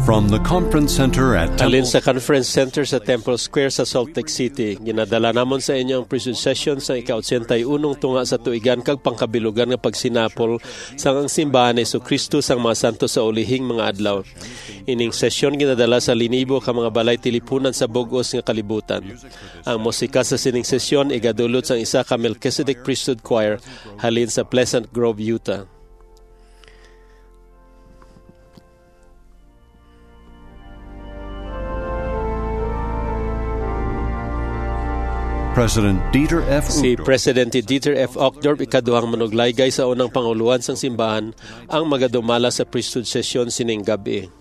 From the conference center at Alin sa Conference Center sa Temple Square sa Salt Lake City, ginadala namon sa inyo ang priesthood session sa ika-81 tunga sa tuigan kag pangkabilugan nga pagsinapol sang ang simbahan ni Jesucristo sang mga santo sa ulihing mga adlaw. Ining session ginadala sa linibo ka mga balay tilipunan sa bug-os nga kalibutan. Ang musika sa sining session igadulot sang isa ka Melchizedek Priesthood Choir halin sa Pleasant Grove, Utah. Si Presidente Dieter F. Uchtdorf ikaduhang manuglaygay sa unang panguluan sang simbahan ang magadumala sa priesthood session sining gabi.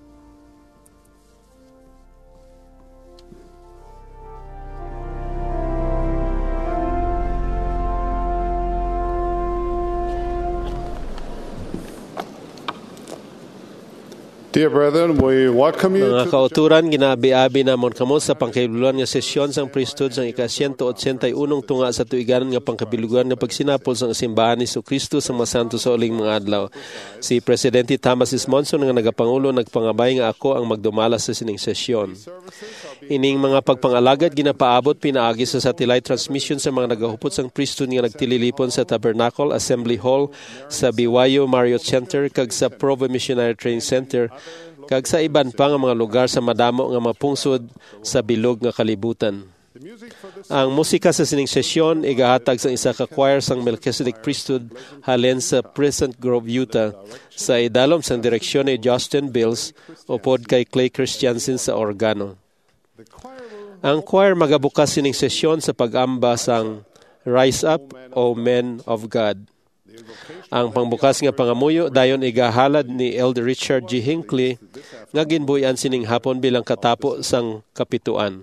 Dear brethren, we welcome you mga kauturan, ginaabi-abi namon kamo sa pangkabilugan nga sesyon sang priesthood sang ika-181 tunga sa tuigan nga pangkabilugan nga pagsinapol sang simbahan ni Jesucristo sa mga santo sa uling mga adlaw. Si Presidente Thomas S. Monson nga nagapangulo nagpangabay nga ako ang magdumala sa sining sesyon. Ining mga pagpangalagad ginapaabot pinaagi sa satellite transmission sa mga nagahupot sang priesthood nga nagtililipon sa Tabernacle Assembly Hall sa BYU Marriott Center kag sa Provo Missionary Training Center kag sa iban pa nga mga lugar sa madamo nga mapungsod sa bilog nga kalibutan. Ang musika sa sining sesyon igahatag sa isa ka choir sang Melchizedek Priesthood halin sa Pleasant Grove, Utah sa idalom sang direksyon ni Justin Bills upod kay Clay Christiansen sa organo. Ang choir magabukas sining sesyon sa pag-amba sang Rise Up, O Men of God. Ang pangbukas nga pangamuyo dayon igahalad ni Elder Richard G. Hinckley nga ginbuyan sining hapon bilang katapo sang kapituan.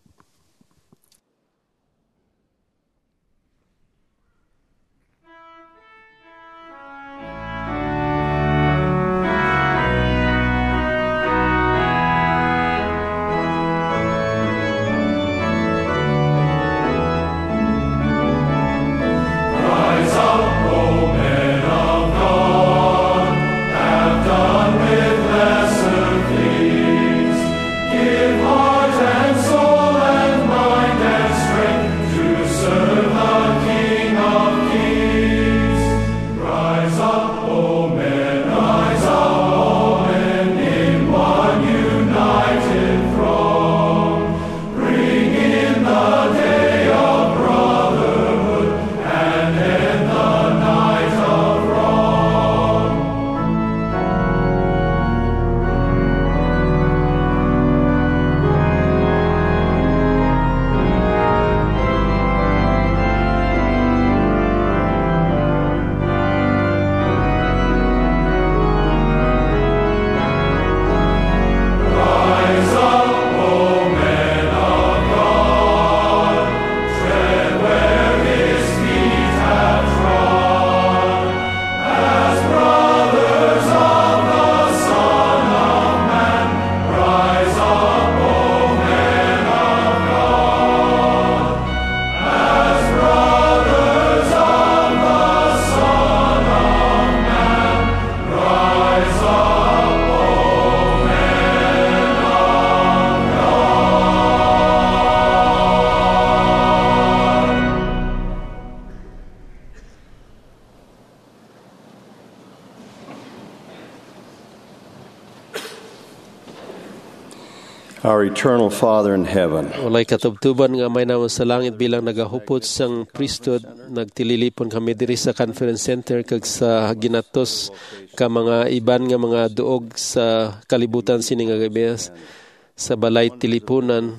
Our eternal Father in heaven. Walay katubtuban nga may naman sa langit bilang nagahupot sang priesthood, nagtililipon kami diri sa Conference Center kag sa ginatos ka mga iban nga mga duog sa kalibutan sining agabiyas sa balay tilipunan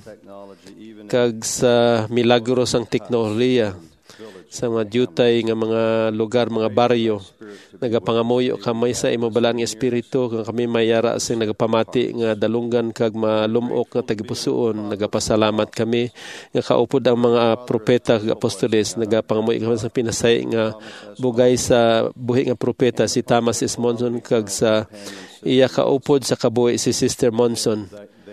kag sa milagro sang teknolohiya sa mga dutay nga mga lugar, mga baryo. Nagapangamuyo kami sa imobalaan nga espiritu kung kami mayara sa nagapamati nga dalunggan kag malumok nga tagipusoon. Nagapasalamat kami nga kaupod ang mga propeta kag apostoles. Nagapangamuyo kami sa pinasay nga bugay sa buhi nga propeta si Thomas S. Monson kag sa iya kaupod sa kabuhi si Sister Monson.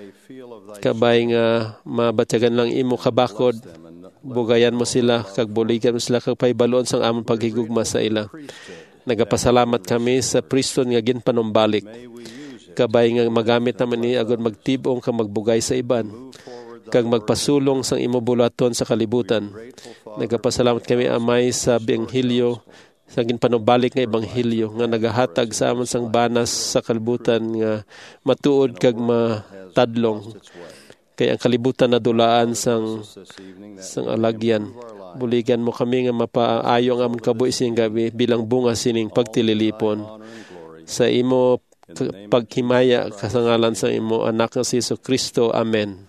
Kabay nga mabatyagan lang imo kabakod, bugayan mo sila kag buligan mo sila kag pahibalon sang amon paghigugma sa ila. Nagapasalamat kami sa priesthood nga ginpanumbalik. kabay nga magamit naman ni agad magtibong kang magbugay sa iban kag magpasulong sang imo bulaton sa kalibutan. Nagapasalamat kami Amay sa Ebanghelyo sa ginpanubalik nga Ebanghelyo nga nagahatag sa amon sang banas sa kalibutan nga matuod kag matadlong. Kaya ang kalibutan na dulaan sang alagyan. Buligan mo kami nga mapaayo ang amon kabuhi sining gabi bilang bunga sining pagtililipon sa imo paghimaya kasangalan sa imo anak nga si Kristo. Amen.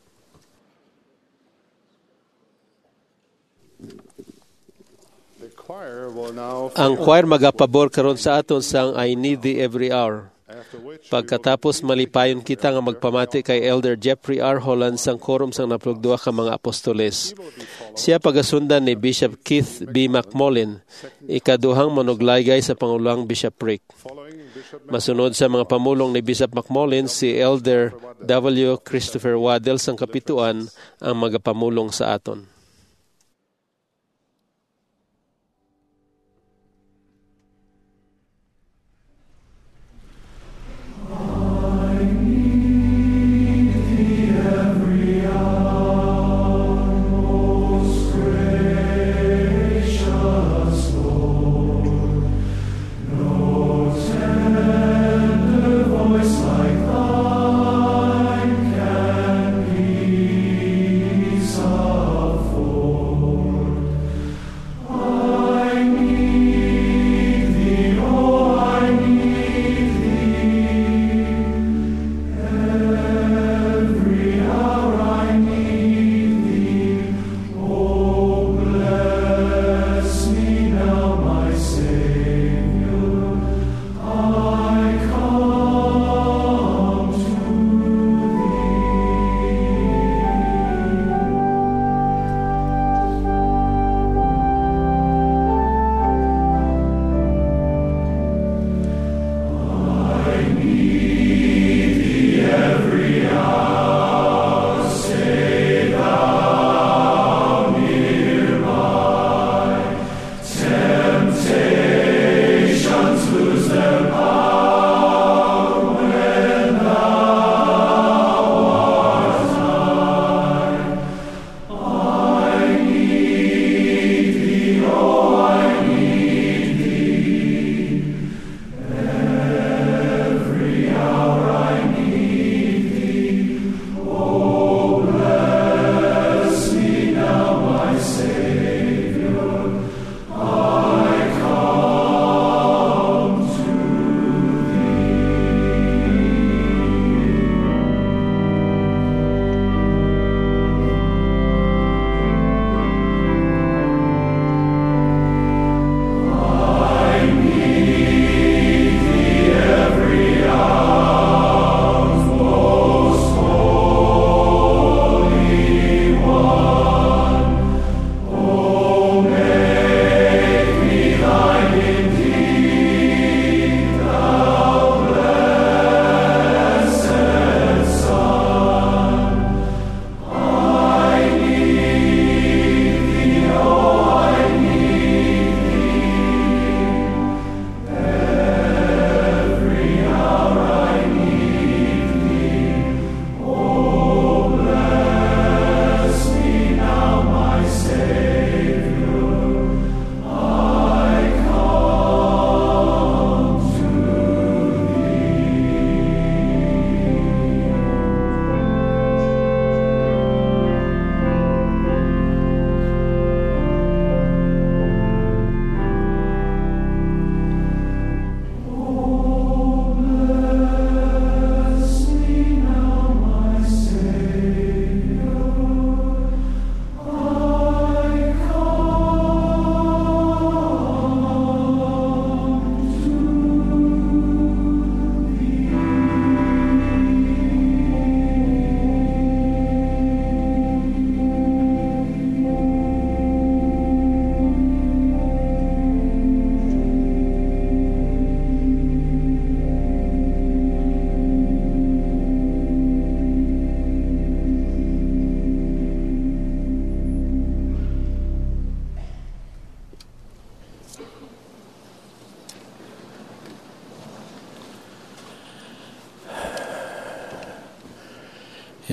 Ang choir magapabor karon sa aton sang I Need Thee Every Hour. Pagkatapos malipayon kita nga magpamati kay Elder Jeffrey R. Holland sang quorum sang napulugduwa ka mga apostoles. Siya pagasundan ni Bishop Keith B. McMullen, ikaduhang manuglaygay sa Pangulang Bishopric. Masunod sa mga pamulong ni Bishop McMullen, si Elder W. Christopher Waddell sang kapituan ang magapamulong sa aton. Of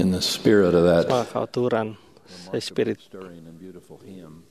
in the spirit of that mga kauturan sa Espiritu. stirring and beautiful hymn,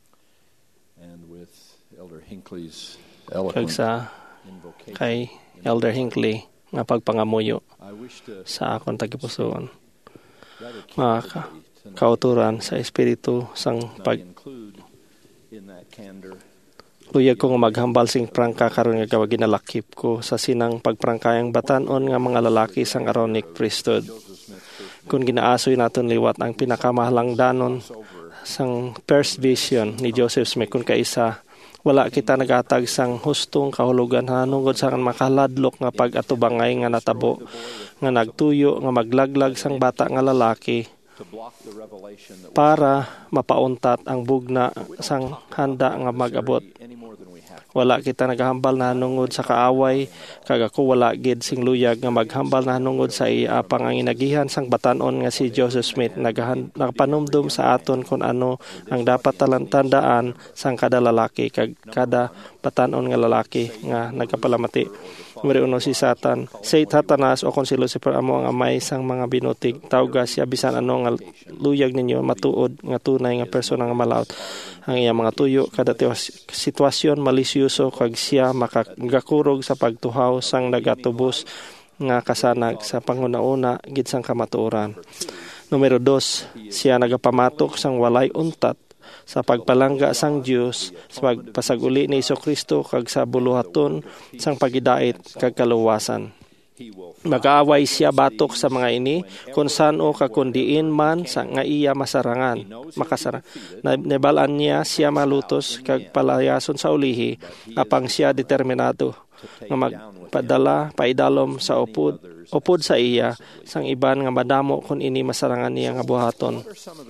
and with Elder Hinckley's Kag eloquent sa invocation, kay Elder Hinckley nga pagpangamuyo I wish to sa akong tagipusoon. rather Mga candidly tonight kauturan sa Espiritu sang I include in that candor luyag ko nga maghambal sing prangka karon nga gawag ginalakip ko sa sinang pagprangkayang batanon nga mga lalaki sang Aaronic priesthood. Kung ginaasoy naton liwat ang pinakamahalang danon sang first vision ni Joseph Smith kung kaisa wala kita nagatag sang hustong kahulugan hanungod sa makaladlok nga pag-atubangay nga natabo nga nagtuyo nga maglaglag sang bata nga lalaki to block the revelation that para mapauntat ang bugna sang handa nga mag-abot. any more than we have. Wala kita naghambal na hanungod sa kaaway, kag ako wala gid sing luyag nga maghambal na hanungod sa iapang ang inagihan sang batanon nga si Joseph Smith nagapanumdum sa aton kung ano ang dapat talantandaan sang kada lalaki kag kada batanon nga lalaki nga nagkapalamati. Numero 1 si Satan. Say Satanas o kung si Lucifer amo ang amay sang mga binutig. Tawga siya bisan ano nga luyag ninyo matuod nga tunay nga persona nga malaut. Ang iyang mga tuyo kada sitwasyon malisyoso kag siya makagakurog sa pagtuhaw sang nagatubos nga kasanag sa pangunauna gid sang kamatuoran. Numero 2, siya nagapamatok sang walay untat sa pagpalangga sang Dios sa pagpasaguli ni Jesucristo kag sa buluhaton sang pagidait kag kaluwasan. Mag-aaway siya batok sa mga ini kung saan o kakundiin man sa nga iya makasarang. Nabalaan niya siya malutos kag palayason sa ulihi apang siya determinado nga magpadala paidalom sa upod sa iya sang iban nga madamo kung ini masarangan niya nga buhaton.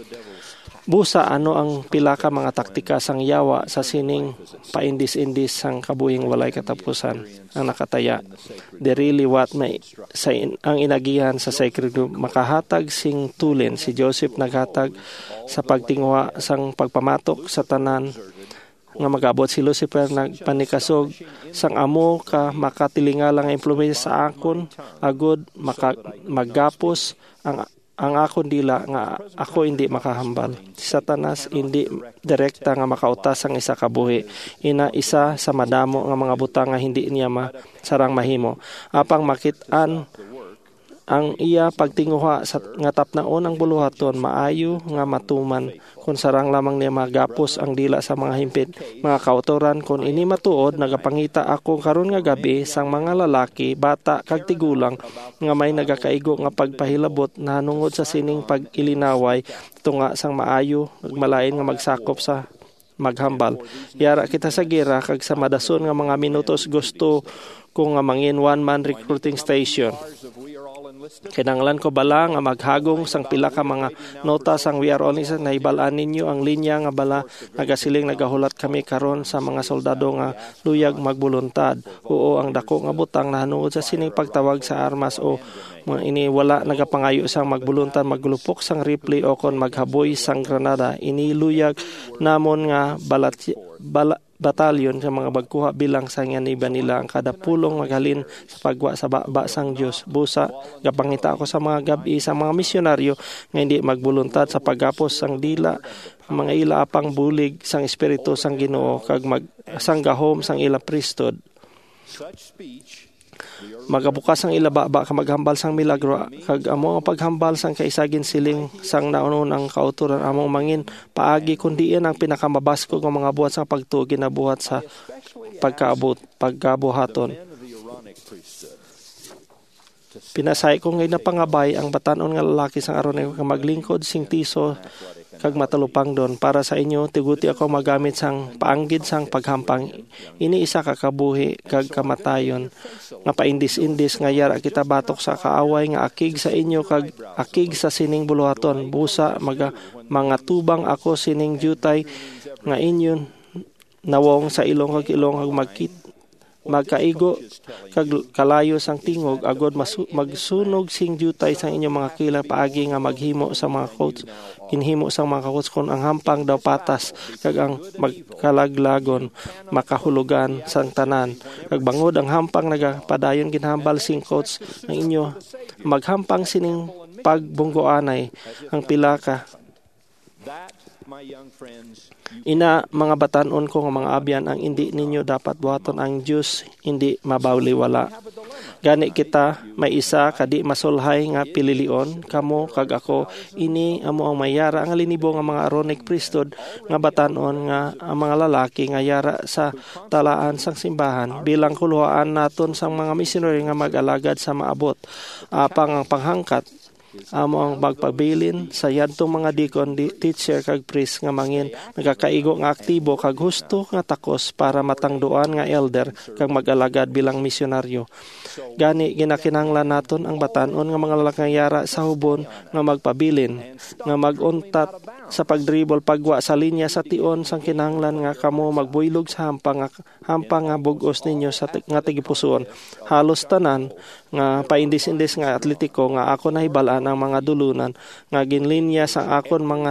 Busa ano ang pila ka mga taktika sang yawa sa sining paindis-indis sang kabuhing walay katapusan ang nakataya. Diri liwat may ang inagihan sa sacred group makahatag sing tulin si Joseph naghatag sa pagtingwa sang pagpamatok sa tanan nga magabot si Lucifer nagpanikasog sang amo ka makatilingalang impluwensya sa akon agud maggapos ang akon dila nga ako hindi makahambal. Si Satanas hindi direkta nga makautas ang isa ka buhi. Isa sa madamo nga mga butang nga hindi niya sarang mahimo. Apang makitaan ang iya pagtinguha sa nga tapnaon ang buluhaton maayo nga matuman kung sarang lamang niya magapos ang dila sa mga himpit mga kautoran kung ini matuod nagapangita ako karon nga gabi sang mga lalaki bata kag tigulang nga may nagakaigo nga pagpahilabot na hanungod sa sining pag-ilinaway tunga sang maayo ug malain nga magsakop sa maghambal. Yara kita sa gira kag sa madason nga mga minutos gusto ko nga mangin one-man recruiting station. Kinanglan ko bala nga maghagong sang pila ka mga nota sang we are all listening na ibalaan ninyo ang linya nga bala nagasiling nagahulat kami karon sa mga soldado nga luyag magbuluntad. Oo ang dako nga butang na hanungod sa sining pagtawag sa armas o mga ini wala nagapangayo sang magbuluntad maglupok sang rifle o kon maghaboy sang granada. Ini luyag namon nga batalyon sa mga bagkuha bilang sa nganiba nila ang kada pulong maghalin sa pagwa sa baba sang Dios. Busa gapangita ako sa mga gabi sa mga misyonaryo nga hindi magbuluntad sa paggapos sang dila mga ila apang bulig sang espiritu sang Ginoo kag sanggahom sang ila priesthood. Magabukas ang ilababa ka maghambal sang milagro kag amo ang paghambal sang kaisagin siling sang naunang kauturan among mangin paagi kundiin ang pinakamabasko nga mga buhat sa pagtugi na buhat sa pagkabuhaton. Pinasay ko ngay napangabay ang batanon nga lalaki sang Aaronic nga maglingkod sing tiso kag matalupang don para sa inyo tiguti ako magamit sang paanggid sang paghampang ini isa ka kabuhi kag kamatayon nga paindis-indis nga yara kita batok sa kaaway nga akig sa inyo kag akig sa sining buluhaton busa mga tubang ako sining jutay nga inyon nawong sa ilong kag ilong kag magkaigo kag kalayo sang tingog agod magsunog sing jutay sang inyong mga kilang paagi nga maghimo sa mga coats inhimo sang mga coats kon ang hampang daw patas kag ang magkalaglagon makahulugan sang tanan kag bangod ang hampang nagapadayon ginhambal sing coats ng inyo maghampang sining pagbunggoanay ang pila ka ina mga batanon ko nga mga abyan ang hindi ninyo dapat buhaton ang Dios hindi mabawliwala. Gani kita may isa kadi masulhay nga pililion kamo kag ako ini amo ang mayara ang linibo nga mga Aaronic priesthood nga batanon nga ang mga lalaki nga yara sa talaan sang simbahan bilang kuluhaan naton sang mga missionary nga mag-alagad sa maabot apang ang panghangkat amo ang magpabilin sa yadtong mga deacon, teacher kag priest nga mangin nagakaigo nga aktibo kag husto nga takos para matangduan nga elder kag mag-alagad bilang misyonaryo. Gani ginakinahanglan naton ang batanon nga mga lalaki yara sa hubon nga magpabilin nga maguntat sa pagdribble pagwa sa linya sa tion sang kinahanglan nga kamo magbuylog sa hampang nga bugos ninyo sa nga tigipuson. Halos tanan nga paindis-indis nga atletiko nga ako nahibalaan ang mga dulunan nga ginlinya sa akon mga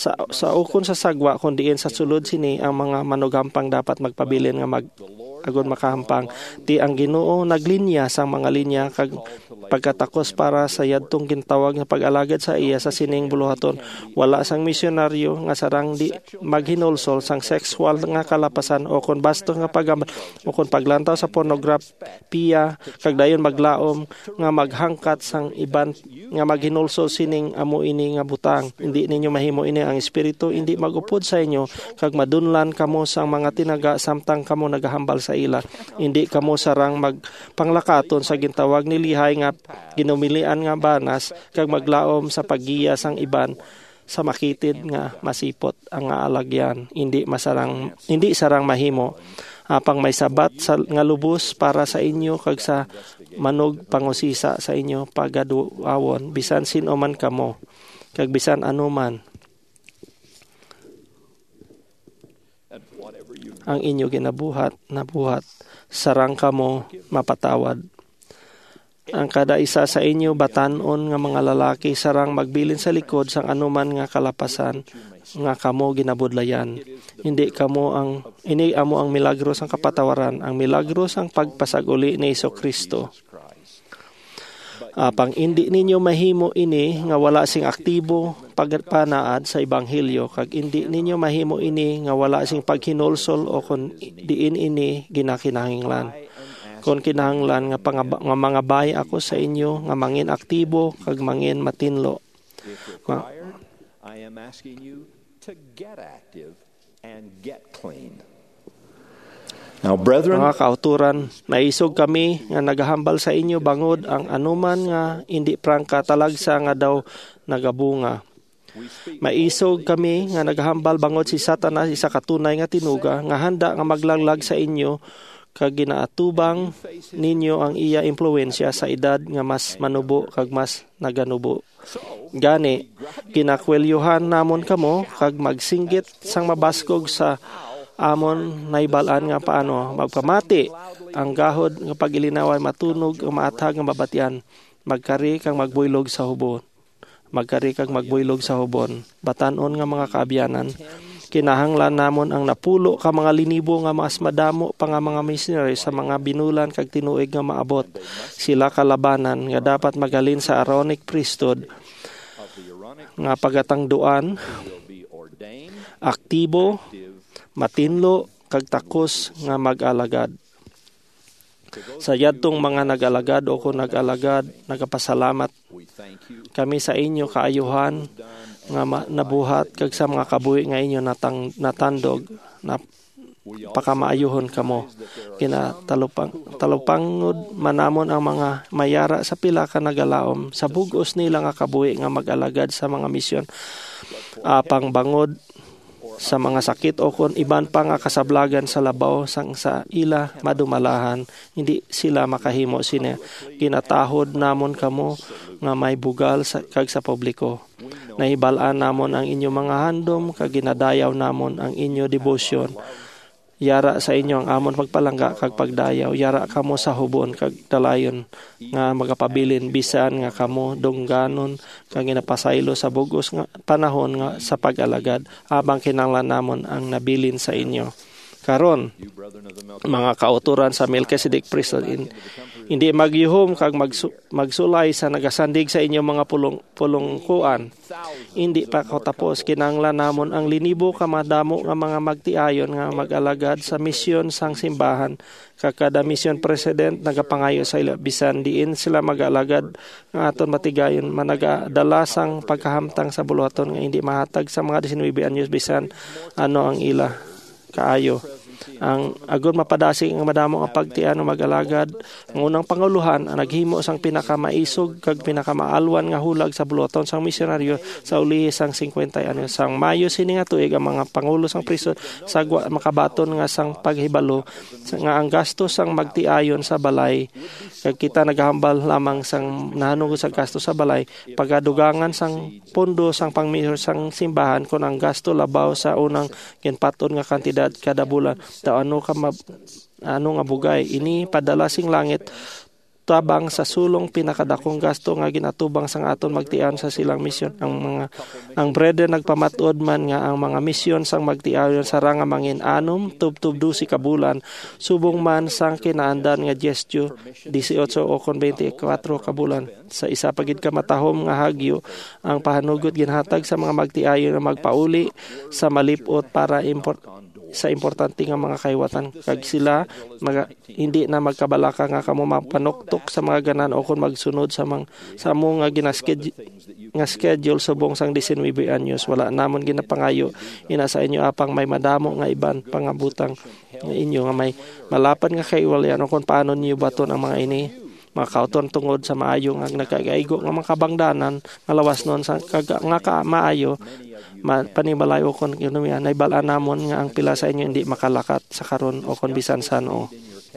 sa ukon sa sagwa kundiin sa sulod sini ang mga manugampang dapat magpabilin nga agon makahampang ti ang Ginoo naglinya sa mga linya kag pagkatakos para sa yadtong gintawag nga pag-alagad sa iya sa sining buluhaton. Wala sang misyonaryo nga sarang di maghinulsol sang sexual nga kalapasan o kon basto nga o kon paglantaw sa pornografiya kag dayon maglaom nga maghangkat sang iban nga maghinulsol sining amo ini nga butang. Hindi ninyo mahimo ini ang espiritu hindi magupod sa inyo kag madunlan kamo sang mga tinaga samtang kamo nagahambal sa ila. Hindi kamo sarang magpanglakaton sa gintawag ni lihay nga ginumilian nga banas kag maglaom sa paggiya sang iban sa makitid nga masipot ang nga alagyan. Hindi sarang mahimo apang may sabat nga lubos para sa inyo kag sa manog pangusisa sa inyo pagaduawon bisan sino man kamo kag bisan anuman ang inyo ginabuhat nabuhat sarang kamo mapatawad. Ang kada isa sa inyo batanon nga mga lalaki sarang magbilin sa likod sang anuman nga kalapasan nga kamo ginabudlayan. Hindi amo ang milagros ang kapatawaran, ang milagros ang pagpasaguli ni Jesucristo. Pang hindi ninyo mahimo ini nga wala sing aktibo pagpanaad sa ebanghelyo kag hindi ninyo mahimo ini nga wala sing paghinulsol o kon diin ini ginakinahanglan. Kon kinahanglan nga mga bay ako sa inyo nga mangin aktibo kag mangin matinlo. I am asking you to get active and get clean. Now, brethren, mga kauturan, naisog kami nga nagahambal sa inyo bangod ang anuman nga hindi prangka talagsa nga daw nagabunga. Maisog kami nga nagahambal bangod si Satanas isa katunay nga tinuga nga handa nga maglaglag sa inyo kag ginaatubang ninyo ang iya impluwensya sa edad nga mas manubo kag mas naganubo. Gani, ginakwelyuhan namon kamo kag magsinggit sang mabaskog sa amon naibalaan nga paano magpamati ang gahod nga pagilinawan matunog ang maatag nga babatian magkari kang magbuylog sa hubon. Batanon nga mga kaabyanan, kinahanglan namon ang napulo ka mga linibo nga mas madamo pa nga mga missionary sa mga binulan kag tinuig nga maabot. Sila kalabanan nga dapat magalin sa Aaronic priesthood nga pagatangduan, aktibo, matinlo kag takos nga mag-alagad. Sa yadtong mga nag-alagad o kung nag-alagad, nagapasalamat kami sa inyo kaayuhan nga nabuhat kag sa mga kabuhi nga inyo natandog na pakamaayuhon kamo. Talupangod manamon ang mga mayara sa pila ka nagalaom sa bugos nila nga kabuhi nga mag-alagad sa mga misyon pangbangod sa mga sakit o kon iban pa nga kasablagan sa labaw sang sa ila madumalahan hindi sila makahimo sina ginatahod namon kamo nga may bugal kag sa publiko. Nahibalaan namon ang inyo mga handom kag ginadayaw namon ang inyo devotion. Yara sa inyo ang amon pagpalangga kag pagdayaw. Yara kamo sa hubon kag dalayon nga magapabilin bisan nga kamo dungganon kag ginapasaylo sa bugos nga panahon nga sa pag-alagad abang kinahanglan namon ang nabilin sa inyo. Karon mga kauturan sa Melchizedek priesthood Hindi magyuhom kag magsulay sa nagasandig sa inyong mga pulungkuan. Hindi pa ko tapos kinahanglan namon ang linibo ka madamo nga mga magtiayon nga mag-alagad sa misyon sang simbahan. Kada mission president nagapangayo sa ila bisan diin sila mag-alagad nga aton matigayon managadala sang pagkahamtang sa buluhaton nga hindi mahatag sa mga 19 anyos bisan ano ang ila kaayo. Ang agud mapadasig ang madamo nga pagtiano mag-alagad ang unang panguluhan ang naghimo sang pinakamaisog kag pinakamaalwan nga hulag sa buluhaton sang misyonaryo sa ulihi sang 50 anyos sang Mayo sini nga tuig ang mga pangulo sang priso sagwa makabaton nga sang paghibalo nga ang gasto sang magtiayon sa balay kag kita nagahambal lamang sang nahanungod sa gasto sa balay pagadugangan sang pondo sang pangmisyon sang simbahan kun ang gasto labaw sa unang ginpaton nga kantidad kada bulan. Ano nga bugay ini padala sing langit tabang sa sulong pinakadakong gasto nga ginatubang sang aton magtian sa silang misyon. Ang brother nagpamatud man nga ang mga misyon sang magtiayon sa nga mangin anom tubtub 12 ka bulan subong man sang kinaandan nga gestyo 18 o 24 ka bulan sa isa pagid ka matahom nga hagyo ang pahanugot ginhatag sa mga magtiayon nga magpauli sa malipot para sa importante nga mga kayawatan kag sila hindi na magkabalaka nga kamo mapanuktok sa mga ganan o kung magsunod sa mo nga schedule subong sang 19 anyos wala namon ginapangayo ina sa inyo apang may madamo nga iban pangabutang inyo nga may malapan nga kaiwalayan o kung paano niyo baton ang mga ini mga kauton tungod sa maayo nga nagkagaigo nga mga kabangdanan nga lawas noon sa nga maayo panibalay o kon ekonomiya naibalaan namon nga ang pila sa inyo hindi makalakat sa karon o kon bisan sano.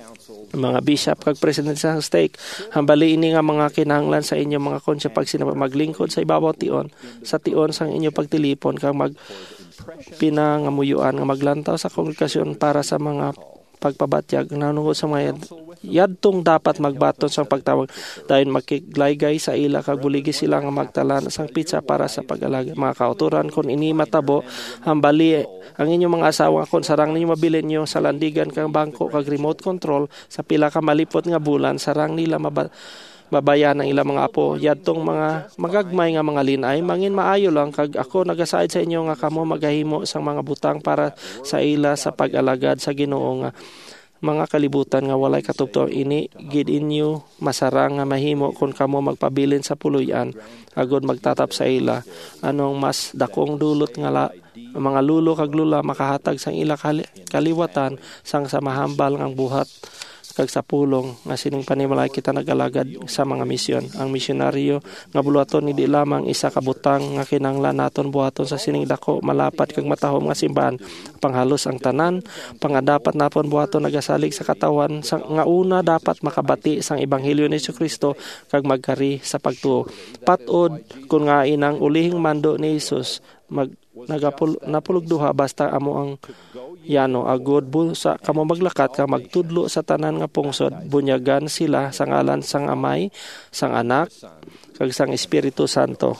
Mga bishop kag president sa stake hambali ini nga mga kinahanglan sa inyo mga konsya pag maglingkod sa ibabaw tion sa tion sang inyo pagtilipon kag mag pinangamuyuan nga maglantaw sa kongregasyon para sa mga pagpabatyag nanungod sa mga yadtong dapat magbaton sa pagtawag dahil makiglaygay sa ila kag buligi sila nga magtalan sang pizza para sa pag-alaga mga kauturan kun ini matabo hambali ang inyong mga asawa kun sarang ninyo mabilin nyo sa landigan kang bangko kag remote control sa pila ka malipot nga bulan sarang nila babayan ang ilang mga apo yadtong mga magagmay nga mga linay mangin maayo lang kag ako nagasaad sa inyo nga kamo magahimo sang mga butang para sa ila sa pag-alagad sa Ginoo nga mga kalibutan nga walay katupto ini gid inyo masarang nga mahimo kung kamo magpabilin sa puluyan agod magtatap sa ila anong mas dakong dulot nga mga lulo kag lula makahatag sang ila kaliwatan sang sa mahambal nga buhat kag sa pulong nga sining panimalay kita nagalagad sa mga misyon. Ang misyonaryo nga buluhaton hindi lamang isa ka butang nga kinahanglan naton buhaton sa sining dako malapat kag matahom nga simbahan. Panghalos ang tanan, pangadapat napon buhaton nagasalig sa katawan nga una dapat makabati sang ebanghelyo ni Jesucristo kag magkari sa pagtuo. Patod kun nga inang ulihing mando ni Jesus napulugduha basta amo ang yano agod sa kamo maglakat ka magtudlo sa tanan nga pungsod bunyagan sila sa ngalan sang Amay sang Anak kag sang Espiritu Santo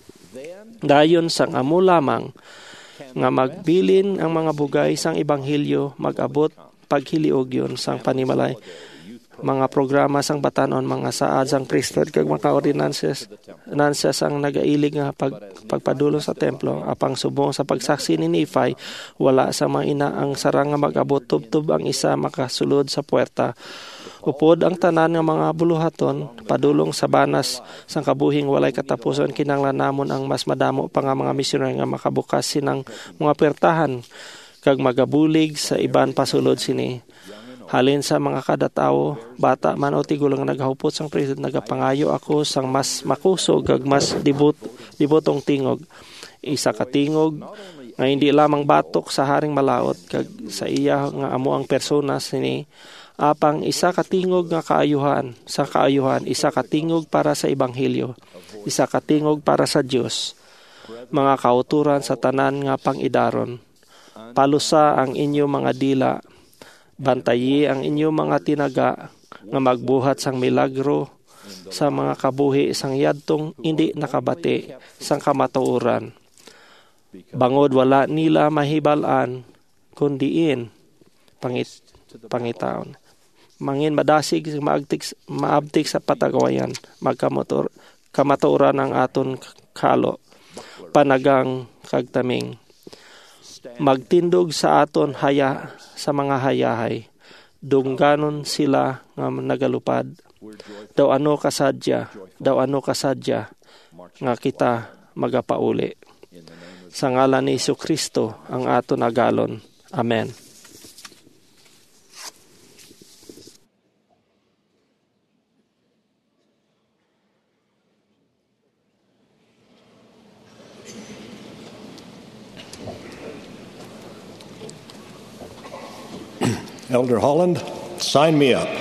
dayon sang amo lamang nga magbilin ang mga bugay sang ebanghelyo magabot paghiliog sang panimalay mga programa sang batanon mga saad sang priesthood kag mga ordinances ang nagailig nga pagpadulong sa templo apang subong sa pagsaksi ni Nephi wala sa mga ina ang sarang nga magabot tubtub ang isa makasulod sa puwerta upod ang tanan nga mga buluhaton padulong sa banas sang kabuhing walay katapusan kinahanglan namon ang mas madamo pa nga mga misyonaryo nga makabukas sinang mga puwertahan kag magabulig sa iban pasulod sini halin sa mga kadatawo, bata man o tigulang nagahupot sang priesthood, nagapangayo ako sang mas makusog kag mas dibotong tingog. Isa ka tingog nga hindi lamang batok sa haring malaot kag sa iya nga amo ang persona sini apang isa ka tingog nga kaayuhan, isa ka tingog para sa ebanghelyo, isa ka tingog para sa Dios. Mga kauturan sa tanan nga pangidaron. Palusa ang inyo mga dila. Bantayi ang inyong mga tinaga nga magbuhat sang milagro sa mga kabuhi sang yadtong hindi nakabati sang kamatuoran. Bangod wala nila mahibalan kundiin pangitaon. mangin madasig maabtik sa patagawayan, kamaturan ang aton kalo, panagang kagtaming. Magtindog sa aton haya sa mga hayahay, dungganon sila nga nagalupad. Daw ano kasadya nga kita magapauli. Sa ngalan ni Jesucristo ang aton agalon. Amen. Elder Holland, sign me up.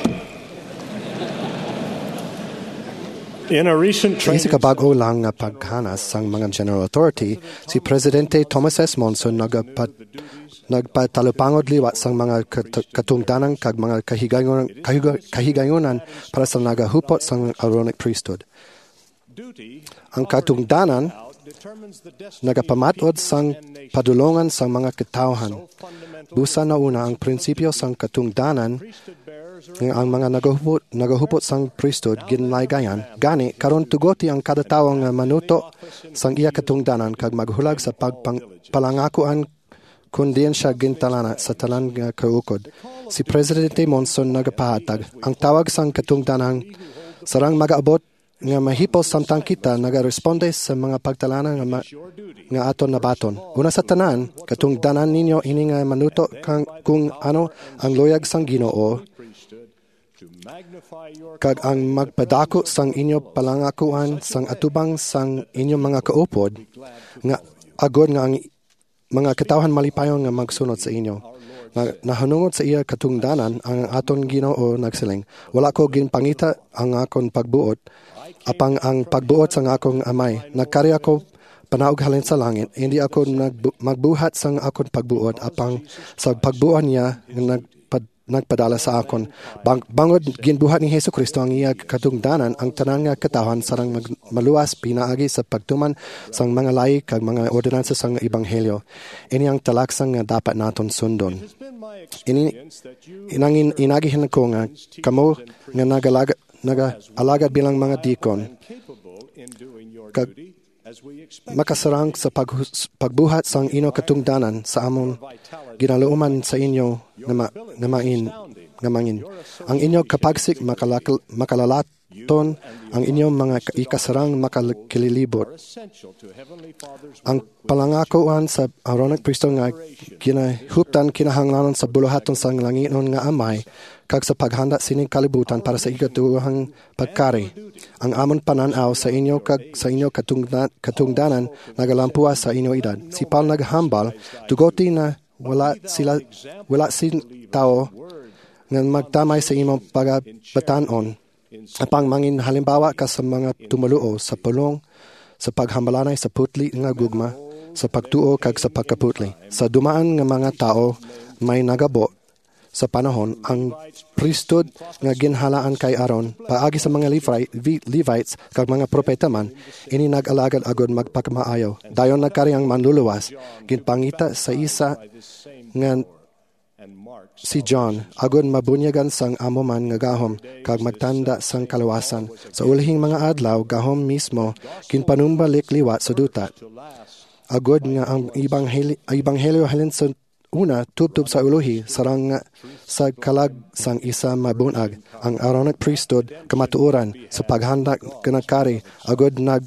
In a recent Sa kabago lang nga paghanas sang mga General Authority, si Presidente Thomas S. Monson nagpatalupangod liwat sang mga katungdanan kag mga kahigayunan para sa nagahupot sang Aaronic priesthood. Ang katungdanan nagapamatod sang padulongan sang mga katawhan. Busa na una ang prinsipyo sang katungdanan nga ang mga nagahupot sang priesthood ginlaygayan. Gani karon tugoti ang kada tawo nga manuto sang iya katungdanan kag maghulag sa pagpalangakuan kundi siya gintalana sa talan nga kaukod. Si Presidente Monson nagapahatag ang tawag sang katungdanan sarang magaabot nga mahipos samtang kita nagaresponde sa mga pagtalana nga aton nabaton. Una sa tanan, katungdanan ninyo ini nga manuto kung ano ang loyag sang Ginoo kag ang magpadako sang inyo palangakuan sang atubang sang inyo mga kaupod nga agod nga ang mga katawhan malipayon nga magsunod sa inyo. Nahunungod sa iya katungdanan ang aton Ginoo nagsiling, wala ko ginpangita ang akon pagbuot, apang ang pagbuot sang akong amay. Nagkari ako panaog halin sa langit, hindi ako magbuhat sang akon pagbuot, apang sa pagbuot niya nagpadala sa akon. Bangod ginbuhat ni Hesus Kristo ang iya katungdanan, ang tanang nga katawhan sarang maluwas pinaagi sa pagtuman sang mga lahi kag mga ordinansa sang ebanghelyo. Ini ang talaksang nga dapat naton sundon. Inagihin ko nga kamo nga nag-alagad bilang mga dikon kag makasarang sa pagbuhat sang ino katungdanan sa amon ginalooman sa inyo nga mangin. Ang inyo kapagsik makalalaton ang inyong mga ikasarang makakililibot. Ang palangakuan sa Aaronic priesthood nga ginahuptan kinahanglanon sa buluhaton sang langinon nga amay kag sa paghanda sining kalibutan para sa ikatuhang pagkari. Ang amon pananaw sa inyo kag sa inyo katungdanan nagalampuas sa inyo edad. Si Paul naghambal, tugoti na wala sin tao nga magtamay sa imong pagabatanon. Apang mangin halimbawa ka sa mga tumuluo sa pulong, sa paghambalanay sa putli nga gugma, sa pagtuo kag sa pagkaputli. Sa dumaan nga mga tao may nagabo sa panahon ang priesthood nga ginhalaan kay Aaron paagi sa mga Levites kag mga propeta man ini nag-alagad agod magpakamaayo. Dayon nagkari ang manluluwas ginpangita sa isa nga si John agod mabunyagan sang amo man nga gahom kag magtanda sang kalawasan. Sa ulihing mga adlaw gahom mismo ginpanumbalik liwat sa duta. Agod nga ang ebanghelyo halin sa una, tubtub sa uluhi, sarang sa kalag sang isa mabunag. Ang Aaronic priesthood, kamatuuran, sa paghanda kanagkari, agod nga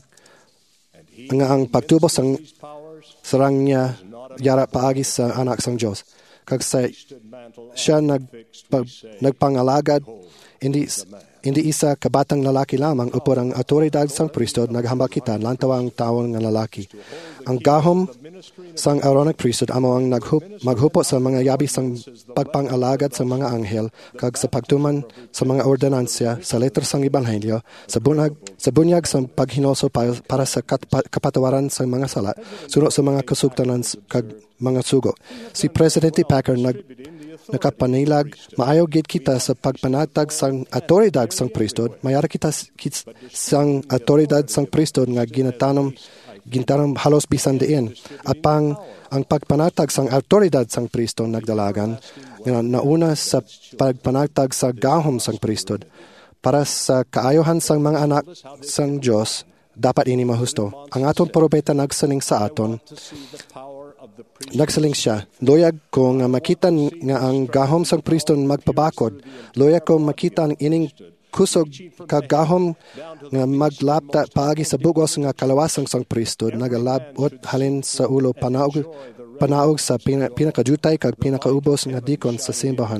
ang pagtubo sang sarang niya yara paagi sa anak sang Diyos. Kag siya nagpangalagad, hindi isa kabatang lalaki lamang upod ang autoridad sang priesthood naghambakitan lantaw ang tawon nga lalaki. Ang gahom sang Aaronic priesthood amo ang maghupot sa mga yabi sang pagpangalagad sa mga anghel kag sa pagtuman sa mga ordinansya sa letter sang ebanghelyo sa bunyag sang paghinulso para sa kapatawaran sa mga sala sunod sa mga kasugtanan kag mga sugo. Si Presidente Packer nakapanilag, maayaw gid kita sa pagpanatag sang autoridad sang priesthood, mayara kita sang autoridad sang priesthood nga gintarang halos bisan diin. Apang ang pagpanatag sang autoridad sang priestod nagdalagan nga nauna sa pagpanatag sa gahom sang priestod para sa kaayohan sang mga anak sang Dios. Dapat ini mahusto. Ang aton propeta nagsaling sa aton, nagsaling siya, loyag ko nga makita nga ang gahom sang priestod magpabakod, loyag ko makita ang ining kusog kagahom nga maglapta paagi sa bugos nga kalawasang sang priestod, nagalabot halin sa ulo panaog sa pinakajutay kag pinakaubos nga dikon sa simbahan.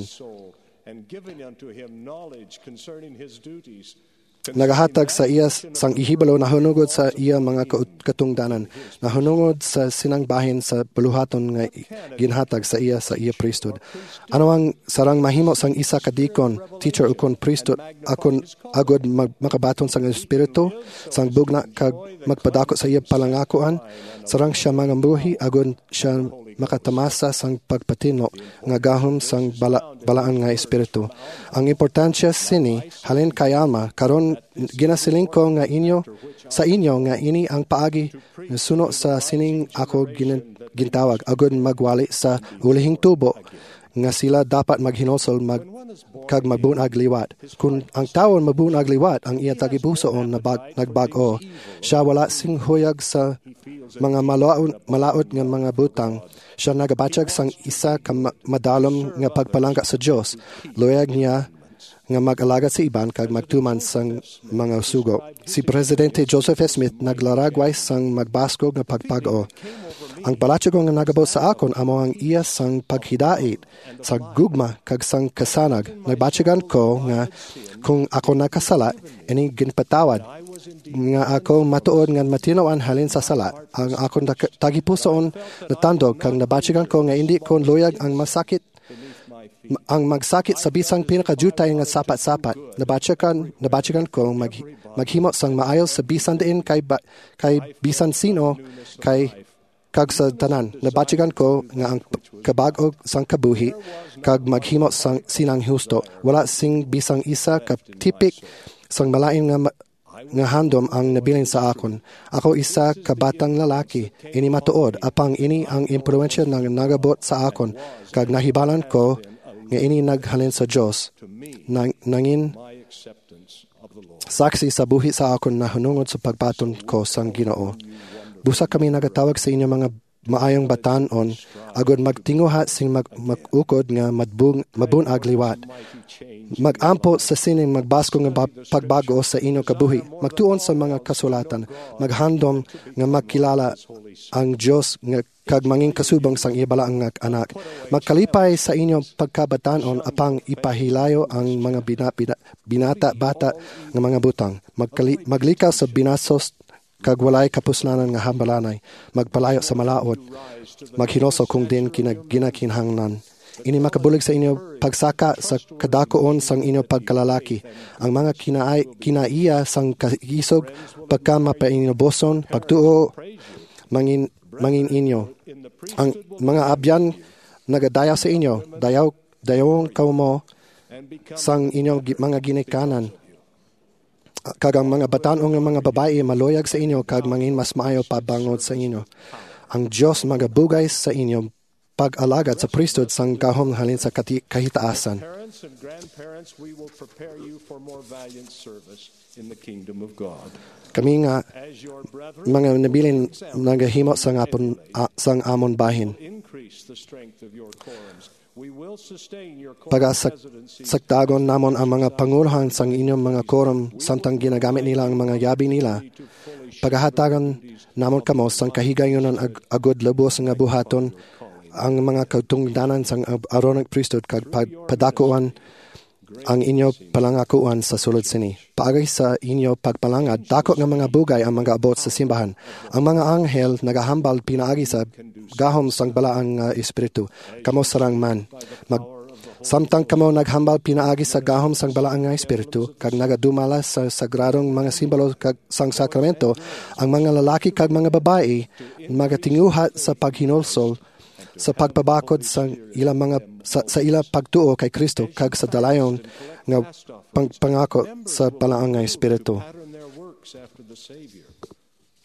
Nagahatag sa iya sang ihibalo na hunungod sa iya mga katungdanan, na hunungod sa sinang bahin sa puluhaton nga ginhatag sa iya priesthood. Ano ang sarang mahimo sang isa kadikon, teacher ukon priesthood, akon agod makabaton sang espiritu, sang bugna kag magpadako sa iya palangakuan, sarang siya mga buhi agod siya makatamasa sang pagpatino nga gahom sang balaan nga espiritu. Ang importansya sini halin kay Alma karon ginasiling ko nga sa inyo nga ini ang paagi nga suno sa sining ako gintawag agud magwali sa ulihing tubo nga sila dapat maghinosol kag magbunag liwat. Kung ang tawon magbunag liwat, ang iya tagipusoon nagbag-o, siya wala sing huyag sa mga malaot nga mga butang. Siya nagabatyag sang isa ka madalom nga pagpalangka sa Dios. Loyag niya nga mag-alaga sa iban kag magtuman sang mga sugo. Si Presidente Joseph F. Smith naglaragway sang magbaskog nga pagpag-o. Ang palatsyo nga nagabot sa akon amo ang iya sang paghidait sa gugma kag sang kasanag. Nagbatyagan ko nga kung ako nakasala, ining ginpatawad nga ako matuod nga matinawan halin sa sala. Ang akong tagipusoon natandog kag nabatyagan ko nga hindi ko luyag ang magsakit sa bisang pinakajutay nga sapat-sapat. Nabatyagan ko maghimo sang maayos sa bisan diin kay bisan sino kag sa tanan. Nabatyagan ko nga ang kabag-og sang kabuhi kag maghimo sang sinang husto. Wala sing bisang isa ka tipik sang malain nga handom ang nabilin sa akon. Ako isa ka batang lalaki, ini matuod, apang ini ang impluensya ng nagabot sa akon, kag nahibalan ko nga ini naghalin sa Dios. Nangin saksi sa buhi sa akon na hunungod sa pagpaton ko sang Ginoo. Busa kami nagatawag sa inyo mga maayong batanon, agod magtinguha sing mag-ukod nga mabunag liwat. Mag-ampo sa sining magbasko nga pagbago sa inyo kabuhi. Magtuon sa mga kasulatan. Maghandom nga makilala ang Dios nga kag manging kasubong sang ibalaang nga anak. Magkalipay sa inyo pagkabatanon apang ipahilayo ang mga binata-bata nga mga butang. Maglikaw sa binasos kag walay kapusnanan nga hambalanay, magpalayo sa malaot, maghinoso kung din ginakinhangnan. Ini makabulig sa inyo pagsaka sa kadakoon sang inyo pagkalalaki. Ang mga kinaiya sang kaisog, pagka mapainiboson, pagtuo, mangin inyo. Ang mga abyan nagadayaw sa inyo, dayawong kaumo sang inyong mga ginikanan. Kag ang mga batanon nga mga babae maloyag sa inyo kag mangin mas maayo pabangod sa inyo. Ang Dios magabugay sa inyo pag-alagad sa priesthood sang gahom halin sa kahitaasan. Parents and grandparents, we will prepare you for more valiant service in the kingdom of God. Kami nga mga nabilin nagahimo sang amon bahin. Increase the strength of your quorums. Pagasagtagon namon ang mga panguluhan sang inyong mga korum samtang ginagamit nila ang mga yabi nila. Pagahatagan namon kamo sang kahigayonon agod lubos nga buhaton ang mga katungdanan sang aronang priesthood kag padakuan ang inyo palangakuan sa sulod sini. Paagay sa inyo pagpalangad, dako nga mga bugay ang mga abot sa simbahan. Ang mga anghel nagahambal pinaagi sa gahom sang balaang espiritu. Kamo sarang man. Samtang kamo naghambal pinaagi sa gahom sang balaang espiritu, kag nagadumala sa sagradong mga simbolo kag sang sakramento, ang mga lalaki kag mga babae magatinguhat sa paghinulsol sa pagpabakod sa ila pagtuo kay Kristo kag sa dalayon nga pangako sa balaang nga espiritu.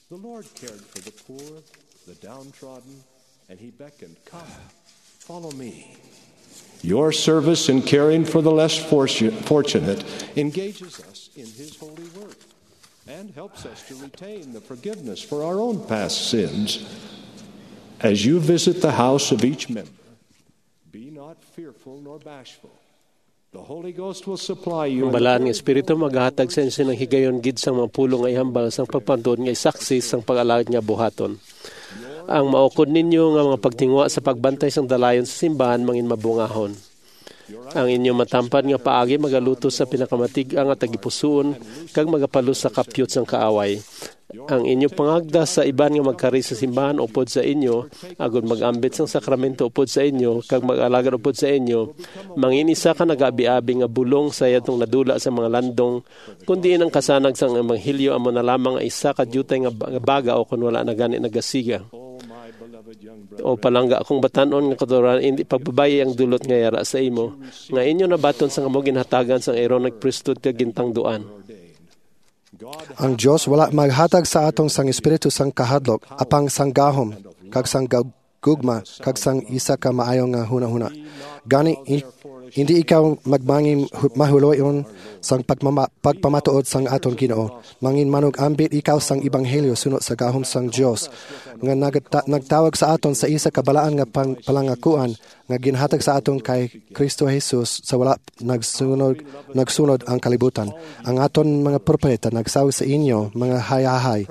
The Lord cared for the poor, the downtrodden, and he beckoned, "Come, follow me." Your service in caring for the less fortunate engages us in his holy work and helps us to retain the forgiveness for our own past sins. As you visit the house of each member, be not fearful nor bashful. The Holy Ghost will supply you. Ang balaan ng Espiritu maghatag sa inyo ng higayon gid sang mga pulong ay hambal sang pagpantod nga saksi sang pag-alagad nga buhaton. Ang maukod ninyo nga mga pagtingwa sa pagbantay sang dalayon sa simbahan mangin mabungahon. Ang inyong matampad nga paagi magaluto sa pinakamatig-ang at tagipusoon kag magapalos sa kapyot sang kaaway. Ang inyong pangagda sa iban nga magkari sa simbahan upod sa inyo, agud magambit sang sakramento upod sa inyo, kag mag-alagad upod sa inyo, mangin isa ka nag-abi-abi nga bulong sa yatong nadula sa mga landong, kundi ang kasanag sang ebanghilyo amo na lamang isa ka dyutay nga baga o kun wala na gani nagasiga. O palangga akong batanon nga katuran, hindi pagbabayi ang dulot nga yara sa imo, nga inyo nabaton sa nga mo ginhatagan sang ironic priesthood kag gintangduan. Ang Diyos wala maghatag sa atong sang Espiritu sang kahadlok, apang sang gahom, kag sang gugma, kag sang isa ka maayo nga hunahuna. Gani, hindi ikaw magmangin mahuloyon sang pagpamatuod sang aton Ginoo. Mangin manug ambit ikaw sang ebanghelyo sunod sa gahom sang Dios nga nagtawag sa aton sa isa ka balaan nga palangakuan nga ginhatag sa aton kay Kristo Jesus sa wala nagsunod ang kalibutan. Ang aton mga propeta nagsawi sa inyo mga hayahay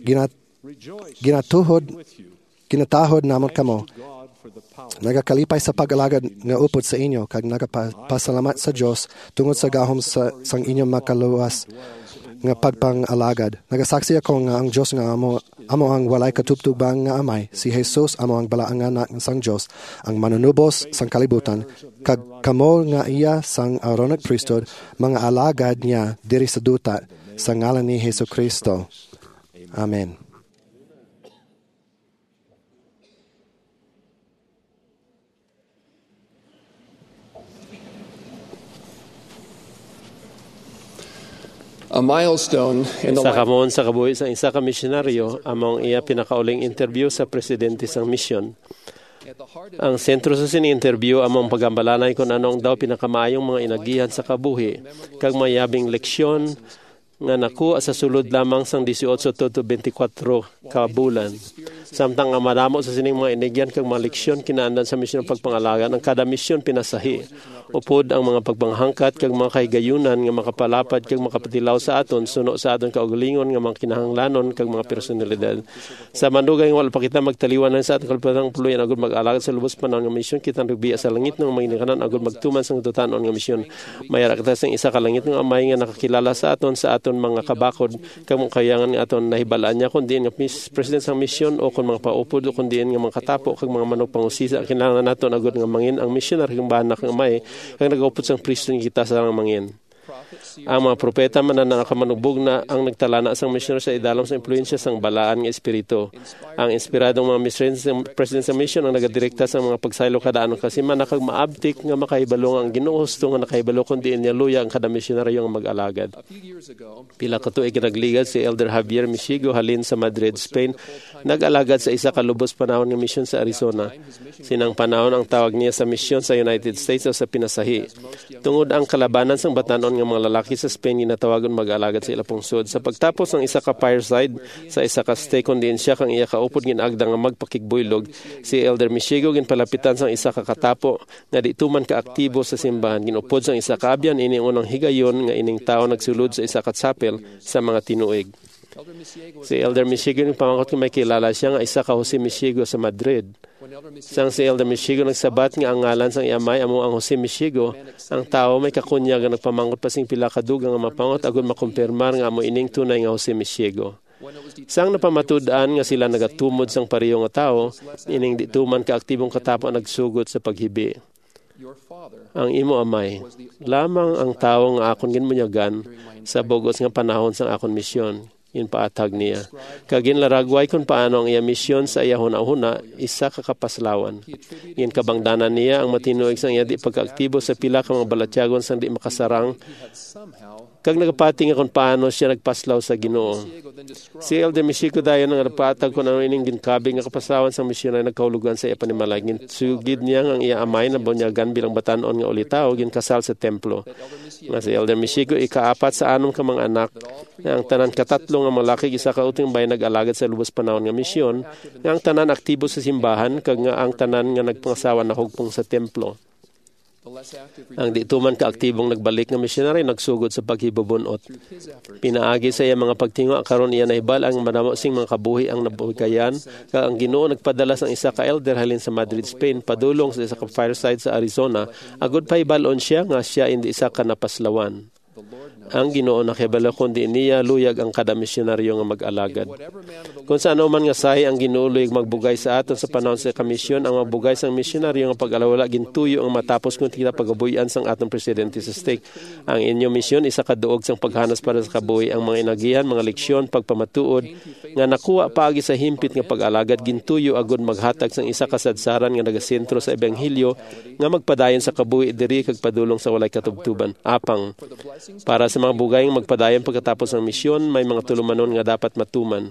ginatahod namon kamo. Nagakalipay sa pag-alagad nga upod sa inyo kag nagapasalamat sa Dios tungod sa gahom sang inyong makaluwas nga pagpang-alagad. Nagasaksi ako nga ang Dios nga amo ang walay katubtubang nga amay, si Jesus amo ang balaang anak sang Dios, ang manunubos sang kalibutan, kag kamo nga iya sang Aaronic priesthood, mga alagad niya diri sa duta sa ngalan ni Jesucristo. Amen. A milestone in the Sa kamon sa kabuhi sa isa ka misyonaryo, among iya pinakauling interview sa presidente sang misyon. Ang sentro sa sini interview among pagambalanay kung anong daw pinakamaayong mga inagihan sa kabuhi, kag mayabing leksyon nga nakuha sa sulod lamang sang 18 to 24 ka bulan. Samtang ang madamo sa sining mga inigyan kag mga leksyon kinaandan sa misyon ng pagpangalaga, ang kada misyon pinasahi. Upod ang mga pagpanghangkat kag mga kahigayunan nga makapalapad kag makapatilaw sa aton suno sa aton kaugalingon nga mga kinahanglanon kag mga personalidad. Sa mandugay nga wala pa kita magtaliwanan sa aton kalipatang puluyan agud mag-alagad sa lubos panahon nga misyon kita nagbiya sa langit ng mga inikanan agud magtuman sang tutanon nga misyon. Mayara kita sang isa ka langit nga amay nga nakakilala sa aton mga kabakod kag mga kayangan nga aton nahibalaan niya kundi nga president sang misyon o kun mga paupod o kundi nga mga katapo kag mga manok pangusisa kinahanglan naton agud nga mangin ang missioner kag banak nga may kag nagaupod sang priest kita sa mangin. Ang mga propeta man na nakamanugbog na ang nagtalana sang missioner sa idalom sa impluensya sang balaan nga espiritu. Ang inspiradong mga president sa mission ang nagadirekta sa mga pagsaylo kada ano kasi man nakag maabtik nga makahibalo ang Ginoo husto nga nakahibalo kundi niya luya ang kada misyonaryo nga mag-alagad. Pila ka tuig nagligad si Elder Javier Misigo halin sa Madrid, Spain, nag-alagad sa isa ka lubos panahon nga misyon sa Arizona. Sinang panahon ang tawag niya sa misyon sa United States o sa pinasahi. Tungod ang kalabanan sang batanon nga mga lalaki sa Spain ginatawagon mag-alagad sa ilapong sud. Sa pagtapos ng isa ka fireside sa isa ka stay kundi siya kang iya kaupod ginagda nga magpakigbuylog, si Elder Misigo ginpalapitan sang isa ka katapo nga di tuman ka aktibo sa simbahan. Ginupod sang isa ka abyan ining unang higayon nga ining tao nagsulod sa isa ka chapel sa mga tinuig. Si Elder Misigo ng pamangkot nga may kilala siya nga isa ka Jose Misigo sa Madrid. Sang si Elder Misigo nagsabat nga ang ngalan sang iamay amo ang Jose Misigo, ang tao may kakunya nga nagpamangkot pasing pila ka dugang nga mapangot agud makumpirmar nga amo ining tunay nga Jose Misigo. Sang napamatud-an nga sila nagatumod sang pareho nga tao, ining di tuman ka aktibong katapo nagsugot sa paghibi. Ang imo amay, lamang ang tao nga akon ginmunyagan sa bugos nga panahon sang akon misyon. Paatag niya. Kagin laragway kung paano ang iya misyon sa iya huna-huna, isa kakapaslawan. Yin kabangdanan niya ang matinuig sang iya di pagkaaktibo sa pila ka mga balatyagon sang di makasarang Kag nagapati nga kung paano siya nagpaslaw sa Ginoo. Si Elder Misico dayon nga napatag kung ano ining ginkabi nga kapaslawan sa misyon ay nagkahulugan sa iya panimalay. Ginsugid niya ang iya amay na bunyagan bilang batanon nga ulitaw ginkasal sa templo. Nga si Elder Misico ikaapat sa anom ka mga anak nga ang tanan katatlo nga malaki isa ka uting bay nag-alagad sa lubos panahon nga misyon nga ang tanan aktibo sa simbahan kag nga ang tanan nga nagpangasawa na hugpong sa templo. Ang di tuman kaaktibong nagbalik nga misyonary nagsugod sa paghibubunot. Pinaagi sa iya mga pagtingo karon iya naibal ang madamo sing mga kabuhi ang nabuhigayan kag ang Ginoo nagpadala sang isa ka elder halin sa Madrid, Spain padulong sa isa ka fireside sa Arizona agud pahibalon siya nga siya indi isa ka napaslawan. Ang Ginoo nakibalo kundi niya luyag ang kada misyonaryo nga mag-alagad. Kung sa ano man nga sahi ang Ginoo luyag magbugay sa aton sa panahon sa kamisyon, ang magbugay sang misyonaryo nga pag-alawala gintuyo ang matapos kung kita pagabuyan sang atong presidente sa stake. Ang inyo misyon isa ka duog sang paghanas para sa kabuhi ang mga inagihan, mga leksyon, pagpamatuod nga nakuha paagi sa himpit nga pag-alagad gintuyo agud maghatag sang isa ka sadsaran nga nagasentro sa ebanghelyo nga magpadayon sa kabuhi diri kag padulong sa walay katubtuban. Apang para sa mga bugayng magpadayon pagkatapos ng misyon, may mga tulumanon nga dapat matuman.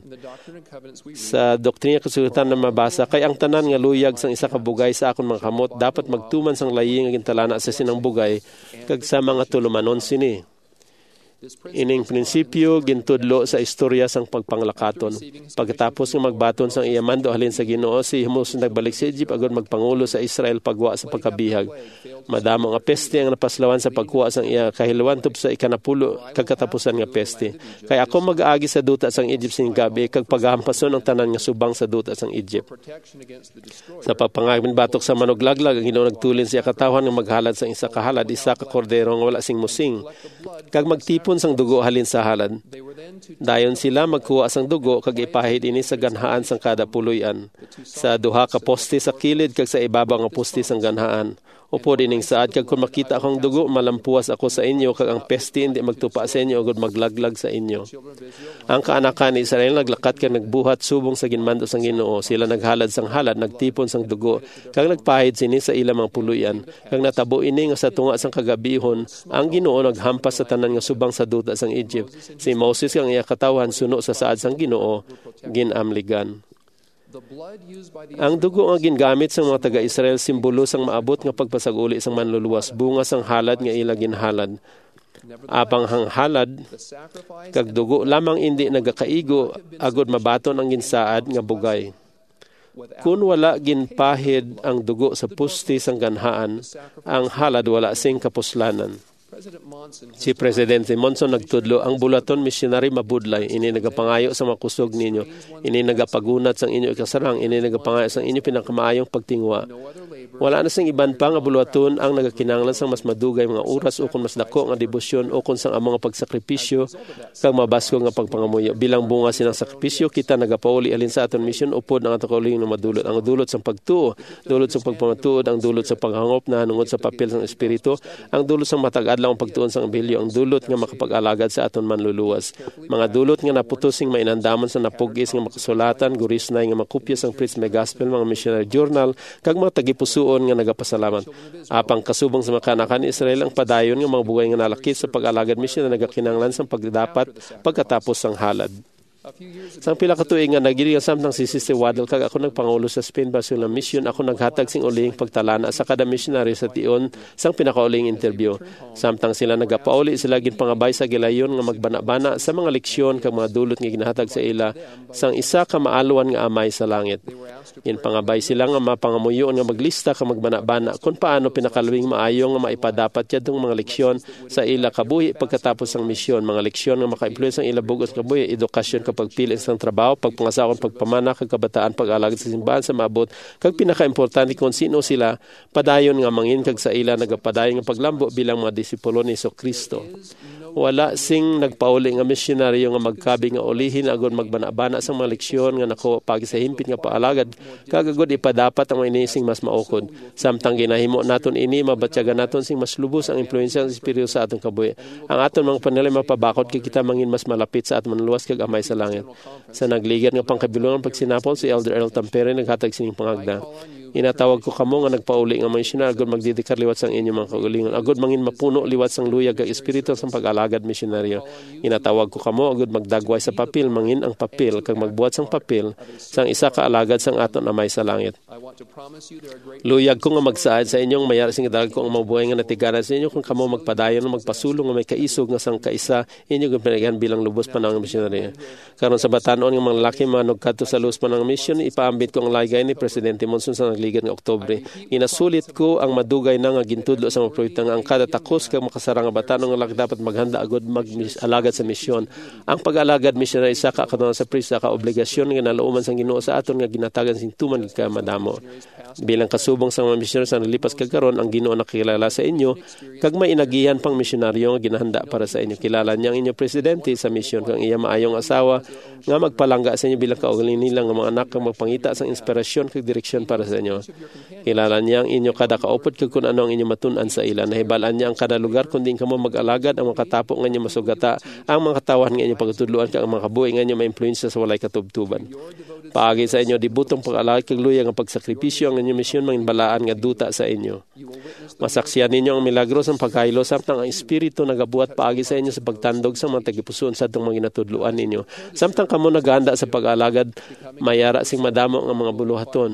Sa doktrina kasulatan na mabasa, kay ang tanan nga luyag sang isa ka bugay sa akon mga kamot, dapat magtuman sang layi nga gintalana sa sinang bugay, kag sa mga tulumanon sini. Ining prinsipyo gintudlo sa istorya sang pagpanglakaton. Pagkatapos nga magbaton sang iya mando halin sa Ginoo, si Moses nagbalik sa Egypt agud magpangulo sa Israel pagwa sa pagkabihag. Madamo nga peste ang napaslawan sa pagkuha sang iya kahiluan tub sa ikanapulo kagkatapusan nga peste. Kay ako mag-aagi sa duta sang Egypt sing gabi kag pagahampason ang tanan nga subang sa duta sang Egypt. Sa pagpangagin batok sa manuglaglag ang Ginoo nagtulin siya katawhan nga maghalad sang isa ka halad, isa ka kordero nga wala sing musing. Kag magtipon sang dugo halin sa halad. Dayon sila magkuha sang dugo kag ipahid ini sa ganhaan sang kada puloy-an. Sa duha ka poste sa kilid kag sa ibabaw nga poste sang ganhaan. Upo dining saad kag kung makita akong dugo malampuas ako sa inyo kag ang peste hindi magtupa sa inyo ugod maglaglag sa inyo. Ang kaanakan ni Israel naglakat kag nagbuhat subong sa ginmando sang Ginoo. Sila naghalad sang halad, nagtipon sang dugo kag nagpahid sini sa ilang mga puluyan. Kag natabo ini nga sa tunga sang kagabihon, ang Ginoo naghampas sa tanan nga subang sa duta sang Egypt. Si Moses kang iya katawhan suno sa saad sang Ginoo ginamligan. Ang dugo nga gingamit sa mga taga-Israel simbolo sang maabot nga pagpasaguli sang manluluwas, bunga sang halad nga ila ginhalad. Apang hang halad kag dugo lamang indi nagakaigo agud mabaton ang ginsaad nga bugay. Kung wala ginpahid ang dugo sa pusti sang ganhaan, ang halad wala sing kapuslanan. Si Presidente Monson nagtudlo, ang bulaton missionary mabudlay, ini nagapangayo sa makusog ninyo, ini nagapagunat sang inyo ikasarang, ini nagapangayo sang inyo pinakamaayong pagtingwa. Wala na sang iban pa nga bulaton ang nagakinanglan sang mas madugay mga oras o kung mas dako nga debosyon o kung sang among pagsakripisyo kag mabasko nga pagpangamuyo. Bilang bunga sinang sakripisyo, kita nagapauli alin sa aton misyon upod ang ato kauling nga madulot. Ang dulot sang pagtuo, dulot sang pagpamatuod, ang dulot sa paghangop na hanungod sa papel sang espiritu, ang dulot sang matag-adlaw ang pagtuon sang ebanghelyo, ang dulot nga makapag-alagad sa aton manluluwas. Mga dulot nga naputosing mainandamon sa napugis nga makasulatan, gurisnay nga makupya sang Preach My Gospel, mga missionary journal, kag mga tagipusuon nga nagapasalamat. Apang kasubong sa makanakan ni Israel ang padayon nga mga bugay nga nalakit sa pag-alagad misyon na nagakinanglan sa pagdapat pagkatapos sang halad. Sang pila ka tuig nga nagiri samtang si Sister Waddle kag ako nagpangulo sa Spain Barcelona Mission, ako naghatag sing uling pagtalana sa kada missionary sa tion sang pinakauling interview. Samtang sila nagapauli, sila ginpangabay sa gilayon nga magbana-bana sa mga leksyon kag mga dulot nga ginahatag sa ila sang isa ka maalwan nga amay sa langit. Ginpangabay sila nga mapangamuyon nga maglista kag magbana-bana kung paano pinakalawing maayo nga maipadapat yadtong mga leksyon sa ila kabuhi pagkatapos sang misyon, mga leksyon nga maka-influence ang ila bugos kabuhi, edukasyon pagpili sa trabaho, pagpangasakon, pagpamana, kag kabataan, pag-alagad sa simbahan sa maabot, kag pinaka-importante kung sino sila, padayon nga mangin kag sa ila nagapadayon nga paglambo bilang mga disipulo ni Kristo. Wala sing nagpauli nga misyonaryo nga magkabi nga ulihin agon magbana-bana sa mga leksyon nga nako pagi sa himpit nga paalagad, kag agud ipadapat ang inising mas maukod. Samtang ginahimo naton ini, mabatyagan naton sing mas lubos ang impluwensya ng espiritu sa atong kabuhi. Ang aton mga panalay mapabakod kay kita mangin mas malapit sa aton manluwas kag amay sa langit. Sa nagligat nga pangkabilungan pagsinapol, si Elder Earl Tampere naghatag sining pangagda. Inatawag ko kamo nga nagpauli nga missionary agud magdidikar liwat sang inyo mga kaugalingon. Agud mangin mapuno liwat sang luyag kag espiritu sang pag-alagad misyonaryo. Inatawag ko kamo agud magdagway sa papel mangin ang papel kag magbuhat sang papel sang isa ka alagad sang aton amay sa langit. Luyag ko nga magsaad sa inyong mayar sing dalag ko ang mabuhay nga natigaran sa inyo kung kamo magpadayon nga magpasulong nga may kaisog nga sang kaisa inyo gyud pinagahan bilang lubos panahon nga misyonaryo. Karon sa batanon nga mga lalaki manug kadto sa lubos panahon nga misyon ipaambit ko ang lagay ni Presidente Monson sa nagligan nga Oktubre. Inasulit ko ang madugay na nga gintudlo sa mga proyekto nga ang kada takos kag makasara nga batanon nga lalaki dapat maghanda agud mag-alagad sa misyon. Ang pag-alagad misyon ay isa ka katunan sa prisa ka obligasyon nga nalauman sang Ginoo sa aton nga ginatagan sintuman ka madamo. Bilang kasubong sa mga misyonaryo sa nalipas kag karon ang Ginoo nakilala sa inyo kag may inagihan pang misyonaryo nga ginahanda para sa inyo. Kilala niya ang inyong presidente sa misyon kang iya maayong asawa nga magpalangga sa inyo bilang kaugalingon nila nga mga anak kag magpangita sang inspirasyon kag direksyon para sa inyo. Kilala niya ang inyo kada kaupod kag kun ano ang inyo matun-an sa ila. Nahibalaan niya ang kada lugar kundi kamo mag-alagad ang mga katapok nga inyo masugata ang mga katawan nga inyo pagtudloan kag ang mga kabuhi nga inyo maimpluwensya sa walay katubtuban. Paagi sa inyo dibutong pag-alagad kag luyag ang pagsakripisyo ang inyong misyon manginbalaan nga duta sa inyo. Masaksiyan ninyo ang milagro sa pagkaylo samtang ang espiritu nagabuhat paagi sa inyo sa pagtandog sa mga tagipusoon sa atong mga ginatudloan ninyo. Samtang kamo nagahanda sa pag-alagad mayara sing madamo nga mga buluhaton.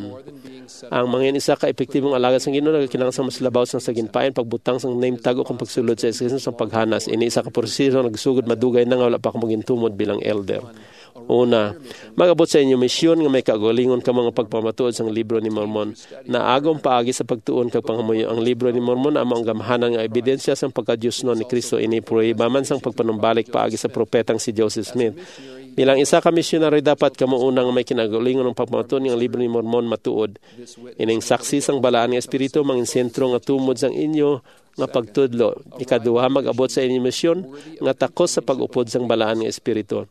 Ang mga isa ka epektibong alagad sang Ginoo nagkinahanglan sa mas labaw sang saginpain pagbutang sang name tag o kung pagsulod sa Kristo sang paghanas. Ini isa ka proseso nagsugod madugay na nga wala pa ka magintumod bilang elder. Una, magabot sa inyo misyon nga may kagalingon ka mga pagpamatuod sang libro ni Mormon. Naagom paagi sa pagtuon kag panghamuyo ang libro ni Mormon amo ang gamhanan nga ebidensya sang pagka-Dios ni Kristo ini prueba sang pagpanumbalik paagi sa propetang si Joseph Smith. Bilang isa ka misyonary dapat kamo unang may kinagalingon ng pagpamatuod ng libro ni Mormon matuod. Ining saksi sang balaan nga espiritu mangin sentro nga tumod sang inyo nga pagtudlo. Ikaduha, mag-abot sa inyong misyon nga takos sa pag-upod sang balaan nga espiritu.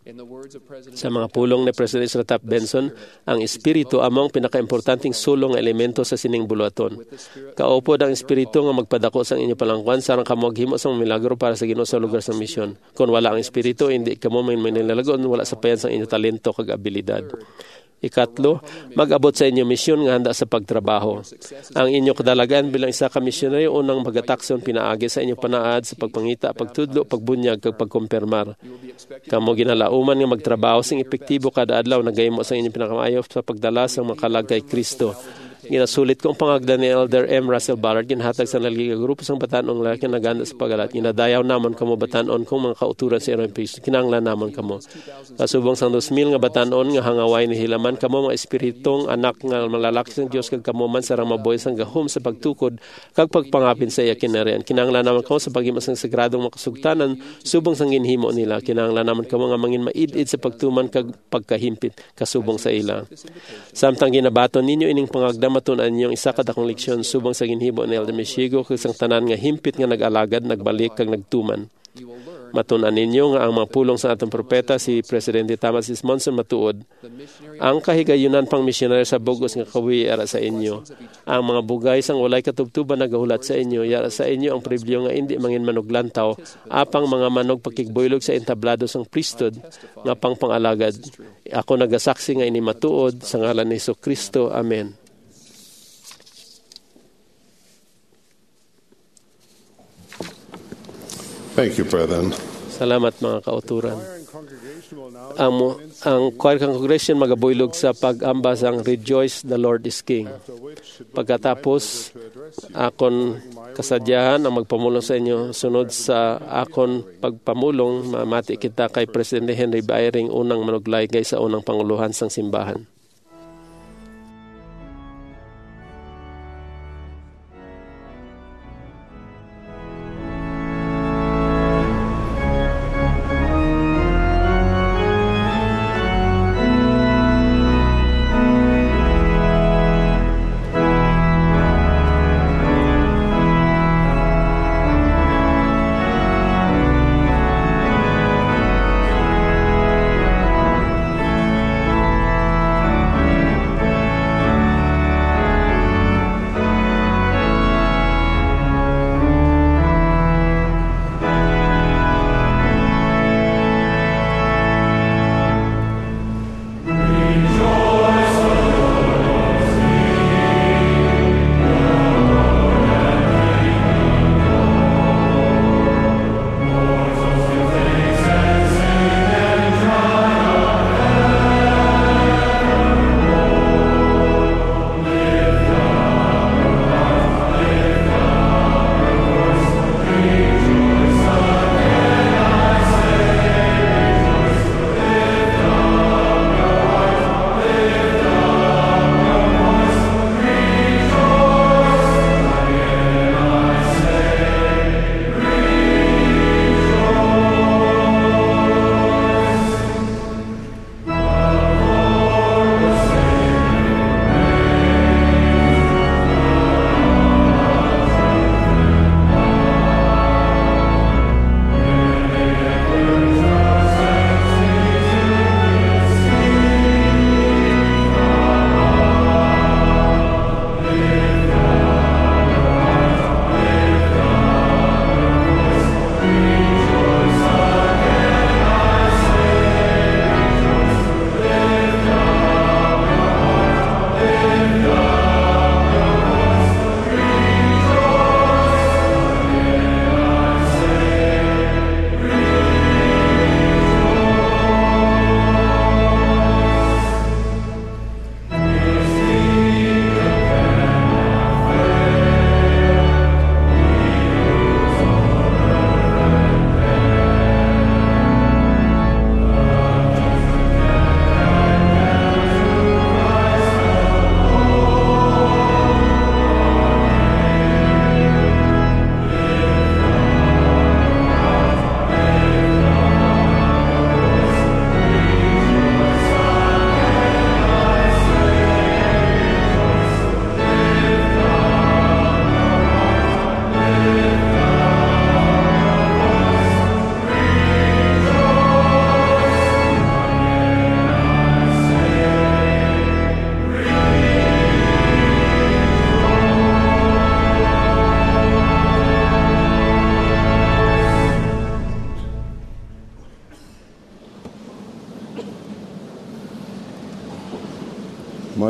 Sa mga pulong ni President Israel Benson, ang espiritu among pinakaimportanteng sulong elemento sa sining buluhaton. Kaupod ang espiritu nga magpadako sang inyong palangkuan sarang kamo maghimo sang milagro para sa Ginoo sa lugar sang misyon. Kung wala ang espiritu, hindi kamo may nilalagon, wala sa payan sang inyong talento kag abilidad. Ikatlo, mag-abot sa inyong misyon nga handa sa pagtrabaho. Ang inyong kadalagan bilang isa ka misyonaryo unang magatakson pinaagi sa inyong panaad sa pagpangita, pagtudlo, pagbunyag, kag pagkumpirmar. Kamo ginalauman nga magtrabaho sing epektibo kada adlaw nagahimo sa inyong pinakamayo sa pagdala sa mga kalag kay Kristo. Ginasulit kong pangagdan ni Elder M. Russell Ballard ginhatag sa naliga grupo sang batanong lalaki naganda sa pagalat. Ginadayaw namon kamo batanon kung mga kauturan sa RMP. Kinanglan namon kamo. Kasubong sang 2,000 nga batanon nga hangaway ni hilaman kamo mga espiritong anak nga malalaki sang Dios kag kamo man sarang mabuhay sang gahom sa pagtukod kag pagpangapin sa iya kinarian. Kinanglan namon kamo sa paghimo sang sagradong makasugtanan subong sang ginhimo nila. Kinanglan namon kamo nga mangin maid-id sa pagtuman kag pagkahimpit kasubong sa ila. Samtang ginabaton ninyo ining pangagdam matunan niyong isa kadakong leksyon subong sa ginhibo ni Elder Meshigo kag sang tanan nga himpit nga nag-alagad, nagbalik kag nagtuman. Matunan ninyo nga ang mga pulong sa atong propeta si Presidente Thomas S. Monson matuod. Ang kahigayunan pang misyonaryo sa bugos nga kabuhi ara sa inyo. Ang mga bugay sang walay katubtuban nagahulat sa inyo, yara sa inyo ang pribilehyo nga indi mangin manuglantaw, apang mga manog pakigboylog sa entablado sang priesthood nga pang-alagad. Ako nagasaksi nga ini matuod sa ngalan ni Jesucristo. Amen. Thank you, brethren. Salamat mga kauturan. Ang choir congregation magabuylog sa pag-amba sang Rejoice, the Lord is King. Pagkatapos, akon kasadyahan ang magpamulong sa inyo. Sunod sa akon pagpamulong, mamati kita kay Presidente Henry Bayring unang manuglay sa unang panguluhan sang simbahan.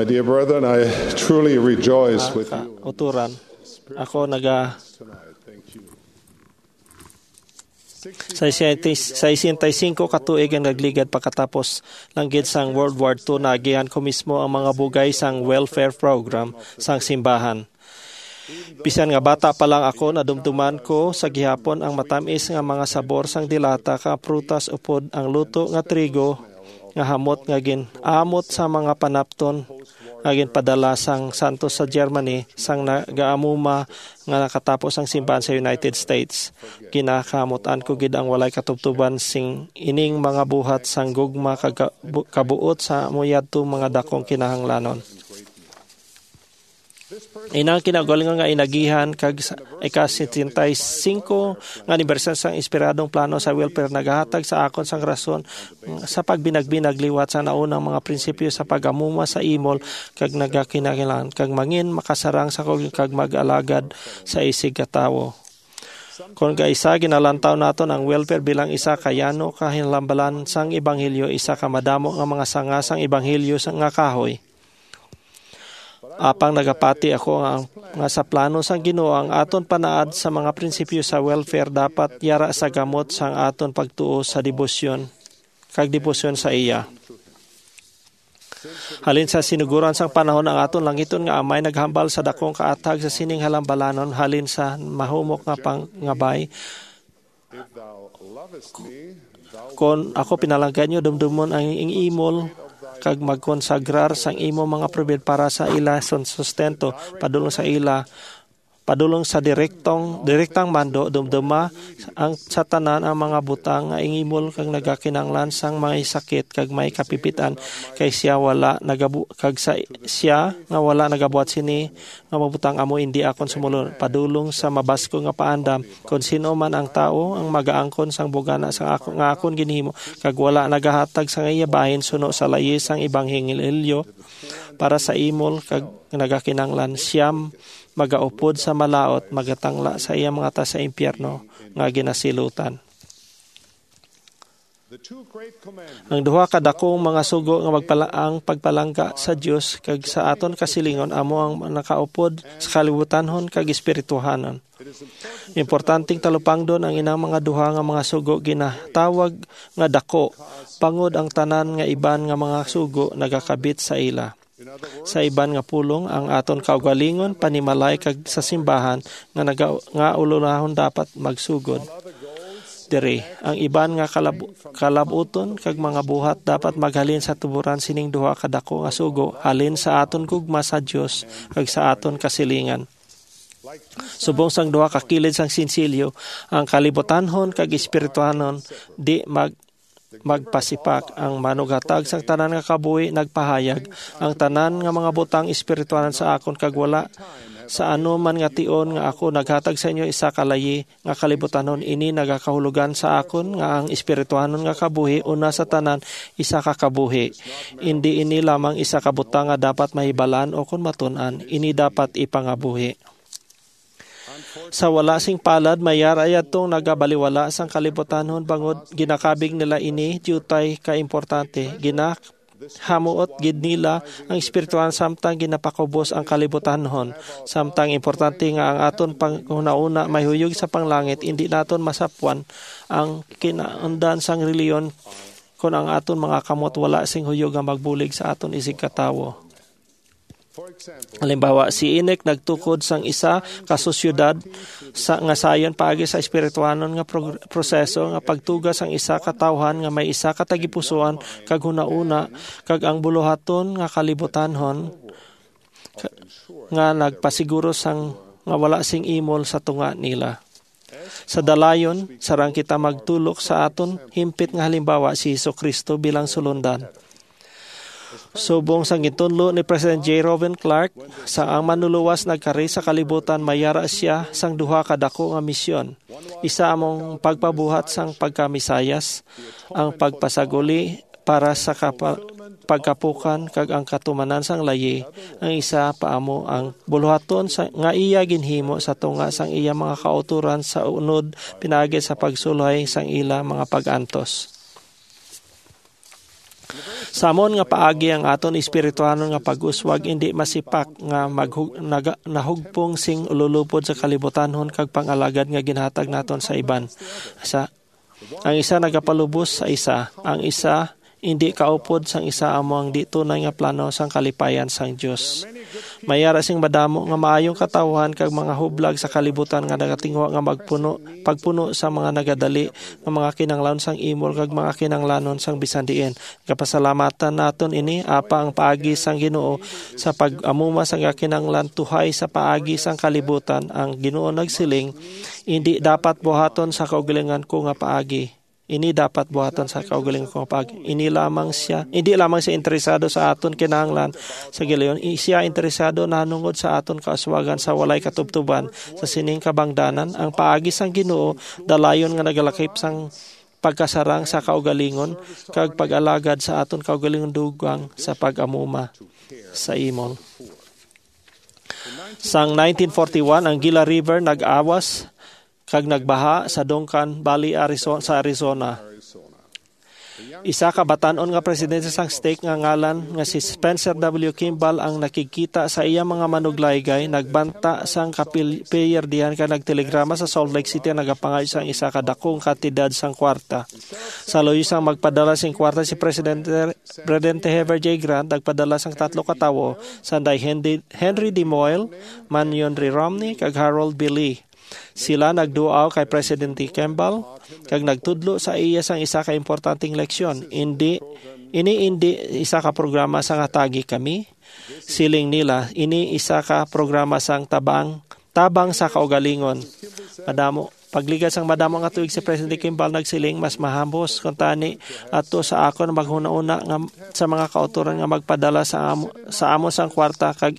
My dear brethren, I truly rejoice with you. Uturan. Ako sa 65 katuig ang nagligad pagkatapos langgit sang World War II naagihan ko mismo ang mga bugay sang welfare program sang simbahan. Bisan nga bata pa lang ako, nadumduman ko sa gihapon ang matamis nga mga sabor sang dilata ka prutas upod ang luto nga trigo nga hamot nga gin-amot sa mga panapton nga ginpadala sang Santos sa Germany sang nagaamuma nga nakatapos ang simbahan sa United States. Kinakamutan ko gid ang walay katubtuban sing ining mga buhat sang gugma kabuot sa muyadto mga dakong kinahanglanon. Inang kinagalingon nga inagihan kag ika-75 nga anibersaryo sang inspiradong plano sa welfare nagahatag sa akon sang rason sa pagbinagbinag liwat sa naunang mga prinsipyo sa pagamuma sa imol kag nagakinahanglan kag mangin makasarang sa kag mag-alagad sa isig ka tawo. Kung kaisa ginalantaw naton ang welfare bilang isa kayano kahinlambalan sang ebanghelyo, isa ka madamo nga mga sanga sang ebanghelyo sang nga kahoy. Apang nagapati ako nga sa plano sang Ginoo ang aton panaad sa mga prinsipyo sa welfare dapat yara sa gamot sang aton pagtuo sa debosyon kag debosyon sa iya. Halin sa sinuguran sang panahon ang aton langiton nga amay naghambal sa dakong kaatag sa sining halambalanon halin sa mahumok nga pangabay. Kon ako pinalanggan nyo dumdumon ang imol kag magkonsagrar sang imo mga provide para sa ila son sustento padulong sa ila padulong sa direktang mando dumduma ang sa tanan ang mga butang nga ingimol kag nagakinanglan sang may sakit kag may kapipitan kay siya nga wala nagabuhat sini nga mabutang amo hindi akon sumulon padulong sa mabasko nga paandam kon sino man ang tao ang magaangkon sang bugana sang akon ginhimo kag wala nagahatag sang iya bahin suno sa layis sang ebanghelyo para sa imol kag nagakinanglan siyam magaupod sa malaot, magatangla sa iya mga ta sa impyerno nga ginasilutan. Ang duha ka dakong mga sugo nga ang pagpalangga sa Dios kag sa aton kasilingon amo ang nakaupod sa kalibutanhon kag espirituhanon. Importanteng talupangdon ang inang mga duha nga mga sugo ginatawag nga dako pangod ang tanan nga iban nga mga sugo nagakabit sa ila. Sa iban nga pulong ang aton kaugalingon panimalay kag sa simbahan nga ulunahon dapat magsugod. Diri ang iban nga kalabuton kag mga buhat dapat maghalin sa tuburan sining duha ka dako nga sugo halin sa aton gugma sa Dios kag sa aton kasilingan. Subong sang duha ka kilid sang sinsilyo ang kalibutanhon kag espirituhanon di magpasipak ang manugatag sang tanan nga kabuhi nagpahayag ang tanan nga mga butang espirituhanan sa akon kag wala sa ano man nga tion nga ako naghatag sa inyo isa kalayi nga kalibutanon ini nagakahulugan sa akon nga ang espirituhanon nga kabuhi una sa tanan isa ka kabuhi hindi ini lamang isa ka butang nga dapat mahibalan o kun matun-an ini dapat ipangabuhi. Sa wala sing palad, mayara yatong nagabaliwala sang kalibutanhon bangod ginakabig nila ini, diutay ka-importante. Hamuot gid nila ang espirituhan samtang ginapakubos ang kalibutanhon. Samtang importante nga ang aton panghuna-una may huyog sa panglangit, hindi naton masapwan ang kinaundan sang reliyon kung ang aton mga kamot wala sing huyog ang magbulig sa aton isig katawo. Halimbawa, si Inek nagtukod sang isa ka sosyudad nga sayon paagi sa espirituhanon nga proseso nga pagtugas ang isa ka tawhan nga may isa ka tagipusoan kag hunauna kag ang buluhaton nga kalibutanhon nga nagpasiguro sang nga wala sing imol sa tunga nila. Sa dalayon, sarang kita magtulok sa aton himpit nga halimbawa si Jesucristo bilang sulundan. Subong sang gitunlo ni President J. Reuben Clark, sa ang manluluwas nagkari sa kalibutan mayara siya sang duha ka dako nga misyon. Isa among pagpabuhat sang pagkamisayas, ang pagpasaguli para sa pagkapukan kag ang katumanan sang layi. Ang isa paamo ang buluhaton nga iya ginhimo sa tunga sang iya mga kauturan sa unod pinaagi sa pagsulay sang ila mga pag-antos. Sa amon nga paagi ang aton espirituhanon nga pag-uswag indi masipak nga nahugpong sing ululupod sa kalibutanhon kag pangalagad nga ginhatag naton sa iban. Ang isa nagapalubos sa isa, ang isa hindi kaupod sang isa amo ang di tunay nga plano sang kalipayan sang Dios. Mayara sing madamo nga maayong katawhan kag mga hublag sa kalibutan nga nagatingwa nga pagpuno sa mga nagadali nga mga kinanglanon sang imol kag mga kinanglanon sang bisan diin. Kapasalamatan naton ini apa ang paagi sang Ginoo sa pag-amuma sang kinanglan tuhay sa paagi sang kalibutan. Ang Ginoo nagsiling, hindi dapat buhaton sa kaugalingan ko nga paagi. Ini dapat buhaton sa kaugalingan ko nga paagi. Hindi lamang siya interesado sa aton kinahanglan sa gilayon. Siya interesado na hanungod sa aton kaaswagan sa walay katubtuban sa sining kabangdanan. Ang paagi sang Ginoo dalayon nga nagalakip sang pagkasarang sa kaugalingon kag pag-alagad sa aton kaugalingon dugang sa pag-amuma sa imol. Sang 1941 ang Gila River nag-awas kag nagbaha sa Duncan Valley, Arizona. Isa ka batan-on nga presidente sang state nga ngalan nga si Spencer W. Kimball ang nakikita sa iya mga manuglaygay, nagbanta sang kapilyer diyan ka nagtelegrama sa Salt Lake City nagapangay sang isa ka dakong kantidad sang kwarta. Sa loyo sang magpadala sing kwarta si Presidente Heber J. Grant, nagpadala sang 3 ka tawo, sanday Henry D. Moyle, Marion R. Romney kag Harold B. Lee. Sila nagduaw kay Presidente Kimball kag nagtudlo sa iya sang isa ka importanteng leksyon. Hindi isa ka programa sang atagi kami. Siling nila, ini isa ka programa sang tabang sa kaugalingon. Pagligat sang madamo nga tuig si Presidente Kimball nagsiling, mas mahambos kung tani ato sa akon maghuna-una nga sa mga kauturan nga magpadala sa amon sang kwarta kag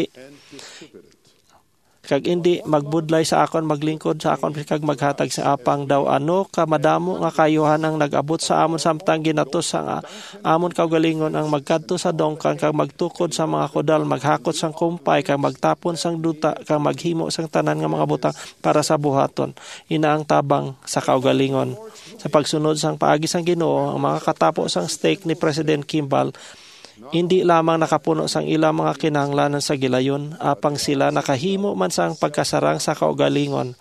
hindi magbudlay sa akon, maglingkod sa akon kag maghatag sa apang daw ano ka madamo nga kayuhan ang nag-abot sa amon samtang ginatos sa amon kaugalingon ang magkadto sa dongkan kag magtukod sa mga kodal, maghakot sang kumpay kag magtapon sang duta kag maghimo sang tanan nga mga butang para sa buhaton. Ina ang tabang sa kaugalingon. Sa pagsunod sang paagi sang Ginoo, ang mga katapo sang stake ni President Kimball hindi lamang nakapuno sang ilang mga kinahanglanan sa gilayon, apang sila nakahimo man sang pagkasarang sa kaugalingon,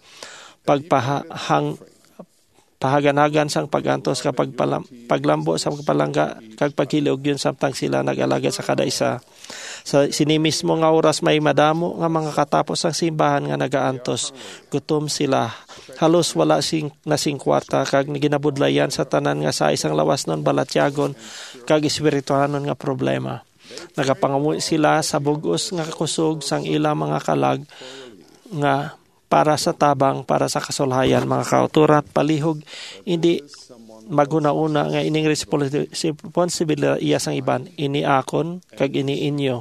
pahaganagan sang pagantos kapag paglambo sa pagpalangga kag paghilog yun samtang sila nag-alaga sa kada isa. Sa sini mismo nga oras may madamo nga mga katapos ang simbahan nga nagaantos. Gutom sila. Halos wala nasing kwarta kag ginabudlayan sa tanan nga sa isang lawas non balatyagon kag espirituhanon nga problema. Nagapangamuy sila sa bugos nga kusog sang ilang mga kalag nga para sa tabang, para sa kasulhayan, mga kauturan, palihog, hindi maghuna-una nga ining responsibilidad iya sang iban. Ini akon, kag ini inyo.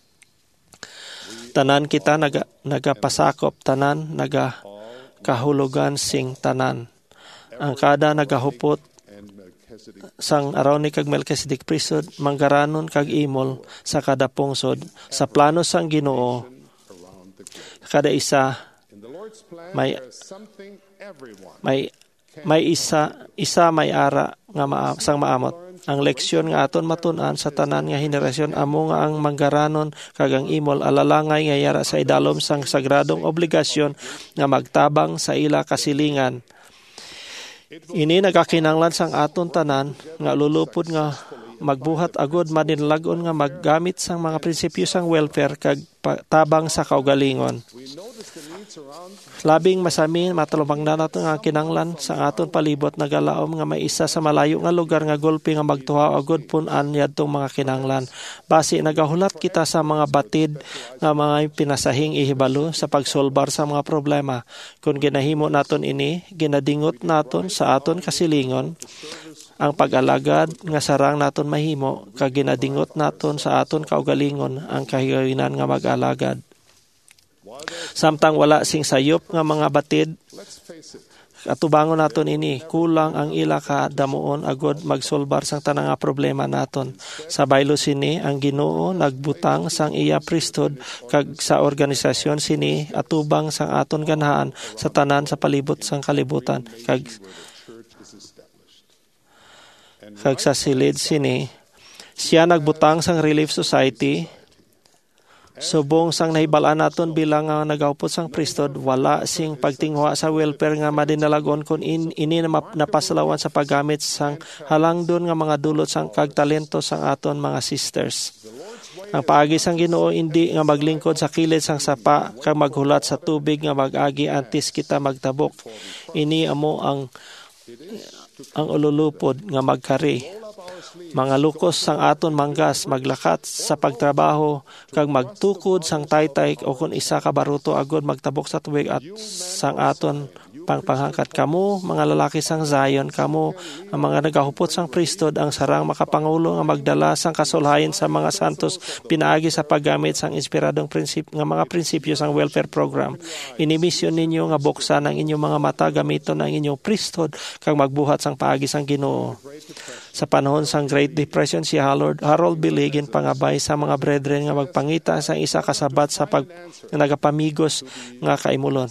Tanan kita nagapasakop, tanan nagakahulugan sing tanan. Ang kada nagahupot sang araw ni kag Melchizedek priesthood, manggaranon kag imol sa kada pungsod. Sa plano sang Ginoo, kada isa may ara nga sang maamot. Ang leksyon nga aton matun-an sa tanan nga henerasyon amo nga ang manggaranon kag ang imol alalangay nga yara sa idalom sang sagradong obligasyon nga magtabang sa ila kasilingan. Ini nagakinanglan sang aton tanan nga lulupod nga magbuhat agod madinlagon nga maggamit sang mga prinsipyo sang welfare kag tabang sa kaugalingon. Labing masamin matalubang na nato nga kinanglan sa aton palibot nagalaom nga may isa sa malayo nga lugar nga gulpi nga magtuhaw agod pun-an yadtong mga kinanglan. Base nagahulat kita sa mga batid nga mga pinasahing ihibalo sa pagsolbar sa mga problema. Kung ginahimo naton ini, ginadingot naton sa aton kasilingon ang pag-alagad nga sarang naton mahimo kag ginadingot naton sa aton kaugalingon ang kahigayonan nga mag-alagad. Samtang wala sing sayop nga mga batid, atubangon naton ini, kulang ang ila ka damuon agod magsolbar sang tanang nga problema naton. Sa baylo sini, ang Ginoo nagbutang sang iya priesthood kag sa organisasyon sini atubang sang aton ganahan sa tanan sa palibot sang kalibutan kag sa silid sini Siya nagbutang sang Relief Society. Subong sang nahibalaan naton bilang nga nagahupot sang pristod, wala sing pagtinghwa sa welfare nga madinalagon kun ini na napasalawan sa paggamit sang halangdon nga mga dulot sang kagtalento sang aton mga sisters. Ang paagi sang Ginoo hindi nga maglingkod sa kilid sang sapa kag maghulat sa tubig nga mag-agi antes kita magtabok. Ini amo ang ululupod nga magkari. Mga lukos sang aton manggas maglakat sa pagtrabaho kag magtukod sang taytay o kung isa ka baruto agod magtabok sa tubig at sang aton pangpanghakat. Kamo mga lalaki sang Zion, kamo ang mga nagahupot sang pristod, ang sarang makapangulo nga magdala sang kasulhayan sa mga santos pinaagi sa paggamit sang inspiradong mga prinsipyo sang welfare program. Inimisyon ninyo nga buksan ang inyong mga mata gamiton ang inyong pristod kag magbuhat sang paagi sang Ginoo. Sa panahon sang Great Depression, si Harold Biligin pangabay sa mga brethren nga magpangita sa isa kasabat sa nagapamigos nga kaimulon,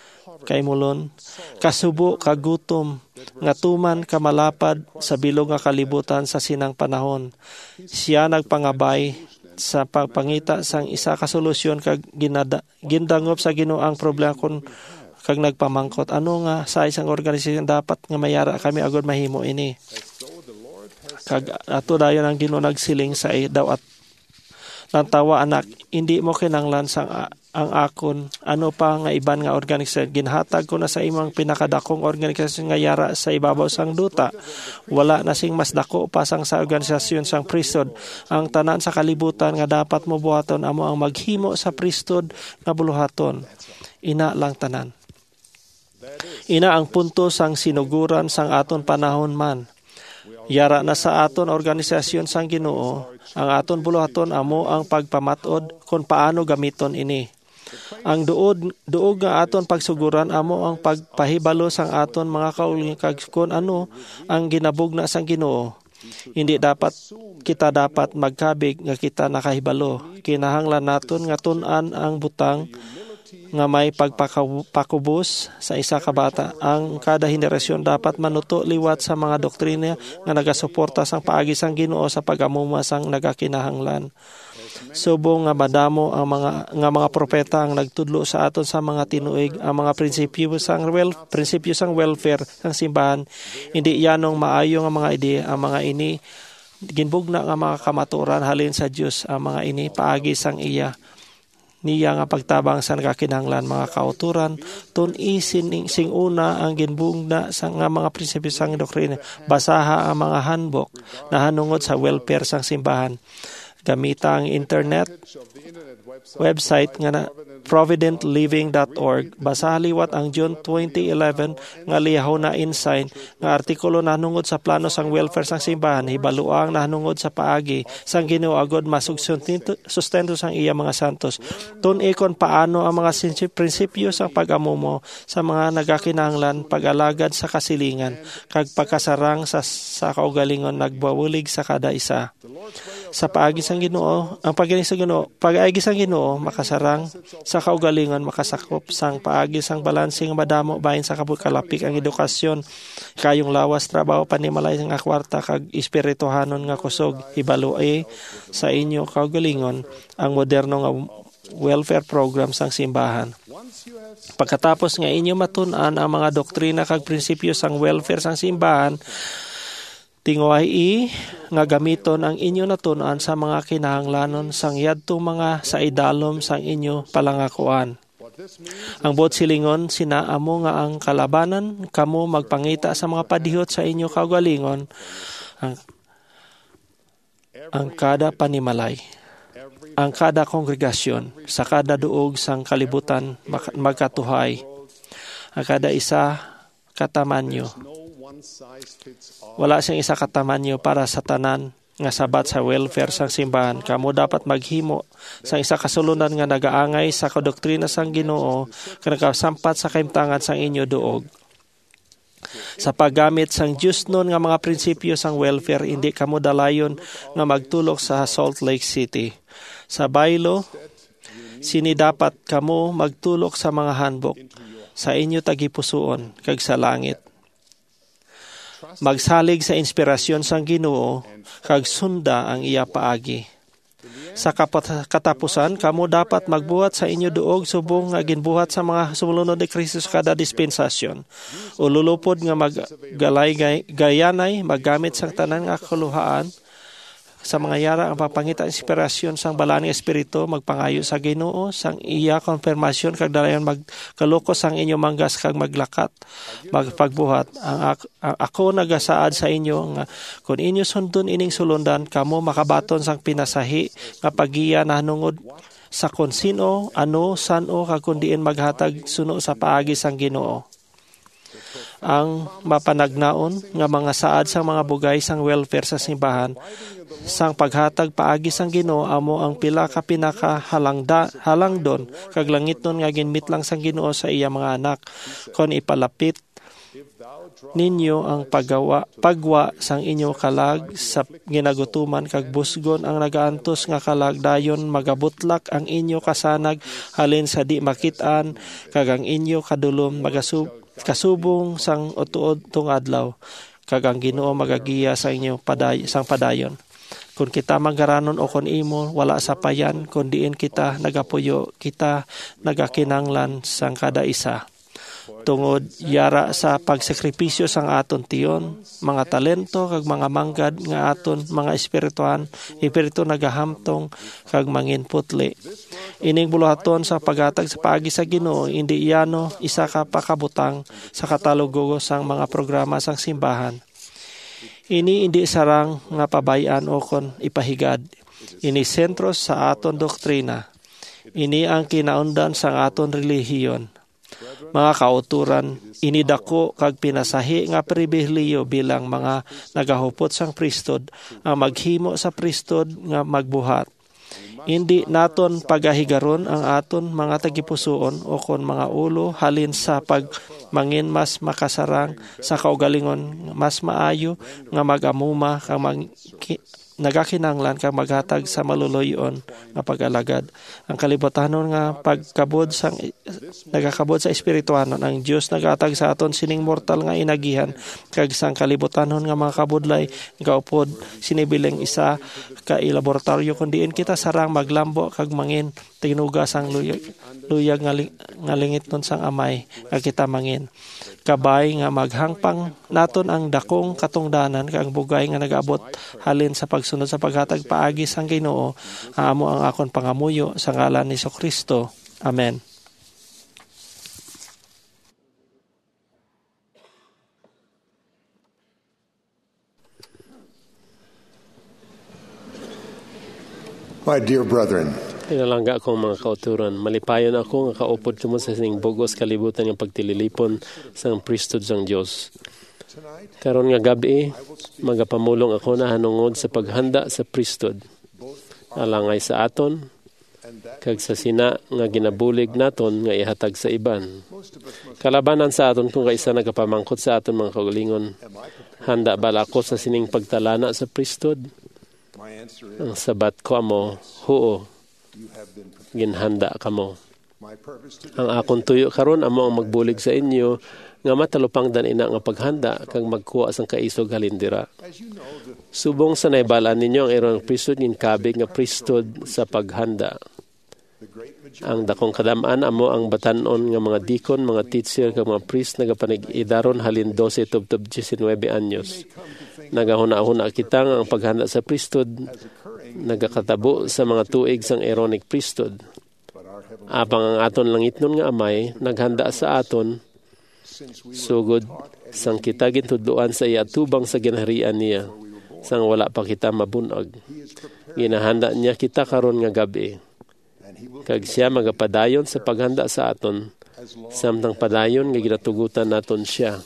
kasubo, kagutom, nga tuman, kamalapad sa bilog nga kalibutan sa sinang panahon. Siya nagpangabay sa pagpangita sang isa ka solusyon kag gindangop sa Ginoo ang problema kun kag nagpamangkot. Ano nga sa isang organisasyon dapat nga mayara kami agad mahimo ini. Kag ato dayon ang Ginoo nagsiling sa daw at lantawa anak, hindi mo kinanglan sang ang akon ano pa nga iban nga organisasyon. Ginhatag ko na sa imong pinakadakong organisasyon nga yara sa ibabaw sang duta. Wala na sing mas dako pa sang sa organisasyon sang pristod. Ang tanan sa kalibutan nga dapat mo buhaton amo ang maghimo sa pristod nga buluhaton. Ina lang tanan. Ina ang punto sang sinuguran sang aton panahon man. Yara na sa aton organisasyon sang Ginoo, ang aton buluhaton amo ang pagpamatod kung paano gamiton ini. Ang duog nga aton pagsuguran amo ang pagpahibalo sang aton mga kauling kag kung ano ang ginabugna sang Ginoo. Hindi kita dapat magkabig nga kita nakahibalo. Kinahanglan naton nga tun-an ang butang nga may pagpakubos sa isa ka bata. Ang kada henerasyon dapat manuto liwat sa mga doktrina nga nagasuporta sang paagi sang Ginoo sa pag-amuma sang nagakinahanglan. Subong nga madamo ang mga propeta ang nagtudlo sa aton sa mga tinuig ang mga prinsipyo sang welfare sang simbahan. Hindi yanong maayo nga mga ideya ang mga ini ginbugna nga mga kamaturan halin sa Dios ang mga ini paagi sang niya nga pagtabang sa nagakinahanglan mga kauturan tun isin sing una ang ginbugna sa nga mga prinsipyo sang doktrina. Basaha ang mga handbook na hanungod sa welfare sang simbahan. Gamita ang internet website nga na providentliving.org. Basaha liwat ang June 2011 nga lihao na insign nga artikulo na hanungod sa plano sang welfare sang simbahan. Hibaluang na hanungod sa paagi sang Ginoo agod sustento sang iya mga santos. Tun-ikon paano ang mga prinsipyo sang pag-amumo sa mga nagakinahanglan, pag-alagad sa kasilingan, kag pagkasarang sa kaugalingon nagbawulig sa kada isa. Sa paagi sang Ginoo, ang pag-agi sang Ginoo makasarang sa kaugalingon, makasakop sang paagi sang balansing madamo bahin sa kabukalapik ang edukasyon, kayong lawas trabaho panimalay nga kwarta kag espirituhanon nga kusog. Ibalue sa inyo kaugalingon ang moderno nga welfare program sang simbahan. Pagkatapos nga inyo matun-an ang mga doktrina kag prinsipyo sang welfare sang simbahan, tinguay nga gamiton ang inyo natun-an sa mga kinahanglanon sang yadtong mga sa idalom sang inyo palangakuan. Ang bot silingon sinaamo nga ang kalabanan kamo magpangita sa mga padihot sa inyo kaugalingon ang kada panimalay, ang kada kongregasyon, sa kada duog sang kalibutan magkatuhay, ang kada isa katamanyo. Wala siyang isa katamanyo para sa tanan nga sabat sa welfare sang simbahan. Kamo dapat maghimo sa isa kasulunan nga nagaangay sa kadoktrina sang Ginoo nga nagasampat sa kaimtangan sang inyo duog. Sa paggamit sang Dios nun nga mga prinsipyo sang welfare, hindi kamo dalayon nga magtulok sa Salt Lake City. Sa baylo, sini dapat kamo magtulok sa mga handbook sa inyo tagipusoon kag sa langit. magsalig sa inspirasyon sang Ginoo kag sunda ang iya paagi. Sa katapusan, kamo dapat magbuhat sa inyo duog subong nga ginbuhat sa mga sumulunod ni Kristo sa kada dispensasyon. Ululupod nga maggalay gayanay, maggamit sang tanan nga kaluhaan sa mga yara ang papangita inspirasyon sang balaning espiritu, magpangayo sa Ginoo sang iya konfirmasyon kag dalayon magkalukos sang inyo manggas kag maglakat magpagbuhat. Ako nagasaad sa inyo nga kung inyo sundon ining sulundan, kamo makabaton sang pinasahi nga pagiya nahanungod sa kung sino, ano, sano kag kun diin maghatag suno sa paagi sang Ginoo. Ang mapanagnaon nga mga saad sang mga bugay sang welfare sa simbahan sang paghatag paagi sang Ginoo amo ang pila ka halangdon kag langitnon nga ginmitlang sang Ginoo sa iya mga anak kon ipalapit ninyo ang pagwa sang inyo kalag sa ginagutuman kag busgon ang nagaantos nga kalag dayon magabutlak ang inyo kasanag halin sa di makit-an kag ang inyo kadulom kasubong sang utuod tung adlaw kag ang Ginoo magagiya sa inyo sang padayon. Kung kita magaranon o kon imo wala sa payan, kun diin kita nagapuyo, kita nagakinanglan sang kada isa. Tungod yara sa pagsakripisyo sang aton tiyon, mga talento kag mga manggad nga aton mga espiritu nagahamtong kag manginputli. Ining buluhaton sa paghatag sa paagi sa Ginoo, hindi iyano isa ka pakabutang sa katalog sang mga programa sang simbahan. Ini hindi sarang nga pabayan o kon ipahigad. Ini sentro sa aton doktrina. Ini ang kinaundan sa aton relihiyon. Mga kauturan, ini dako kag pinasahi nga pribilehiyo bilang mga nagahupot sang pristod ang maghimo sa pristod nga magbuhat. Hindi naton pagahigaron ang aton mga tagipusoon o kon mga ulo halin sa pagmangin mas makasarang sa kaugalingon mas maayo nga magamuma kang nagakinanglan kang maghatag sa maluluyon nga pag-alagad. Ang kalibutanon nga nagakabod sa espirituanon ang Dios naghatag sa aton sining mortal nga inagihan kag sang kalibutanon nga mga kabudlay nga upod sinibiling isa ka laboratorio kundiin kita sarang maglambo kag mangin tinugas ang luyag nga lingit nun sang amay nga kita mangin. Kabay nga maghangpang naton ang dakong katungdanan kang bugay nga nagaabot halin sa pagsunod sa paghatag paagi sang Ginoo, amo ang akon pangamuyo sa ngalan ni Kristo. Amen. My dear brethren, Pinalangga akong mga kauturan. Malipayon ako nga kaupod mo sa sining bugos kalibutan ng pagtililipon sang pristod sang Dios. Karon nga gabi, magapamulong ako na hanungod sa paghanda sa pristod. Alangay sa aton, kag sa sina nga ginabulig naton nga ihatag sa iban. Kalabanan sa aton kung kaisa nagapamangkot sa aton mga kaugalingon. Handa bala ako sa sining pagtalana sa pristod? Ang sabat ko amo, huo. Ginhanda kamo. Ang akong tuyo karon amo ang magbulig sa inyo nga matalupang danina nga paghanda kang magkuha sang kaisog halindira. Subong sa naibalaan ninyo ang irong pristod ngin kabig nga pristod sa paghanda. Ang dakong kadamaan amo ang batanon nga mga dikon, mga teacher kag mga priest nagapanig-idaron halin 12 tubtob 19 anyos. Nagahuna-huna kita nga ang paghanda sa pristod nagakatabo sa mga tuig sang Aaronic priesthood. Apang ang aton langitnon nga amay naghanda sa aton sugod sang kita gintudloan sa iya tubang sa ginharian niya sang wala pa kita mabunag. Ginahanda niya kita karon nga gabi. Kag siya magapadayon sa paghanda sa aton samtang padayon nga ginatugutan naton siya.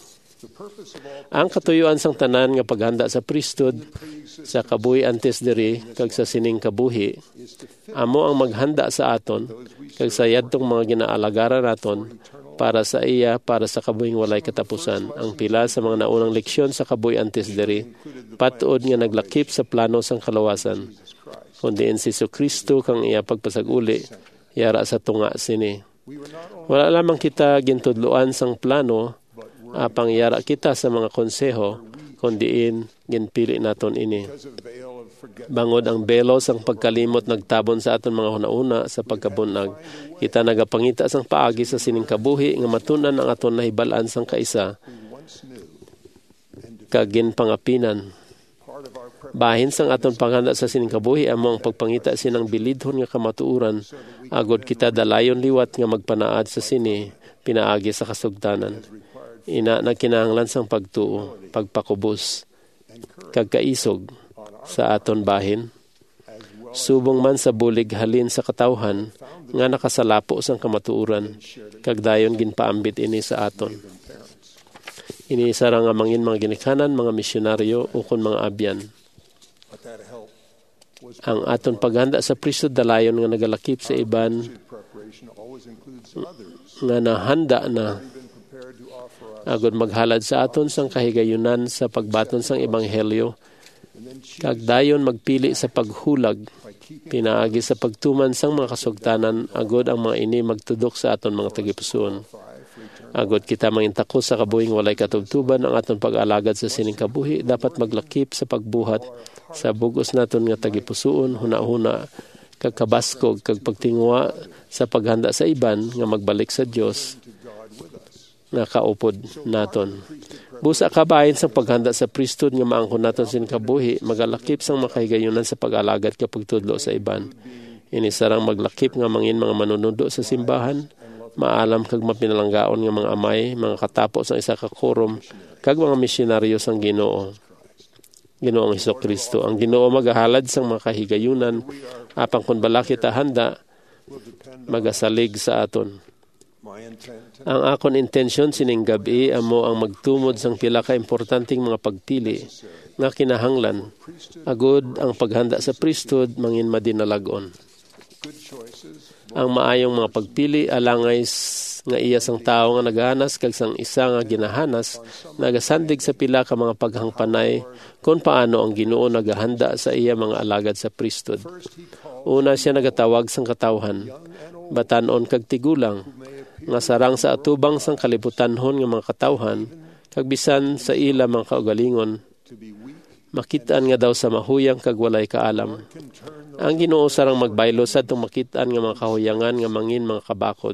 Ang katuyuan sang tanan nga paghanda sa priesthood sa kabuhi antes diri kag sa sining kabuhi amo ang maghanda sa aton kag sa yadtong mga ginaalagaran naton para sa iya para sa kabuhing walay katapusan. Ang pila sa mga naunang leksyon sa kabuhi antes diri patuod nga naglakip sa plano sang kalawasan. Kundiin si Kristo kang iya pagpasaguli yara sa tunga sini. Wala lamang kita gintudloan sang plano apang yara kita sa mga konseho, kundiin ginpili naton ini. Bangod ang belos ang pagkalimot nagtabon sa aton mga hunauna sa pagkabunag. Kita nagapangita sang paagi sa sining kabuhi nga matunan ang aton nahibalaan sang kaisa kagin pangapinan. Bahin sang aton paghanda sa sining kabuhi amo ang pagpangita sinang bilidhon nga kamatuuran agod kita dalayon liwat nga magpanaad sa sini pinaagi sa kasugtanan. Ina nagkinahanglan sang pagtuo, pagpakubos, kagkaisog sa aton bahin. Subong man sa bulig halin sa katawhan nga nakasalapo sang kamatuuran, kagdayon ginpaambit ini sa aton. Ini sarang nga mangin mga ginikanan, mga misyonaryo ukon mga abyan. Ang aton paghanda sa priesthood dalayon nga nagalakip sa iban nga nahanda na agod maghalad sa aton sang kahigayunan sa pagbaton sang ebanghelyo kag dayon magpili sa paghulag pinaagi sa pagtuman sang mga kasugtanan agod ang mga ini magtudok sa aton mga tagipusoon agod kita mangintako sa kabuhing walay katubtuban ang aton pag-alagad sa sining kabuhi dapat maglakip sa pagbuhat sa bugos naton nga tagipusoon huna-huna kag kabaskog kag pagtingwa sa paghanda sa iban nga magbalik sa Dios nga kaupod naton. Busa kabahin sa paghanda sa priesthood nga maangkon naton sin kabuhi, magalakip sang makahigayunan sa pag-alagad kapag tudlo sa iban. Ini sarang maglakip nga mangin mga manunundo sa simbahan, maalam kag mapinalanggaon nga mga amay, mga katapo sang isa ka korum, kag mga misyonaryo sang Ginoo. Ginoong Hesukristo. Ang Ginoo magahalad sang mga kahigayunan, apang kun bala kita handa, magasalig sa aton. Ang akon intensyon sining gabi amo ang magtumod sang pila ka importanteng mga pagpili nga kinahanglan agud ang paghanda sa priesthood mangin madinalagon. Ang maayong mga pagpili alangay nga iya sang tao nga nagahanas kag sang isa nga ginahanas nagasandig sa pila ka mga paghangpanay kung paano ang Ginoo nagahanda sa iya mga alagad sa priesthood. Una siya nagatawag sang katawhan, batanon kag tigulang nga sarang sa atubang sang kalibutanhon nga mga katawhan kag bisan sa ila mga kaugalingon makitaan nga daw sa mahuyang kag walay kaalam. Ang Ginoo sarang magbaylo sa itong makitaan nga mga kahuyangan nga mangin mga kabakod.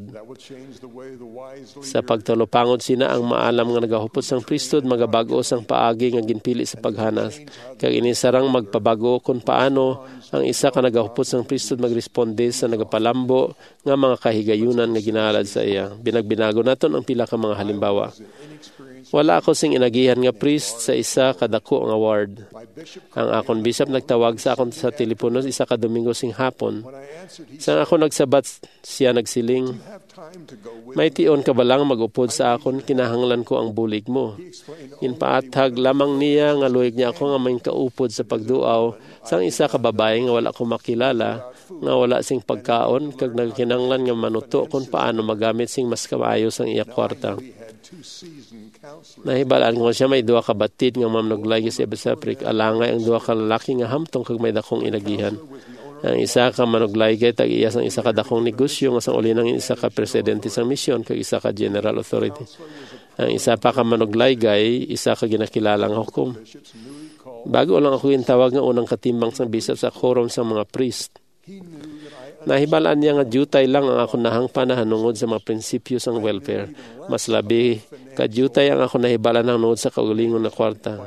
Sa pagtulopangod sina ang maalam nga nagahupot sang priesthood magabago sang paagi nga ginpili sa paghanas. Kag ini sarang magpabago kung paano ang isa ka nagahupot sang priesthood magresponde sa nagapalambo nga mga kahigayunan nga ginahalad sa iya. Binagbinago naton ang pila ka mga halimbawa. Wala ako sing inagihan nga priest sa isa kadako nga ward. Ang akon bishop nagtawag sa akon sa telepono isa ka Domingo sing hapon. Sang ako nagsabat siya nagsiling, may tion ka ba lang mag-upod sa akon, kinahanglan ko ang bulig mo. Inpaathag lamang niya nga luig niya ako nga may kaupod sa pagduaw sang isa ka babae nga wala ko makilala, nga wala sing pagkaon, kag nagkinanglan nga manuto kung paano magamit sing mas kamayos ang iya kwarta. Nahibalaan ko siya may duha ka batid nga mamnoglay sa Ebesaprik, alangay ang duha ka lalaki nga hamtong kag may dakong inagihan. Ang isa ka manuglay kay tag iya sang isa ka dakong negosyo nga sang uli nang isa ka presidente sang misyon kag isa ka general authority. Ang isa pa ka manuglay gay isa ka ginakilalang hukom. Bago lang ako gintawag nga unang katimbang sang bishop sa quorum sang mga priest. Nahibalaan niya nga jutay lang ang ako nahangpan na hanungod sa mga prinsipyo sang welfare. Mas labi ka jutay ang ako nahibalaan hanungod sa kaugalingon na kwarta.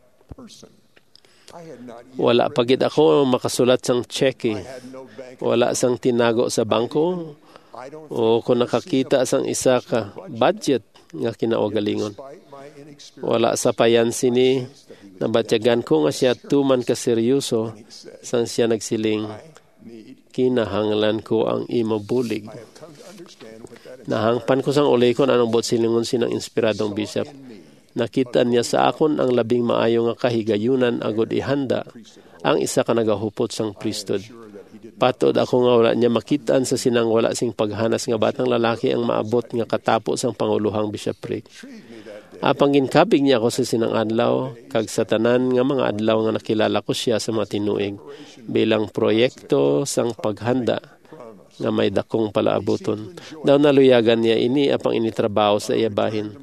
Wala pagid ako makasulat sang cheque. Wala sang tinago sa bangko. O kung nakakita sang isa ka budget nga kinaugalingon. Wala sa payan sini. Nabatyagan ko nga siya tuman ka seryoso sang siya nagsiling. Kinahanglan ko ang imo bulig. Nahangpan ko sang ulay kon anong bot silingon sinang inspiradong bishop. Nakita niya sa akon ang labing maayo nga kahigayunan agod ihanda ang isa ka nagahupot sang priesthood. Patod ako nga wala niya makitaan sa sinang wala sing paghanas nga batang lalaki ang maabot nga katapo sang panguluhang bishopric. Apang ginkabig niya ako sa sinang adlaw, kag sa tanan nga mga adlaw nga nakilala ko siya sa mga tinuig bilang proyekto sang paghanda nga may dakong palaabuton. Daw naluyagan niya ini apang initrabaho sa iya bahin.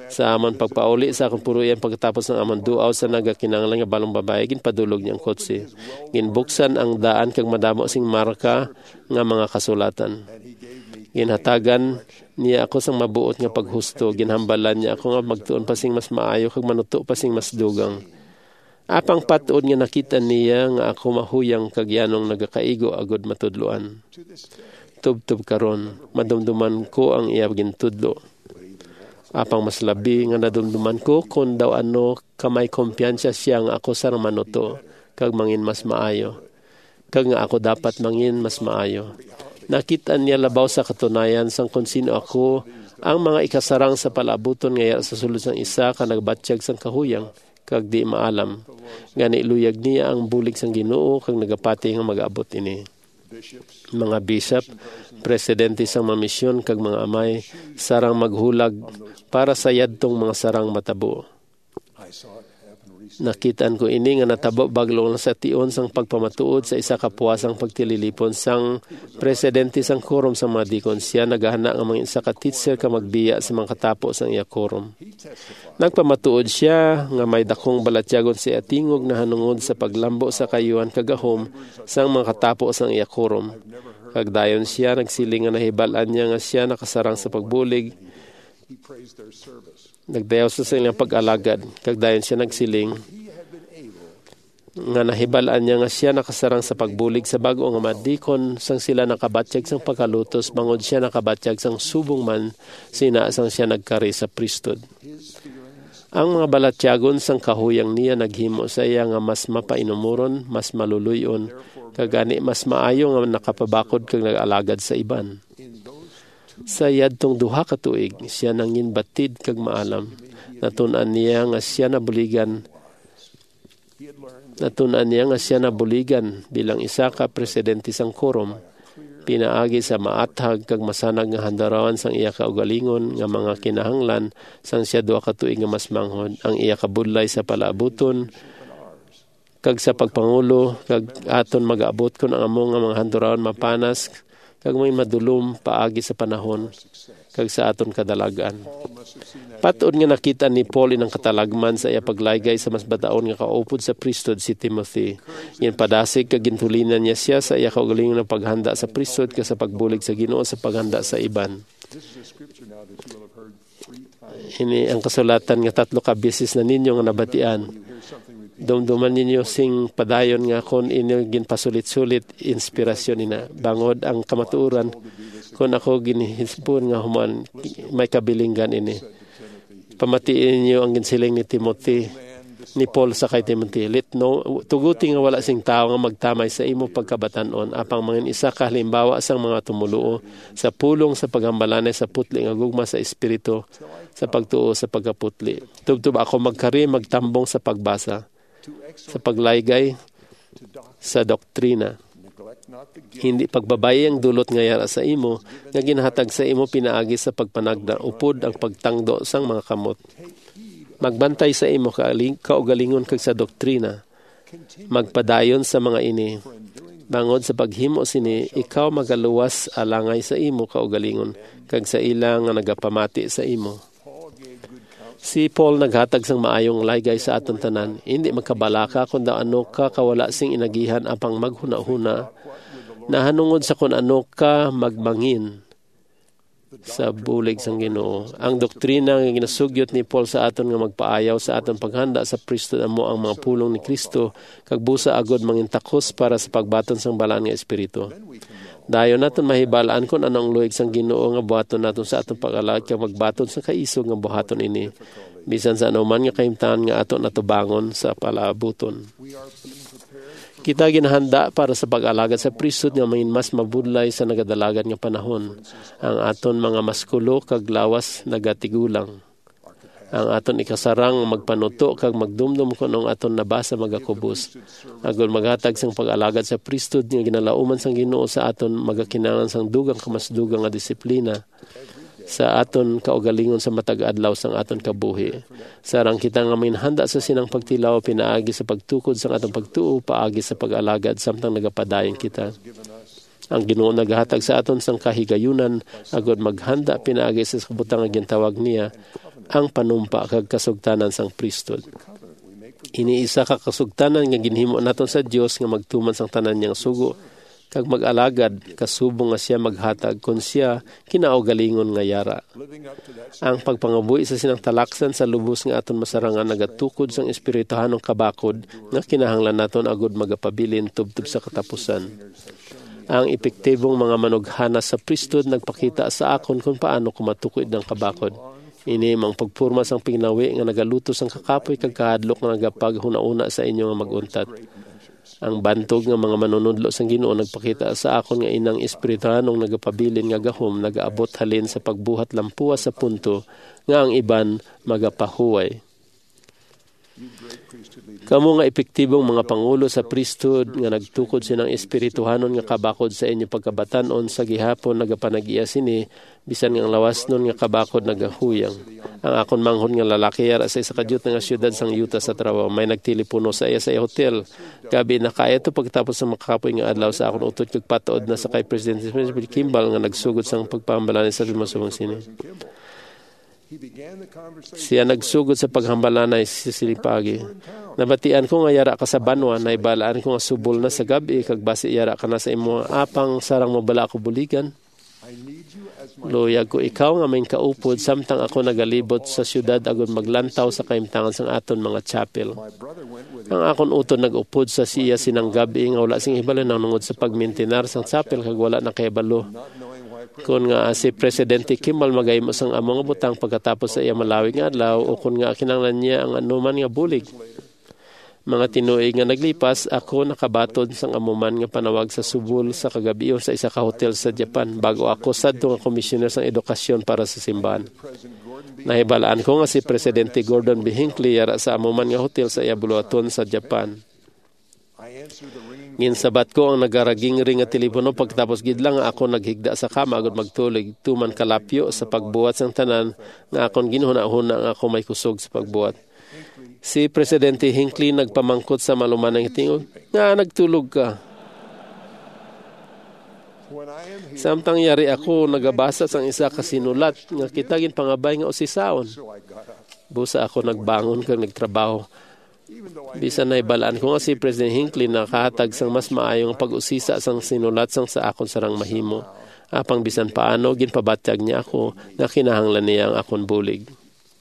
Sa amon pagpauli sa akong puruyan pagkatapos ng amon duaw sa nagakinanglan nga balong babae ginpadulog niyang kotse. Ginbuksan ang daan kag madamo sing marka nga mga kasulatan. Ginhatagan niya ako sang mabuot nga paghusto. Ginhambalan niya ako nga magtuon pasing mas maayo kag manuto pasing mas dugang. Apang patuod nga nakita niya nga ako mahuyang kag yanong nagakaigo agod matudloan. Tub-tub karon, madumduman ko ang iya gintudlo. Apang mas labi nga nadumduman ko kung daw ano kamay kumpiyansya siya nga ako sarang manuto kag mangin mas maayo. Kag nga ako dapat mangin mas maayo. Nakita niya labaw sa katunayan sang kung sino ako ang mga ikasarang sa palabuton ngaya sa sulod sang isa ka nagbatsyag sang kahuyang kag di maalam. Gani luyag niya ang bulig sang Ginoo kag nagapati nga mag-abot ini. Mga bishop, presidente sang mga misyon kag mga amay sarang maghulag para sa yadtong mga sarang matabo. Nakitaan ko ini nga natabo baglong sa tion sang pagpamatuod sa isa ka puwasang pagtililipon sang presidente sang quorum sa mga dikon. Siya naghahana nga mga isa ka teacher ka magbiya sa mga katapo sang iya quorum. Nagpamatuod siya nga may dakong balatyagon si atingog na hanungod sa paglambo sa kayuhan kagahom sang mga katapo sang iya quorum. Kag dayon siya nagsiling nga nahibalan niya nga siya nakasarang sa pagbulig. Nagdayaw sa ilang pag-alagad. Kag dayon siya nagsiling nga nahibalaan niya nga siya nakasarang sa pagbulig sa bago nga madikon sang sila nakabatsyag sang pagkalutos bangod siya nakabatsyag sang subong man sina sang siya nagkari sa priesthood. Ang mga balatyagon sang kahuyang niya naghimo sa iya nga mas mapainumuron, mas maluluyon, kagani mas maayo nga nakapabakod kag nag-alagad sa iban. Sa yadtong duha ka tuig, siya nangin batid kag maalam. Natunan niya nga siya nabuligan bilang isa ka presidente sang quorum. Pinaagi sa maathag kag masanag nga handarawan sang iya kaugalingon nga mga kinahanglan sang siya duha ka tuig nga mas manghod ang iya kabudlay sa palaabuton kag sa pagpangulo kag aton mag-abot kun ang among nga mga handarawan mapanas kag may madulom paagi sa panahon kag sa aton kadalagan. Patuod nga nakita ni Paul inang katalagman sa iya paglaygay sa mas bataon nga kaupod sa priesthood si Timothy. Yan padasig kag gintulinan niya siya sa iya kaugalingon ng paghanda sa priesthood ka sa pagbulig sa Ginoo sa paghanda sa iban. Ini ang kasulatan nga 3 ka beses na ninyo nga nabatian. Dumduman ninyo sing padayon nga kon inyo ginpasulit-sulit inspirasyon ina. Bangod ang kamatuuran kon ako ginihispon nga human may kabilinggan ini. Pamatiin niyo ang ginsiling ni Timothy, ni Paul sa kay Timothy. Tuguti nga wala sing tao nga magtamay sa imo pagkabatanon apang mangin isa ka halimbawa sang mga tumuluo sa pulong sa paghambalanay sa putli nga gugma sa espiritu sa pagtuo sa pagkaputli. Tubtub ako magtambong sa pagbasa, sa paglaygay, sa doktrina. Hindi pagbabay ang dulot nga yara sa imo, nga ginahatag sa imo pinaagi sa pagpanagda, upod ang pagtangdo sang mga kamot. Magbantay sa imo kaugalingon kag sa doktrina. Magpadayon sa mga ini. Bangod sa paghimo sini, ikaw magaluwas alangay sa imo kaugalingon, kag sa ilang nga nagapamati sa imo. Si Paul naghatag sang maayong laygay sa aton tanan. Hindi magkabalaka kung daw ano ka kawala sing inagihan apang maghuna-huna. Nahanungod sa kung ano ka magmangin sa bulig sang Ginoo. Ang doktrina nga ginasugyot ni Paul sa aton nga magpaayaw sa aton paghanda sa priesthood amo ang mga pulong ni Kristo kag busa agod mangintakos para sa pagbaton sang balaan nga espiritu. Dayon naton mahibalaan kung anong luig sang Ginoo nga buhaton naton sa atong pag-alagad kag magbaton sa kaisog nga buhaton ini. Bisan sa anuman nga kahimtang nga aton natubangon sa palabuton. Kita ginahanda para sa pag-alagad sa priesthood nga mangin mas mabudlay sa nagadalagan nga panahon. Ang aton mga maskulo kag lawas nagatigulang. Ang aton ikasarang magpanuto kag magdumdum kunong aton nabasa magakubos. Agol maghatag sang pag-alagad sa priesthood nga ginalauman sang Ginoo sa aton magakinahanglan sang dugang kamasdugang nga disiplina sa aton kaugalingon sa matag adlaw sang aton kabuhi. Sarang kita nga minhanda sa sinang pagtilaw pinaagi sa pagtukod sang atong pagtuo paagi sa pag-alagad samtang nagapadayon kita. Ang Ginoo naghatag sa aton sang kahigayunan agod maghanda pinaagi sa kabutang nga gintawag niya ang panumpa kag kasugtanan sang priesthood. Iniisa ka kasugtanan nga ginhimo naton sa Dios nga magtuman sang tanan niyang sugo kag mag-alagad kasubong nga siya maghatag kun siya kinaugalingon nga yara. Ang pagpangabuhi sa sinang talaksan sa lubos nga aton masarangan nagatukod sang espirituhanong kabakod nga kinahanglan naton agud magapabilin tubtub sa katapusan. Ang epektibong mga manughana sa priesthood nagpakita sa akon kung paano kumatukod ng kabakod. Ini mang pagpurma sang pingnawi nga nagalutos ang kakapoy kag kahadlok nga nagapaghuna-una sa inyo nga maguntat. Ang bantog nga mga manunudlo sang Ginoo nagpakita sa akon nga inang espirituhanong nagapabilin nga gahom nagaabot halin sa pagbuhat lampuwa sa punto nga ang iban magapahuway. Kamo nga epektibong mga pangulo sa priesthood nga nagtukod sinang espirituhanon nga kabakod sa inyo pagkabatan-on sa gihapon nagapanag-iya sini bisan nga ang lawas nun nga kabakod nagahuyang. Ang akon manghon nga lalaki yara sa isa kadyot nga syudad sang Utah sa trabaho may nagtilipuno sa iya hotel. Gabi na kaya to pagtapos sa makapoy nga adlaw sa akon utot kag patuod na sa kay President Kimball nga nagsugod sang pagpambalan sa masubong sini. Siya nagsugod sa paghambalanay sa silipagi. Nabatian ko nga yara ka sa banwa, naibalaan ko nga subol na sa gabi, kag basi yara ka na sa imo apang sarang mo bala ako buligan. Luyag ko ikaw nga may kaupod, samtang ako nagalibot sa syudad agad maglantaw sa kaimtangan sang aton mga chapel. Ang akon uton nag-upod sa siya sinang gabi nga wala sing hibalo nang nungod sa pagmintinar sang chapel kag wala na kahibalo. Kung nga si Presidente Kimball magaymo sang among butang pagkatapos sa iya malawig nga adlaw o kung nga kinahanglan niya ang anuman nga bulig. Mga tinuig nga naglipas, ako nakabatod sang amuman nga panawag sa subol sa kagabiyo sa isa ka hotel sa Japan bago ako sadto nga komisyoner sang edukasyon para sa simbahan. Nahibalaan ko nga si Presidente Gordon B. Hinckley yara sa amuman nga hotel sa iya buluhaton sa Japan. Ginsabat ko ang nagaraging ring nga telepono pagtapos gid lang ako naghigda sa kama agud magtulig tuman kalapyo sa pagbuhat sang tanan nga akon ginhuna-huna nga ako may kusog sa pagbuhat. Si Presidente Hinckley nagpamangkot sa malumanang tingog nga nagtulog ka. Samtang yari ako nagabasa sang isa ka sinulat nga kitagin pangabay nga usisaon. Busa ako nagbangon kag nagtrabaho. Bisan naibalaan ko nga si President Hinckley nakahatag sang mas maayong pag-usisa sang sinulat sang sa akon sarang mahimo. Apang bisan paano ginpabatyag niya ako na kinahanglan niya ang akon bulig.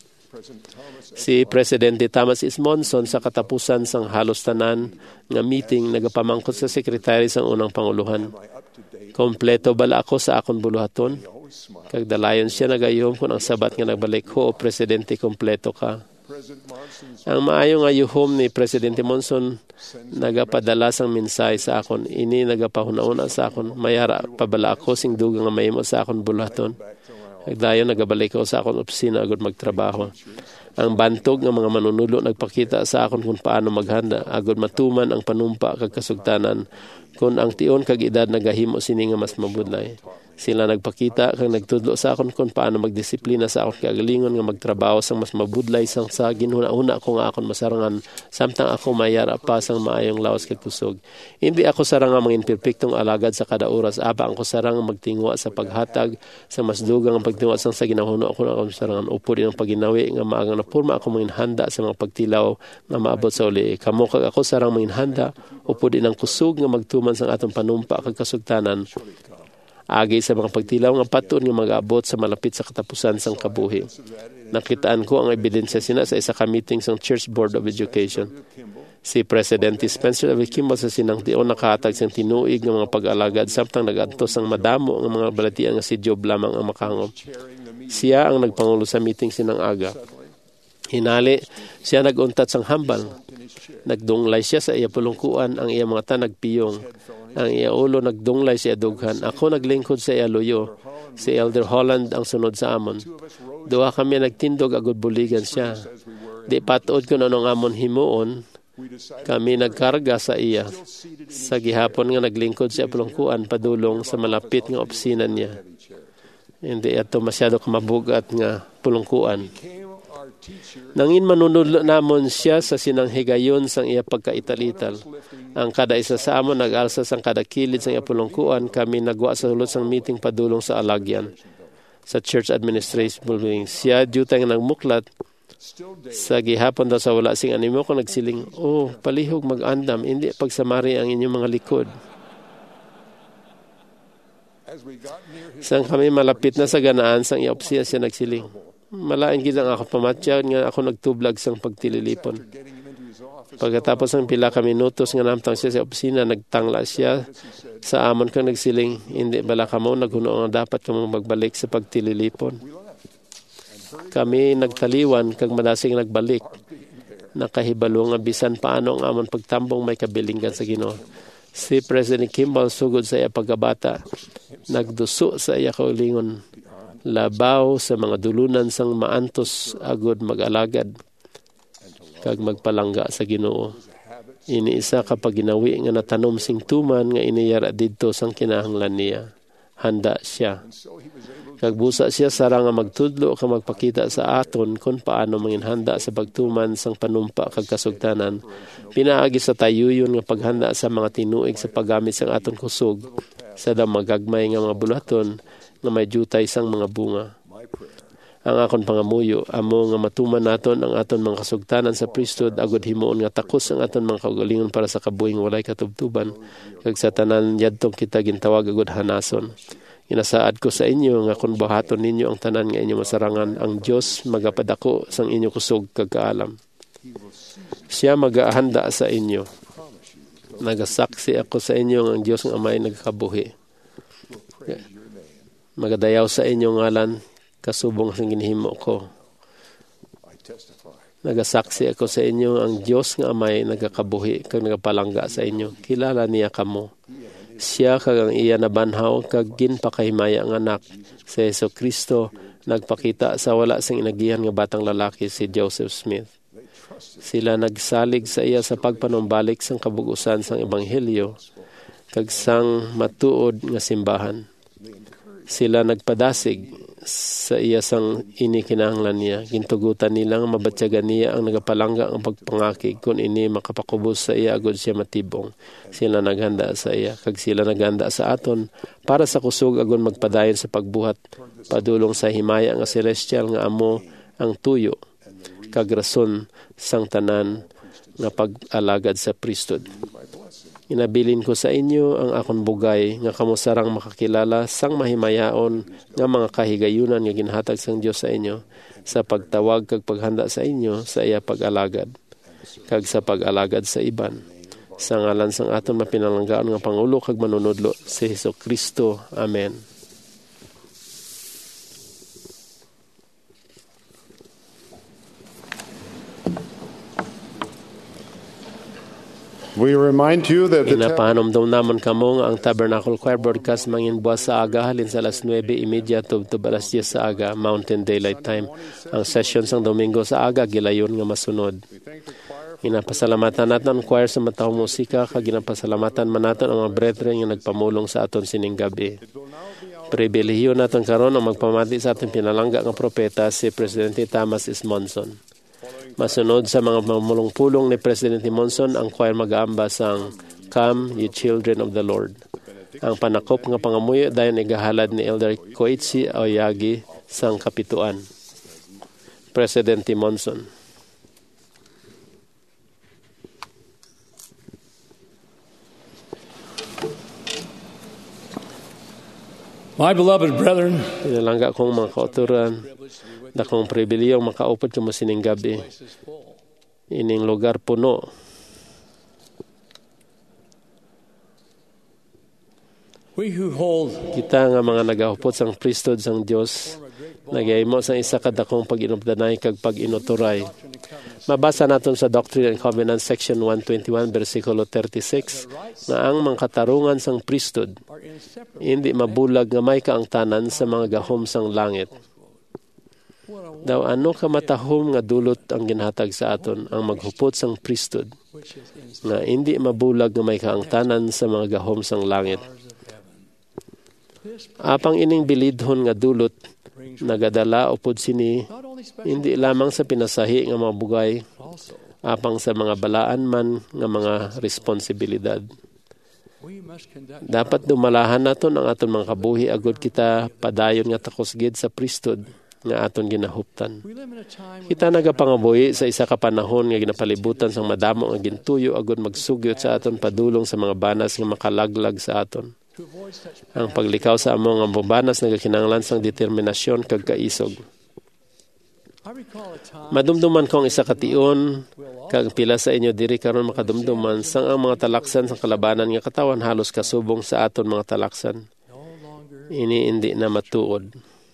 Si Presidente Thomas S. Monson sa katapusan sang halos tanan nga meeting nagapamangkot sa sekretary sang unang panguluhan. Kompleto bala ako sa akon buluhaton? Kag dalayon siya nagayom kung ang sabat nga nagbalik ho o Presidente kompleto ka. Ang maayo nga yuhom ni Presidente Monson nagapadala sang mensahe sa akon. Ini nagapahuna-una sa akon. Mayara pabala ako sing dugang nga mahimo sa akon buluhaton. Dayon nagabalik ko sa akon opisina agud magtrabaho. Ang bantog nga mga manunulo nagpakita sa akon kung paano maghanda agud matuman ang panumpa kag kasugtanan kung ang tion kag edad nagahimo sini nga mas mabudlay. Sila nagpakita kag nagtudlo sa akon kung paano magdisiplina sa akon kagalingon nga magtrabaho sang mas mabudlay sang sa ginhuna-una ko nga akon masarangan samtang ako mayara pa sang maayong lawas kag kusog. Hindi ako sarang nga mangin perpektong alagad sa kada oras aba ang ko sarang magtingwa sa paghatag sa mas dugang ang pagtingwa sang sa ginahuna ako nga masarangan upod ang paginawi nga maagang napurma ako mangin handa sa mga pagtilaw nga maabot sa uli. Kamo kag ako sarang mangin handa upod ang kusog nga magtuman sang atong panumpa kag kasugtanan. Agi sa mga pagtilaw nga paton nga mag-abot sa malapit sa katapusan sang kabuhi. Nakitaan ko ang ebidensya sina sa isa ka meeting sang Church Board of Education. Si Presidente Spencer W. Kimball sa sinang tion nakahatag sang tinuig nga mga pag-alagad samtang nagadto sang madamo nga mga balatian nga si Job lamang ang makangom. Siya ang nagpangulo sa meeting sinang aga. Hinali, siya naguntat sang hambal. Nagdunglay siya sa iya pulungkuan ang iya mga tanagpiyong. Ang iya ulo nagdunglay siya dughan. Ako naglingkod sa iya luyo. Si Elder Holland ang sunod sa amon. Duha kami nagtindog agud buligan siya. Di patuod ko na nung amon himuon, kami nagkarga sa iya. Sa gihapon nga naglingkod siya pulungkuan padulong sa malapit nga opisina niya. Hindi ito masyado kamabugat nga pulungkuan. Nangin manunudlo namon siya sa sinang higayon sang iya pagkaitalital. Ang kada isa sa amon nag-alsa sang kada kilid sang iya pulungkuan kami nagwa sa hulot sang meeting padulong sa alagyan. sa church administration building. Siya jutay nga nagmuklat sa gihapon daw sa wala sing animo ko nagsiling, palihog mag-andam, hindi pagsamari ang inyong mga likod. Sang kami malapit na sa ganaan sang iopsiya siya nagsiling. Malain gid ang ako pamatyaw nga ako nagtublag sang pagtililipon. Pagkatapos ng pila ka minutos nga namtang siya sa opisina, nagtangla siya sa amon kang nagsiling, hindi bala ka mo naghuno nga dapat ka mong magbalik sa pagtililipon. Kami nagtaliwan kag madasing nagbalik. Nakahibalo nga bisan paano ang amon pagtambong may kabilinggan sa Ginoo. Si President Kimball sugod sa iya pagkabata, nagduso sa iya kaulingon, labaw sa mga dulunan sang maantos agod mag-alagad kag magpalangga sa Ginoo. Iniisa kapag ginawi nga natanom sing tuman nga iniyara didto sang kinahanglan niya. Handa siya. Kag busa siya sarang nga magtudlo ka magpakita sa aton kung paano manginhanda sa pagtuman sang panumpa kag kasugtanan. Pinaagi sa tayuyon nga paghanda sa mga tinuig sa paggamit sang aton kusog sa damagagmay nga mga bulaton nga may jutay sang mga bunga. Ang akon pangamuyo amo nga matuman naton ang aton mga kasugtanan sa pristod agud himuon nga takos ang aton mga kaugalingon para sa kabuhing walay katubtuban kag sa tanan yadtong kita gintawag agud hanason. Inasaad ko sa inyo nga kung buhaton ninyo ang tanan nga inyo masarangan, ang Dios magapadako sang inyo kusog kag kaalam. Siya magaahanda sa inyo. Nagasaksi ako sa inyo nga ang Dios nga Amay nagakabuhi. Magadayaw sa inyo ngalan kasubong sang ginhimo ko. Nagasaksi ako sa inyo ang Dios nga Amay nagakabuhi kag nagapalangga sa inyo. Kilala niya kamo. Siya kag ang iya nabanhaw kag ginpakahimaya ang anak si Jesucristo nagpakita sa wala sing inagihan nga batang lalaki si Joseph Smith. Sila nagsalig sa iya sa pagpanumbalik sang kabugusan sang ebanghelyo kag sang matuod nga simbahan. Sila nagpadasig sa iya sang inikinahanglan niya. Gintugutan nila nga mabatyagan niya ang nagapalangga ang pagpangakig kung ini makapakubos sa iya agud siya matibong. Sila naghanda sa iya kag sila naghanda sa aton para sa kusog agud magpadayon sa pagbuhat padulong sa himaya nga celestial nga amo ang tuyo kag rason sang tanan nga pag-alagad sa priesthood. Inabilin ko sa inyo ang akong bugay nga kamo sarang makakilala sang mahimayaon nga mga kahigayunan nga ginhatag sang Dios sa inyo sa pagtawag kag paghanda sa inyo sa iya pag-alagad kag sa pag-alagad sa iban. Sa ngalan sang aton mapinalanggaan nga Pangulo kag manunodlo si Jesucristo. Amen. We remind you that the Inapahanomdom naman kamo nga ang Tabernacle Choir broadcast manginbuwas sa aga halin sa alas 9:30 tubtob alas 10 sa aga Mountain Daylight Time. Ang session sang Domingo sa aga gilayon nga masunod. Ginapasalamatan naton ang choir sa matahong musika kag ginapasalamatan man naton ang mga brethren nga nagpamulong sa aton sining gabi. Pribilehiyo naton karon ang magpamati sa aton pinalangga nga propeta si Presidente Thomas S. Monson. Masunod sa mga mamulong-pulong ni Presidente Monson, ang choir mag-aamba sang Come, Ye Children of the Lord. Ang panakop nga pangamuyo dayon igahalad ni Elder Koichi Aoyagi sang kapituan. Presidente Monson. My beloved brethren, pinalangga kong mga kauturan, dakong pribiliyong makaupod ka mo sining gabi. Ining lugar puno. Kita nga mga nagahupot sang priesthood sang Dios, nagahimo sang isa kadakong pag-inupdanay kag pag-inuturay. Mabasa naton sa Doctrine and Covenants section 121 versikulo 36 nga ang mga katarungan sang priesthood hindi mabulag nga may kaangtanan sa mga gahom sang langit. Daw ano ka matahom nga dulot ang ginhatag sa aton ang maghupot sang priesthood nga hindi mabulag nga may kaangtanan sa mga gahom sang langit. Apang ining bilidhon nga dulot nagadala upod sini hindi lamang sa pinasahi nga mga bugay apang sa mga balaan man nga mga responsibilidad. Dapat dumalahan naton ang aton mga kabuhi agud kita padayon nga takosgid sa pristod nga aton ginahuptan. Kita nagapangabuhi sa isa ka panahon nga ginapalibutan sang madamo nga gintuyo agud magsugyot sa aton padulong sa mga banas nga makalaglag sa aton. Ang paglikaw sa among nga banas nagakinahanglan sang determinasyon kag kaisog. Madumduman ko ang isa ka tion kag pila sa inyo diri karon makadumduman sang ang mga talaksan sa kalabanan nga katawan halos kasubong sa aton mga talaksan. Ini hindi na matuod.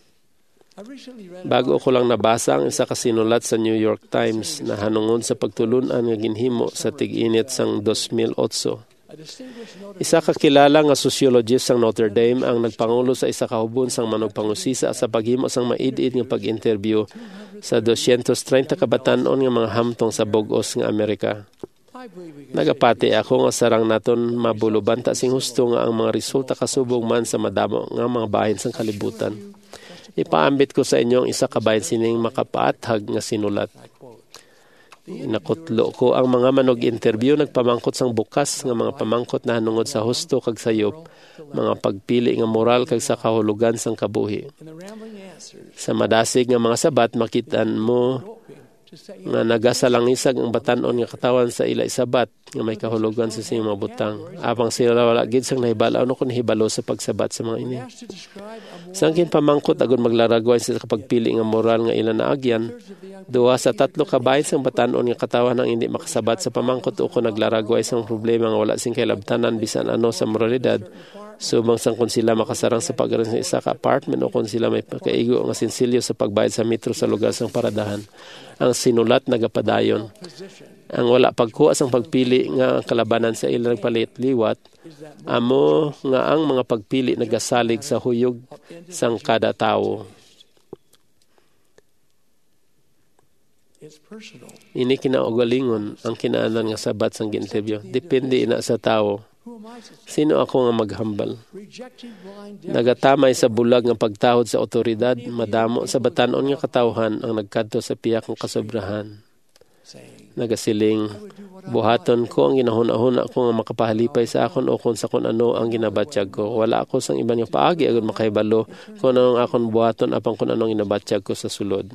Bago ko lang nabasa ang isa ka sinulat sa New York Times na hanungod sa pagtulunan nga ginhimo sa tig-init sang 2008. Isa ka kilala nga sociologist sang Notre Dame ang nagpangulo sa isa ka hubon sang manugpangusisa sa paghimo sang maid-id nga pag-interview sa 230 ka batan-on nga mga hamtong sa bug-os nga Amerika. Nagapati ako nga sarang naton mabulubanta sing husto nga ang mga resulta kasubong man sa madamo nga mga bahin sang kalibutan. Ipaambit ko sa inyo ang isa ka bahin sining makapaathag nga sinulat. Nakutlo ko ang mga manog-interview nagpamangkot sang bukas nga mga pamangkot na hanungod sa husto kag sayop, mga pagpili nga moral kag sa kahulugan sang kabuhi. Sa madasig nga mga sabat makitaan mo nga nagasalangisag ang batan-on nga katawan sa ila isabat nga may kahulugan sa siyang mga butang. Apang sila wala gid sang nahibalaw no kun hibalo sa pagsabat sa mga ini. Sangkin pamangkot agud maglaragway sa kapagpili nga moral nga ila naagyan. 2 sa 3 ka bahin sang batan-on nga katawan ang hindi makasabat sa pamangkot o kung naglaragway sang problema nga wala sing kailabtanan bisan ano sa moralidad. Subang sang kung sila makasarang sa pagkaroon sa isa ka apartment o kung sila may pakaigo nga sinsilyo sa pagbayad sa metro sa lugar sang paradahan. Ang sinulat nagapadayon. Ang wala pagkuha sang pagpili nga ang kalabanan sa ilang palit-liwat, amo nga ang mga pagpili nagasalig sa huyog sang kada tawo. Ini kinaugalingon ang kinaanan nga sabat sang interview. Depende ina sa tawo. Sino ako nga maghambal? Nagatamay sa bulag nga pagtahod sa otoridad, madamo sa batan-on nga katawhan ang nagkadto sa piyak ng kasobrahan. Nagasiling, buhaton ko ang ginahuna-huna ko nga makapahalipay sa akon o kung sa kung ano ang ginabatyag ko. Wala ako sang iban nga paagi agad makahibalo kung ano ang akon buhaton apang kung ano ang ginabatyag ko sa sulod.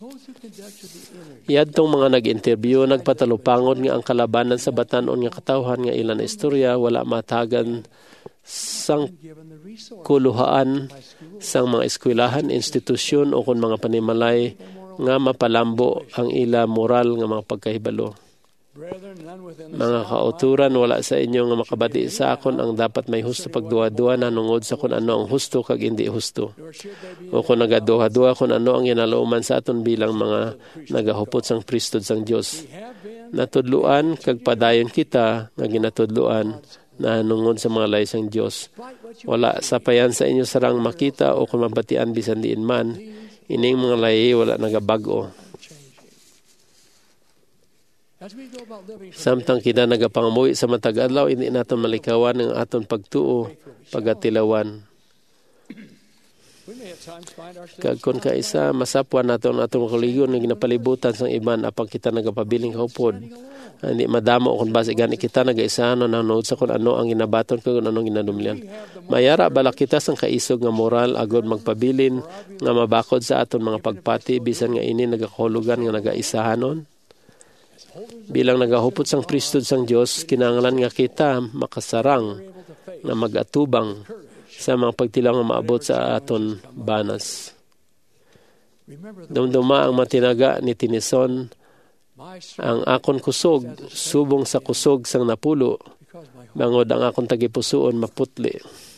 Yadtong mga nag-interview, nagpatalupangod nga ang kalabanan sa batan-on nga katawhan nga ilan na istorya, wala matagan sang kuluhaan sang mga eskwelahan, institusyon o kung mga panimalay nga mapalambo ang ila moral nga mga pagkahibalo. Mga kauturan, wala sa inyo nga makabati sa akon ang dapat may husto pagduwa-duwa na nungod sa kung ano ang husto kag hindi husto. O kung nagaduha-duwa kung ano ang ginalauman sa aton bilang mga nagahupot sang pristod sang Dios. Natudluan kag padayon kita nga ginatudluan na nungod sa mga lay sang Dios. Wala sapayan sa inyo sarang makita o kung mabatian bisan diin man, ining mga lay wala nagabag-o. Samtang kita nagapangamuhi sa matag adlaw, hindi naton malikawan ang aton pagtuo, pagatilawan. Kag kun kaisa masapwan naton atong kaligon nga ginapalibutan sang iban apang kita nagapabiling kaupod. Hindi madamo kung base gani kita nagaisano nanood sa kung ano ang ginabaton kag ano ang ginadumlian. Mayara bala kita sang kaisog nga moral agod magpabilin nga mabakod sa aton mga pagpati bisan nga ini nagakahulugan nga nagaisahanon. Bilang nagahupot sang pristod sang Dios, kinahanglan nga kita makasarang na mag-atubang sa mga pagtilang nga maabot sa aton banas. Dumduma ang matinaga ni Tennyson, ang akon kusog, subong sa kusog sang napulo, bangod ang akon tagipusoon maputli.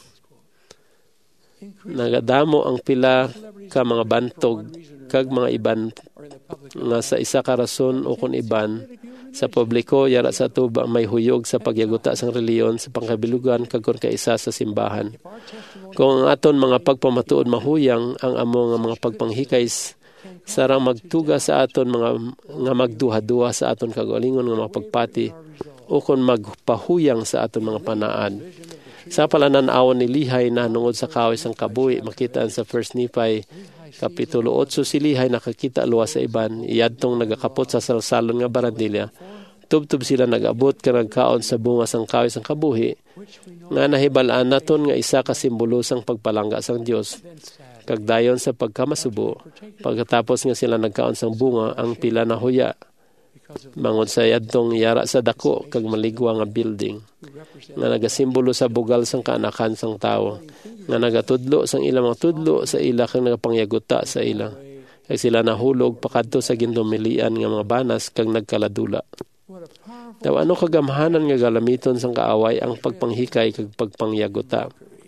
Nagadamo ang pila ka mga bantog kag mga iban nga sa isa ka rason o kun iban sa publiko yara sa tuba may huyog sa pagyaguta sang reliyon sa pangkabilugan kag kun kaisa sa simbahan. Kung ang aton mga pagpamatuod mahuyang ang amo nga mga pagpanghikays sarang magtuga sa aton mga nga magduha-duha sa aton kagalingon nga mga pagpati o kun magpahuyang sa aton mga panaad. Sa palanan-awon ni Lihay na nungod sa kawis ang kabuhi, makitaan sa 1 Nephi, Kapitulo 8, si Lihay nakakita luwas sa iban, iyadtong nagakapot sa salsalon nga barandilya, tubtub sila nag-abot ka nagkaon sa bunga sang kahoy sang kabuhi, nga nahibalaan naton nga isa ka simbolo sang pagpalangga sang Dios. Kag dayon sa pagkamasubo, pagkatapos nga sila nagkaon sang bunga, ang pila na huya, mangod sa yadtong yara sa dako kag maligwa nga building, nga nagasimbolo sa bugal sang kaanakan sang tawo, nga nagatudlo sang ilang mga tudlo sa ila kag nagapangyaguta sa ila. Kag sila nahulog pakadto sa gindumilian nga mga banas kag nagkaladula. Daw ano kagamhanan nga galamiton sang kaaway ang pagpanghikay kag pagpangyaguta.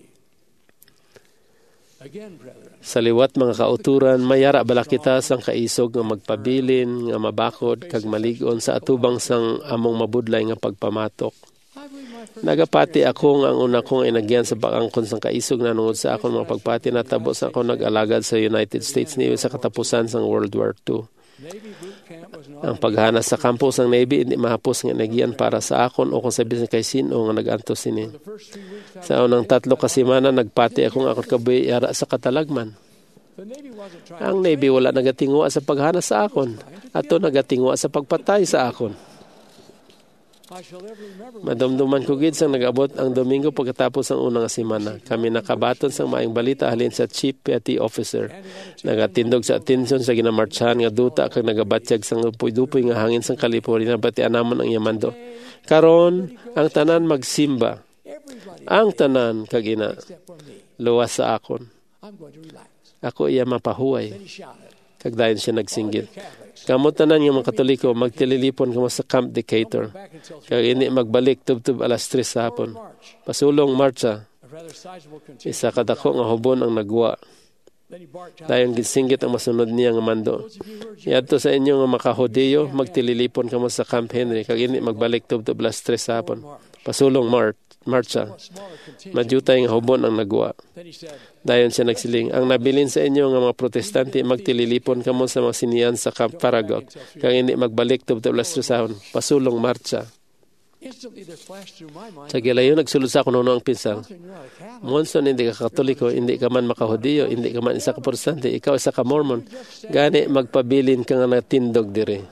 Sa liwat mga kauturan, mayara bala kita sang kaisog nga magpabilin, nga mabakod, kag maligon sa atubang sang among mabudlay nga pagpamatok. Nagapati ako nga ang una kong inagyan sa pag-angkon sang kaisog na nungod sa akong mga pagpati na tabos ako nag-alagad sa United States Navy sa katapusan sang World War II. Ang paghanas sa kampo sang Navy hindi mahapos nga nagyan para sa akon o kung sabihin kay sino nga nag-antos sini. Sa unang 3 ka semana nagpati akong akong kabuhi yara sa katalagman. Ang Navy wala nagatingwa sa paghanas sa akon, ato nagatingwa sa pagpatay sa akon. Madumduman ko gid sang nag-abot ang Domingo pagkatapos ang unang semana. Kami nakabaton sang maayong balita halin sa Chief Petty Officer. Nagatindog sa atensyon sa ginamartsahan nga duta kag nagabatyag sang dupoy-dupoy nga hangin sang California batian namon ang yamando. Karon ang tanan magsimba. Ang tanan kag ina luwas sa akon. Ako iya mapahuway. Kag dayon siya nagsinggit. Kamot tanan nga mga Katoliko magtililipon kamo sa Camp Decatur. Kag ini magbalik tubtub alas 3 sa hapon. Pasulong marcha. Isa kadako nga hubon ang nagwa. Dayon ginsinggit ang masunod niya nga mando. Yadto sa inyo nga makahudiyo magtililipon kamo sa Camp Henry. Kag ini magbalik tubtub alas 3 sa hapon. Pasulong marcha. Madyutay nga hubon ang nagwa. Dayon siya nagsiling, ang nabilin sa inyo nga mga protestante magtililipon kamo sa mga sinian sa Camp Paragoc. Kag hindi magbalik tubtub alas 3 sa hapon. Pasulong marcha. Sa gilayon nagsulod sa ako noong ang pinsang. Monson, hindi ka Katoliko, hindi ka man makahudiyo, hindi ka man isa ka protestante, ikaw isa ka Mormon. Gani magpabilin ka nga natindog diri.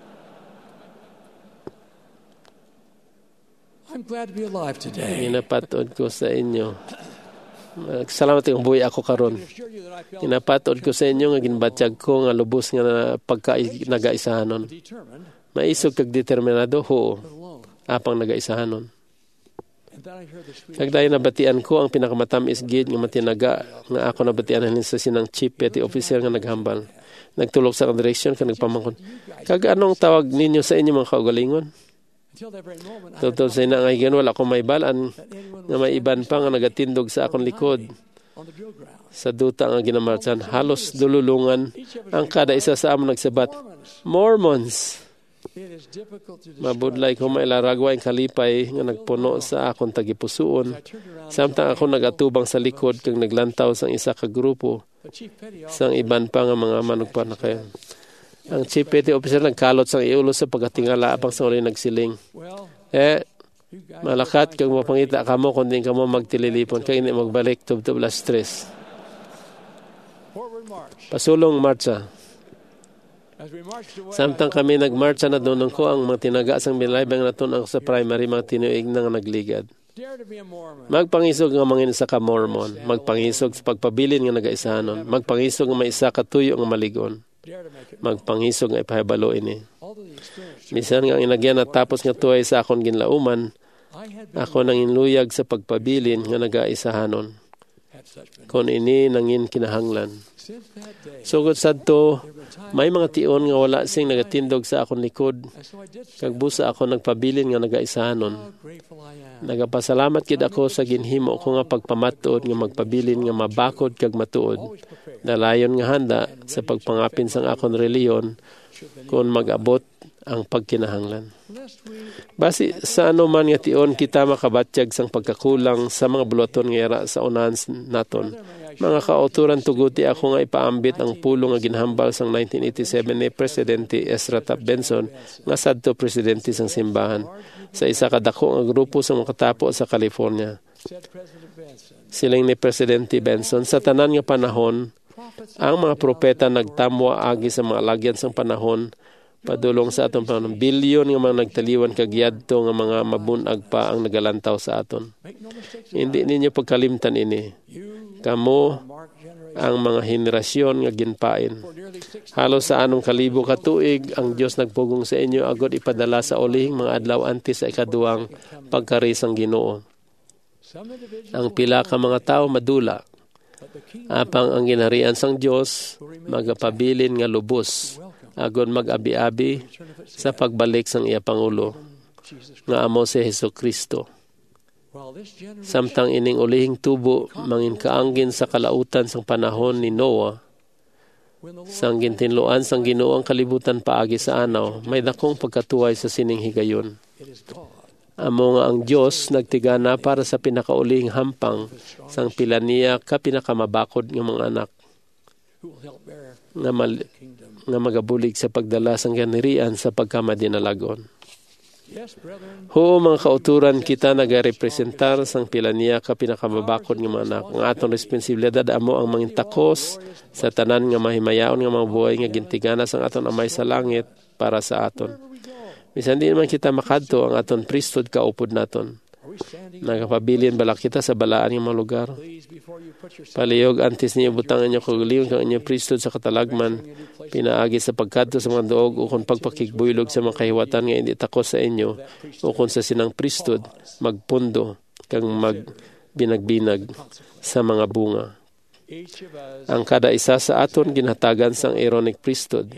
I'm glad to be alive today. Ginapatod ko sa inyo. Salamat ang buhay ako karon. Ginapatod ko sa inyo nga ginbatyag ko nga lubos nga nagaisahanon. Maisog kag determinado ho apang nagaisahanon. Kag dayon nabatian ko ang pinakamatamis gid nga matinaga nga ako nabatian halin sa sinang Chief Petty Officer nga naghambal. Nagtulok sa direksyon kag nagpamangkon. Kag anong tawag ninyo sa inyo mga kaugalingon? Totoo sa ina nga higan, wala akong may balaan nga may iban pa nga nagatindog sa akong likod. Sa duta nga ginamartsan, halos dululungan ang kada isa sa amon nagsabat, Mormons! Mabudlay ko mailaragwa ang kalipay nga nagpuno sa akong tagipusuon. Samtang ako nagatubang sa likod kag naglantaw sang isa ka grupo sang iban pa nga mga manugpan na kayo. Ang Chief Petty Officer nagkalot sang iulo sa pagkatingala apang sa uli nagsiling. Malakat kag mapangita kamo kundi kamo magtililipon kag hindi magbalik tubtub alas 3. Pasulong marcha. Samtang kami nagmarcha na doon ko ang mga tinaga sang binlaybang naton ang sa primary mga tinuig na nagligad. Magpangisog nga mangin sa ka Mormon, magpangisog sa pagpabilin nga nagaisahanon, magpangisog nga may isa ka tuyo nga maligon. Magpangisog nga ipahibalo ini. Misan nga inagyan at tapos nga tuway sa akong ginlauman, ako nang inluyag sa pagpabilin nga nagaisahanon. Kon ini nangin kinahanglan. Sugod sadto, may mga tion nga wala sing nagatindog sa akong likod. Kag busa ako nagpabilin nga nagaisahanon. Nagapasalamat gid ako sa ginhimo ko nga pagpamatuod nga magpabilin nga mabakod kag matuod. Dalayon nga handa sa pagpangapin sang akong reliyon kung mag-abot ang pagkinahanglan. Basi sa ano man nga tion kita makabatyag sang pagkakulang sa mga buluton nga era sa unahan naton. Mga kauturan tuguti ako nga ipaambit ang pulong nga ginhambal sang 1987 ni Presidente Ezra Taft Benson nga sadto presidente sang simbahan sa isa ka dako nga grupo sa mga katapo sa California. Siling ni Presidente Benson, sa tanan nga panahon, ang mga propeta nagtamwa agi sa mga lagyan sang panahon, Padulong sa aton Panginoon. Bilyon nga mga nagtaliwan kagyadto nga mga mabunag pa ang nagalantaw sa aton. Hindi ninyo pagkalimtan ini. Kamo ang mga henerasyon nga ginpain. Halos sa anong kalibo ka tuig ang Dios nagpugong sa inyo agod ipadala sa ulihing mga adlaw antes sa ikaduwang pagkarisang Ginoo. Ang pila ka mga tao madula. Apang ang ginharian sang Dios magapabilin nga lubos agod mag-abi-abi sa pagbalik sang iya Pangulo nga amo si Hesukristo. Samtang ining ulihing tubo mangin kaanggin sa kalautan sang panahon ni Noah, sang gintinluan sang Ginoo ang kalibutan paagi sa anaw, may dakong pagkatuway sa sining higayon. Amo nga ang Dios nagtigana para sa pinakaulihing hampang sang pila niya ka pinakamabakod nga mga anak nga magabulig sa pagdala sang ganirian sa pagkamadinalagon. Oo, mga kauturan, kita nagarepresentar sang pila niya ka pinakamabakod nga mga anak. Ang atong responsibilidad amo ang mangintakos sa tanan nga mahimayaon nga mga buhay nga gintigana sang aton Amay sa langit para sa aton. Bisan di naman kita makadto ang aton priesthood kaupod naton. Nagapabilin bala kita sa balaan ng mga lugar. Palihog antes niyo butang inyo kaguliyon kang inyo priesthood sa katalagman, pinaagi sa pagkadto sa mga duog ukon pagpakigbuylog sa mga kahiwatan nga hindi takos sa inyo ukon sa sinang priesthood magpundo kang magbinag-binag sa mga bunga. Ang kada isa sa aton ginhatagan sang Aaronic priesthood.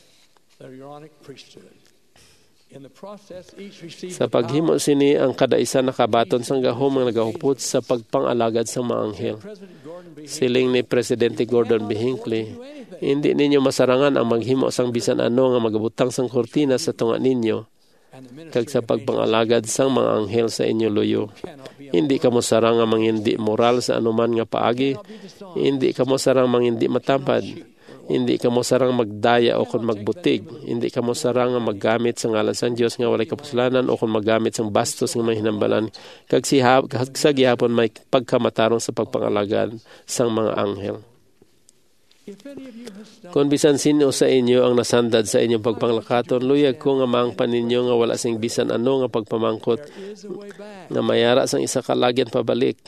Sa paghimo sini ang kada isa nakabaton sang gahom nga nagahupot sa pagpangalagad sa mga anghel. Siling ni Presidente Gordon B. Hinckley, hindi ninyo masarangan ang maghimo sang bisan ano nga magabutang sang kortina sa tunga ninyo kag sa pagpangalagad sang mga anghel sa inyo luyo. Hindi kamo sarang nga mangindi moral sa anuman nga paagi, hindi kamo sarang mangindi matampad. Hindi kamo sarang magdaya o kung magbutig. Hindi kamo sarang nga maggamit sa ngalan sang Dios nga walay kapusalanan o kung maggamit sang bastos nga may hinambalan. Kag sa gihapon may pagkamatarong sa pagpangalagad sang mga anghel. Kung bisan sino sa inyo ang nasandad sa inyong pagpanglakaton, luyag ko nga maangpan ninyo nga wala sing bisan ano nga pagpamangkot nga mayara sang isa ka lagyan pabalik.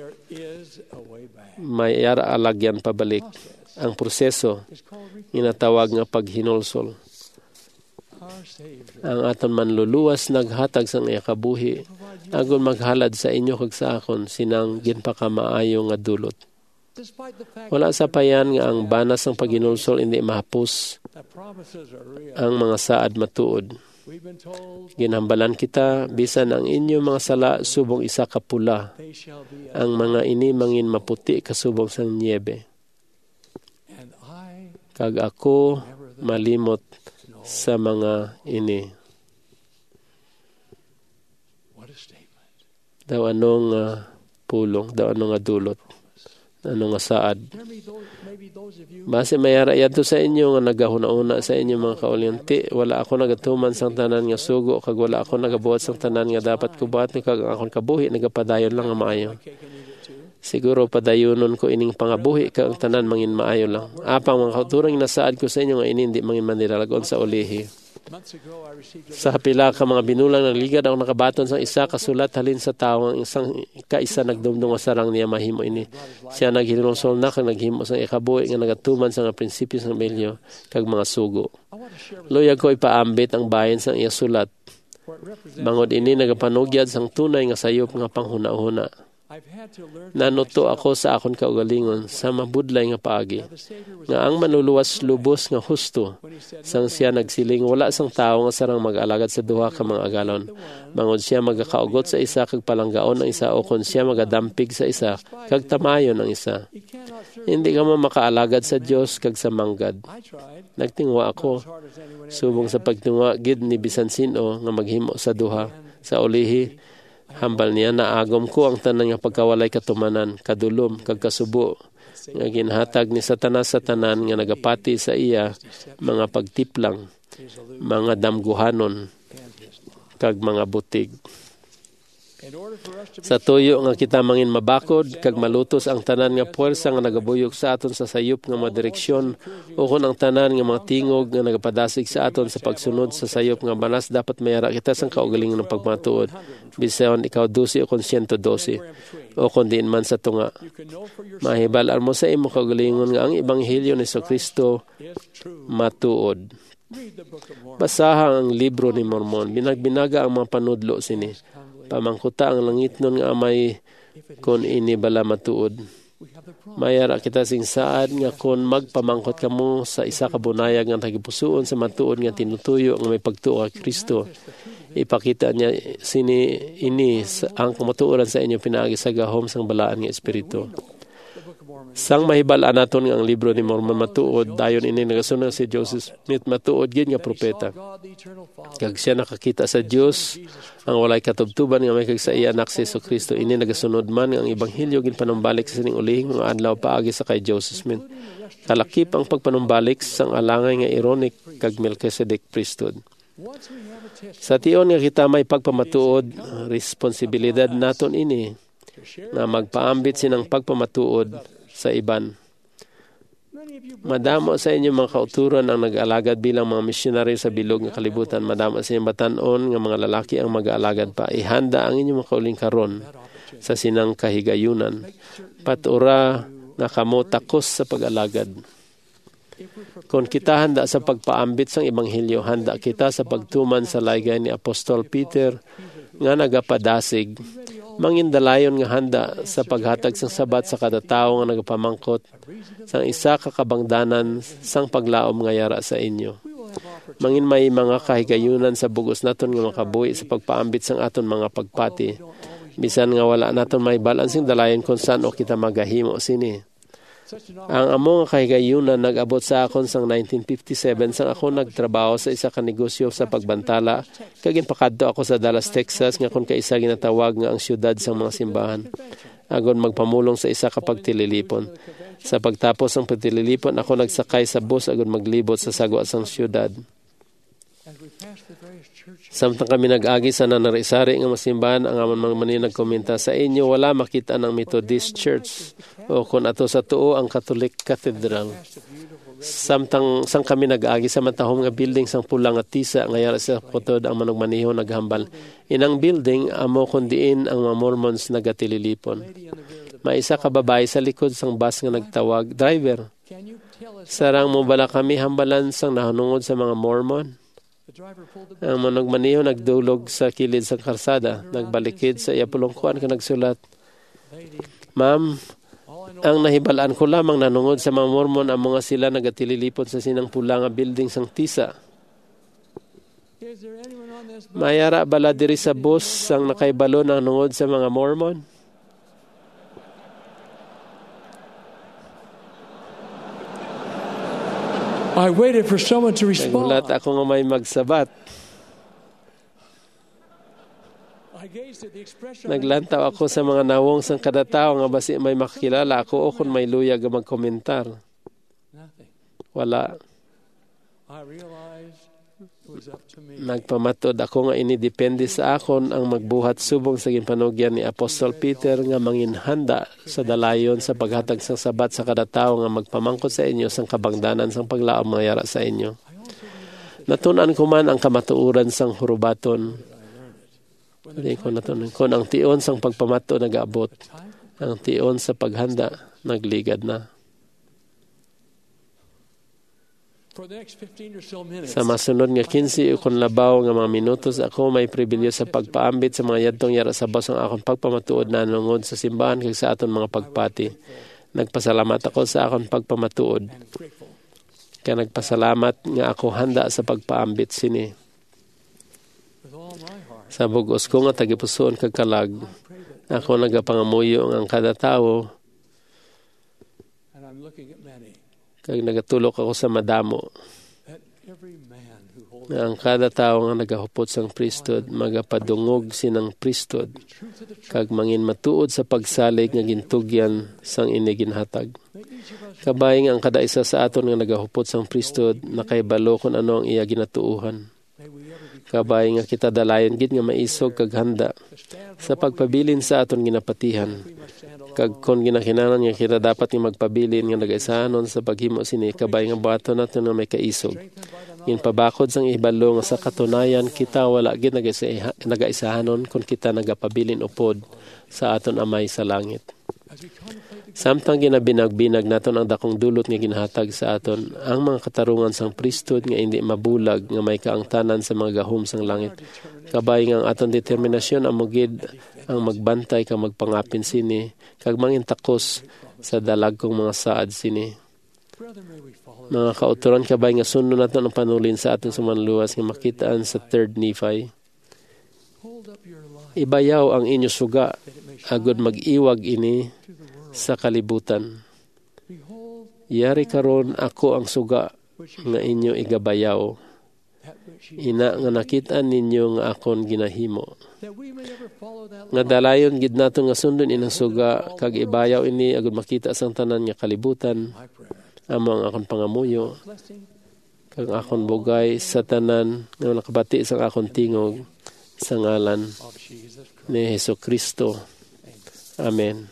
Mayara alagyan pabalik. Ang proseso ginatawag nga paghinulsol. Ang aton manluluwas naghatag sang iya kabuhi agon maghalad sa inyo kag sa akon sinang ginpakamaayo nga dulot. Wala sa payan nga ang banas ng paghinulsol hindi mahapos ang mga saad matuod. Ginhambalan kita bisan ang inyo mga sala subong isa ka pula, ang mga ini mangin maputi kasubong sang niebe. Kag ako malimot sa mga ini. Daw anong pulong, daw anong dulot, anong saad. Base mayara yadto sa inyo nga nagahuna-una sa inyo mga kaulyonti, wala ako nagatuman sang tanan nga sugo, kag wala ako nagabuhat sang tanan nga dapat kubat, kag akong kabuhi nagapadayon lang nga maayo. Siguro padayonon ko ining pangabuhi kang tanan mangin maayo lang. Apang mga kauturang nasaad ko sa inyo nga ini hindi mangin manilalagon sa ulihi. Sa pila ka mga binulang nagligad ako nakabaton sang isa kasulat halin sa tao ang isang kaisa nagdumdum nga sarang niya mahimo ini. Siya naghinulsol na kag naghimo sang ikabuhi nga nagatuman sa nga prinsipyo sang Belyo kag mga sugo. Luyag ko ipaambit ang bahin sang iya sulat. Bangod ini nagapanugyad sang tunay nga sayop nga panghuna-huna. Nanuto ako sa akon kaugalingon sa mabudlay nga paagi nga ang manluluwas lubos nga husto sang siya nagsiling wala sang tao nga sarang mag-alagad sa duha ka mga agalon. Bangod siya magakaugot sa isa kag palanggaon ang isa o kon siya magadampig sa isa kag tamayon ang isa. Hindi ka mo makaalagad sa Dios kag sa manggad. Nagtingwa ako subong sa pagtingwa gid ni bisan sino nga maghimo sa duha sa ulihi. Hambal niya na agom ko ang tanan nga pagkawalay katumanan, kadulom, kag kasubo, nga ginhatag ni Satanas sa tanan nga nagapati sa iya, mga pagtiplang, mga damguhanon, kag mga butig. Sa tuyo nga kita mangin mabakod, kag malutos ang tanan nga puwersa nga nagabuyok sa aton sa sayop nga mga direksyon, o kung ang tanan nga mga tingog nga nagapadasig sa aton sa pagsunod sa sayop nga banas, dapat mayara kita sang kaugalingon ng pagmatuod. Bisayon ikaw 12 o kung 112, o kung diin man sa tunga. Mahibalaan mo sa imo kaugalingon nga ang Ebanghelyo ni Kristo matuod. Basaha ang libro ni Mormon. Binagbinaga ang mga panudlo sini. Pamangkuta ang langit nun nga amay kung ini bala matuod. Mayara kita sing saad nga kung magpamangkot kamo sa isa ka bunayag nga nagipusuon sa matuod nga tinutuyo nga may pagtuo kay Kristo. Ipakita niya sini ini ang kamatuoran sa inyo pinaagi sa gahom sang balaan nga espiritu. Sang mahibalaan naton nga ang libro ni Mormon matuod, dayon ini nagasunod si Joseph Smith matuod gid nga propeta. Kag siya nakakita sa Dios ang walay katubtuban nga may kag sa iya anak si Kristo. Ini nagasunod man nga ang ebanghelyo gin panumbalik sa sining ulihing mga adlaw paagi sa kay Joseph Smith. Kalakip ang pagpanumbalik sang alangay nga ironic kag Melchizedek priesthood. Sa tion nga kita may pagpamatuod, responsibilidad naton ini na magpaambit sinang pagpamatuod sa iban. Madamo sa inyo mga kauturan ang nag-alagad bilang mga misyonaryo sa bilog nga kalibutan. Madamo sa inyong batanon nga mga lalaki ang mag-alagad pa. Ihanda ang inyong mga kauling karon sa sinang kahigayunan. Patura nga kamo takos sa pag-alagad. Kung kita handa sa pagpaambit sang ebanghelyo, handa kita sa pagtuman sa laygay ni Apostol Peter nga nagapadasig. Mangindalayon nga handa sa paghatag sang sabat sa kada tawo nga nagapamangkot sang isa ka kabangdanan sang paglaom nga yara sa inyo. Mangin may mga kahigayunan sa bugos naton nga makabuhi sa pagpaambit sang aton mga pagpati. Bisan nga wala naton may balansing dalayon kung saan o kita magahimo sini. Ang amo nga kahigayunan nag-abot sa akon sang 1957 sang ako nagtrabaho sa isa ka negosyo sa pagbantala. Kagin pakadto ako sa Dallas, Texas nga kun kaisa ginatawag nga ang syudad sang mga simbahan. Agon magpamulong sa isa ka pagtililipon. Sa pagtapos ng pagtililipon ako nagsakay sa bus agon maglibot sa sagwa sang syudad. Samtang kami nag-agi sa nanarisari nga masimbahan, ang amon mga mani nagkomenta, sa inyo wala makita ng Methodist Church o kung ato sa tuo ang Catholic Cathedral. Samtang sang kami nag-agi sa matahom nga building sang pulang at tisa ngayara sa kutod ang manugmaniho naghambal. Inang building amo kundiin ang mga Mormons nagatililipon. May isa ka babae sa likod sang bus nga nagtawag, driver, sarang mo bala kami hambalan sang nahunungod sa mga Mormon? Ang manugmaniho nagdulog sa kilid sa karsada, nagbalikid sa iyapulongkuan ka nagsulat, Ma'am, ang nahibalaan ko lamang nanungod sa mga Mormon ang mga sila nagatililipon sa sinang pula nga building sang tisa. Mayara bala diri sa bus sang nakaibalo nanungod sa mga Mormon? I waited for someone to respond. Nagulat ako nga may magsabat. Naglantaw ako sa mga nawong sang kada tawo nga basi may makakilala ako o kung may luyag nga magkomentar. Wala. Nagpamatod ako nga inidepende sa akon ang magbuhat subong sa ginpanugyan ni Apostol Peter nga manginhanda sa dalayon sa paghatag sang sabat sa kada tawo nga magpamangkot sa inyo sang kabangdanan sang paglaom nga yara sa inyo. Natunan ko man ang kamatuoran sang hurubaton. Kung ang tion sang pagpamato nag-abot, ang tion sa paghanda nagligad na. Sa masunod nga 15 ukon labaw nga mga minutos ako may pribilyo sa pagpaambit sa mga yadtong yara sa bus ang akong pagpamatuod na nungod sa simbahan kag sa aton mga pagpati. Nagpasalamat ako sa akong pagpamatuod. Kaya nagpasalamat nga ako handa sa pagpaambit sini. Sa bugos ko nga tagipusoon kag kalag, ako nagapangamuyo ang kada tawo kag nagatulok ako sa madamo. Ang kada tawo nga nagahupot sang priesthood magapadungog sinang priesthood kag mangin matuod sa pagsalig nga gintugyan sang iniginhatag. Kabayng ang kada isa sa aton nga nagahupot sang priesthood nakaibalo kun ano ang iya ginatuuhan. Kabay nga kita dalayan gid nga maisog kag handa sa pagpabilin sa aton ginapatihan. Kag kon ginakinanan nga kita dapat nga magpabilin nga nagaisahanon sa paghimo sini kabay nga buhaton naton nga may kaisog. Ginpabakod sang ihibalo nga sa katunayan kita wala gid nagaisahanon kon kita nagapabilin upod sa aton Amay sa langit. Samtang ginabinag-binag naton ang dakong dulot nga ginahatag sa aton ang mga katarungan sang priesthood nga hindi mabulag nga may kaangtanan sa mga gahom sang langit. Kabay nga ang aton determinasyon amugid ang magbantay kag magpangapin sini kag mangintakos sa dalagkong mga saad sini. Mga kauturan kabay nga sunod naton ang panulin sa aton sumanluwas nga makitaan sa 3rd Nephi. Ibayaw ang inyo suga agud mag-iwag ini sa kalibutan. Yari karon ako ang suga nga inyo igabayaw. Ina nga nakita ninyo nga akon ginahimo. Nga dalayon gid naton nga sundon inang suga kag ibayaw ini agud makita sang tanan nga kalibutan. Amo ang akon pangamuyo kag akon bugay sa tanan nga nakabati sang akon tingog sa ngalan ni Hesukristo. Amen.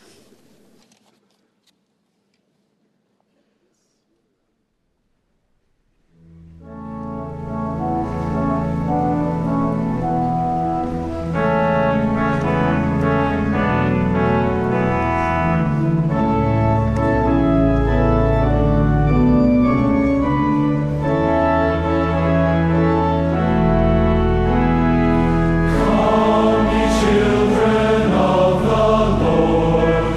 Children of the Lord.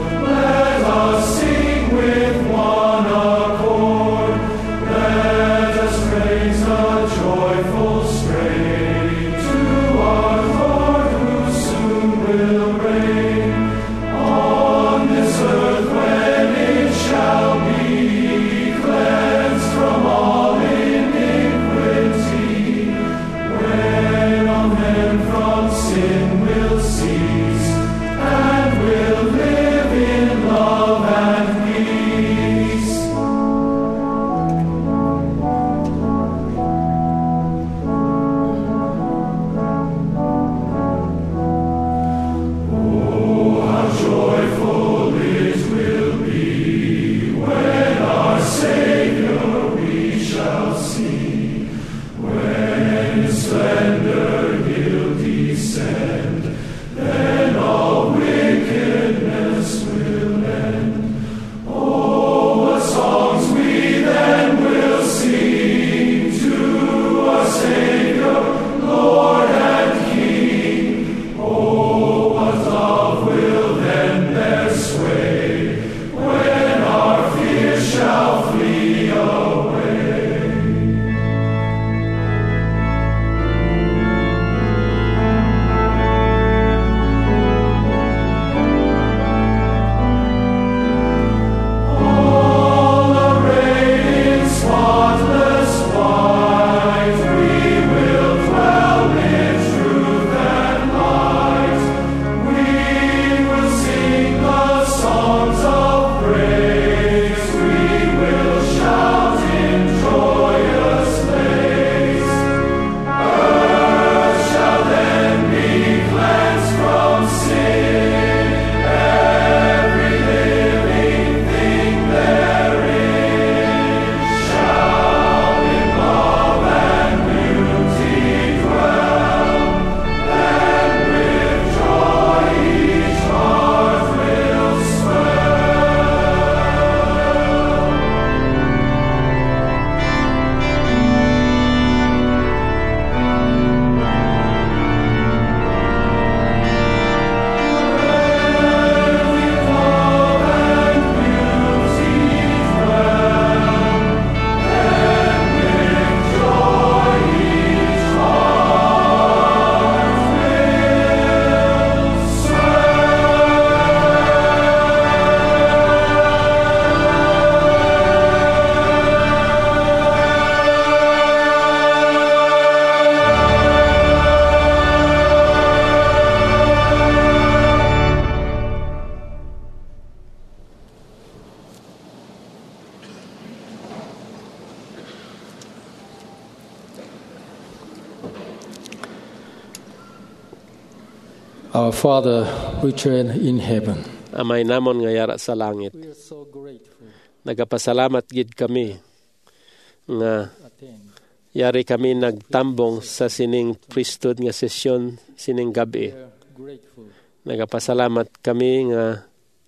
Our Father, which art in heaven. Amay namon nga yara sa langit. We are so grateful. Nagapasalamat gid kami nga yari kami nagtambong sa sining priesthood nga sesyon sining gabi. We are grateful. Nagapasalamat kami nga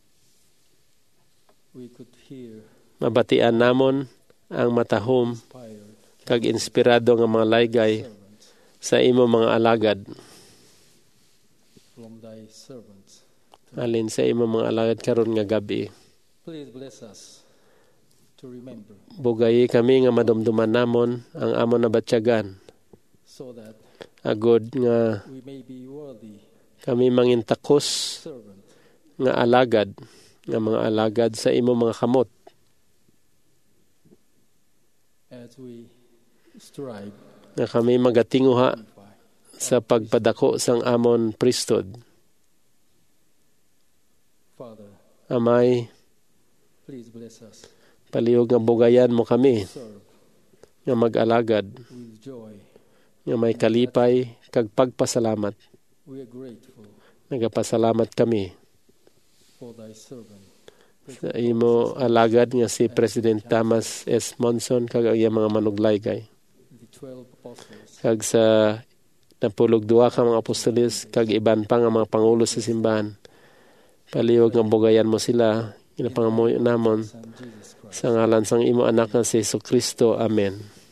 We could hear mabatian namon ang matahom inspired kag inspirado nga mga laygay sa imo mga alagad. from thy servants. Alin sa imo mga alagad karon nga gabi. Please bless us to remember Bugayi kami nga madumduman namon ang amon na batyagan. so that Agod nga we may be worthy kami mangintakos servant nga alagad, nga mga alagad sa imo mga kamot. as we strive Nga kami magatinguha sa pagpadako sang amon priesthood. Father, Amay, please bless us palihog nga bugayan mo kami serve nga mag-alagad, with joy. nga may kalipay kag pagpasalamat. We are grateful Nagapasalamat kami for thy servant. sa imo alagad nga si President Thomas S. Monson kag ang iyang mga manuglaygay. The 12 apostles, Kag sa napulog duwa ka mga apostoles kag iban pa nga mga pangulo sa simbahan. Palihog nga bugayan mo sila, ginapangamuyo namon and Jesus Christ. sa ngalan sang imo anak nga si Jesucristo. Amen.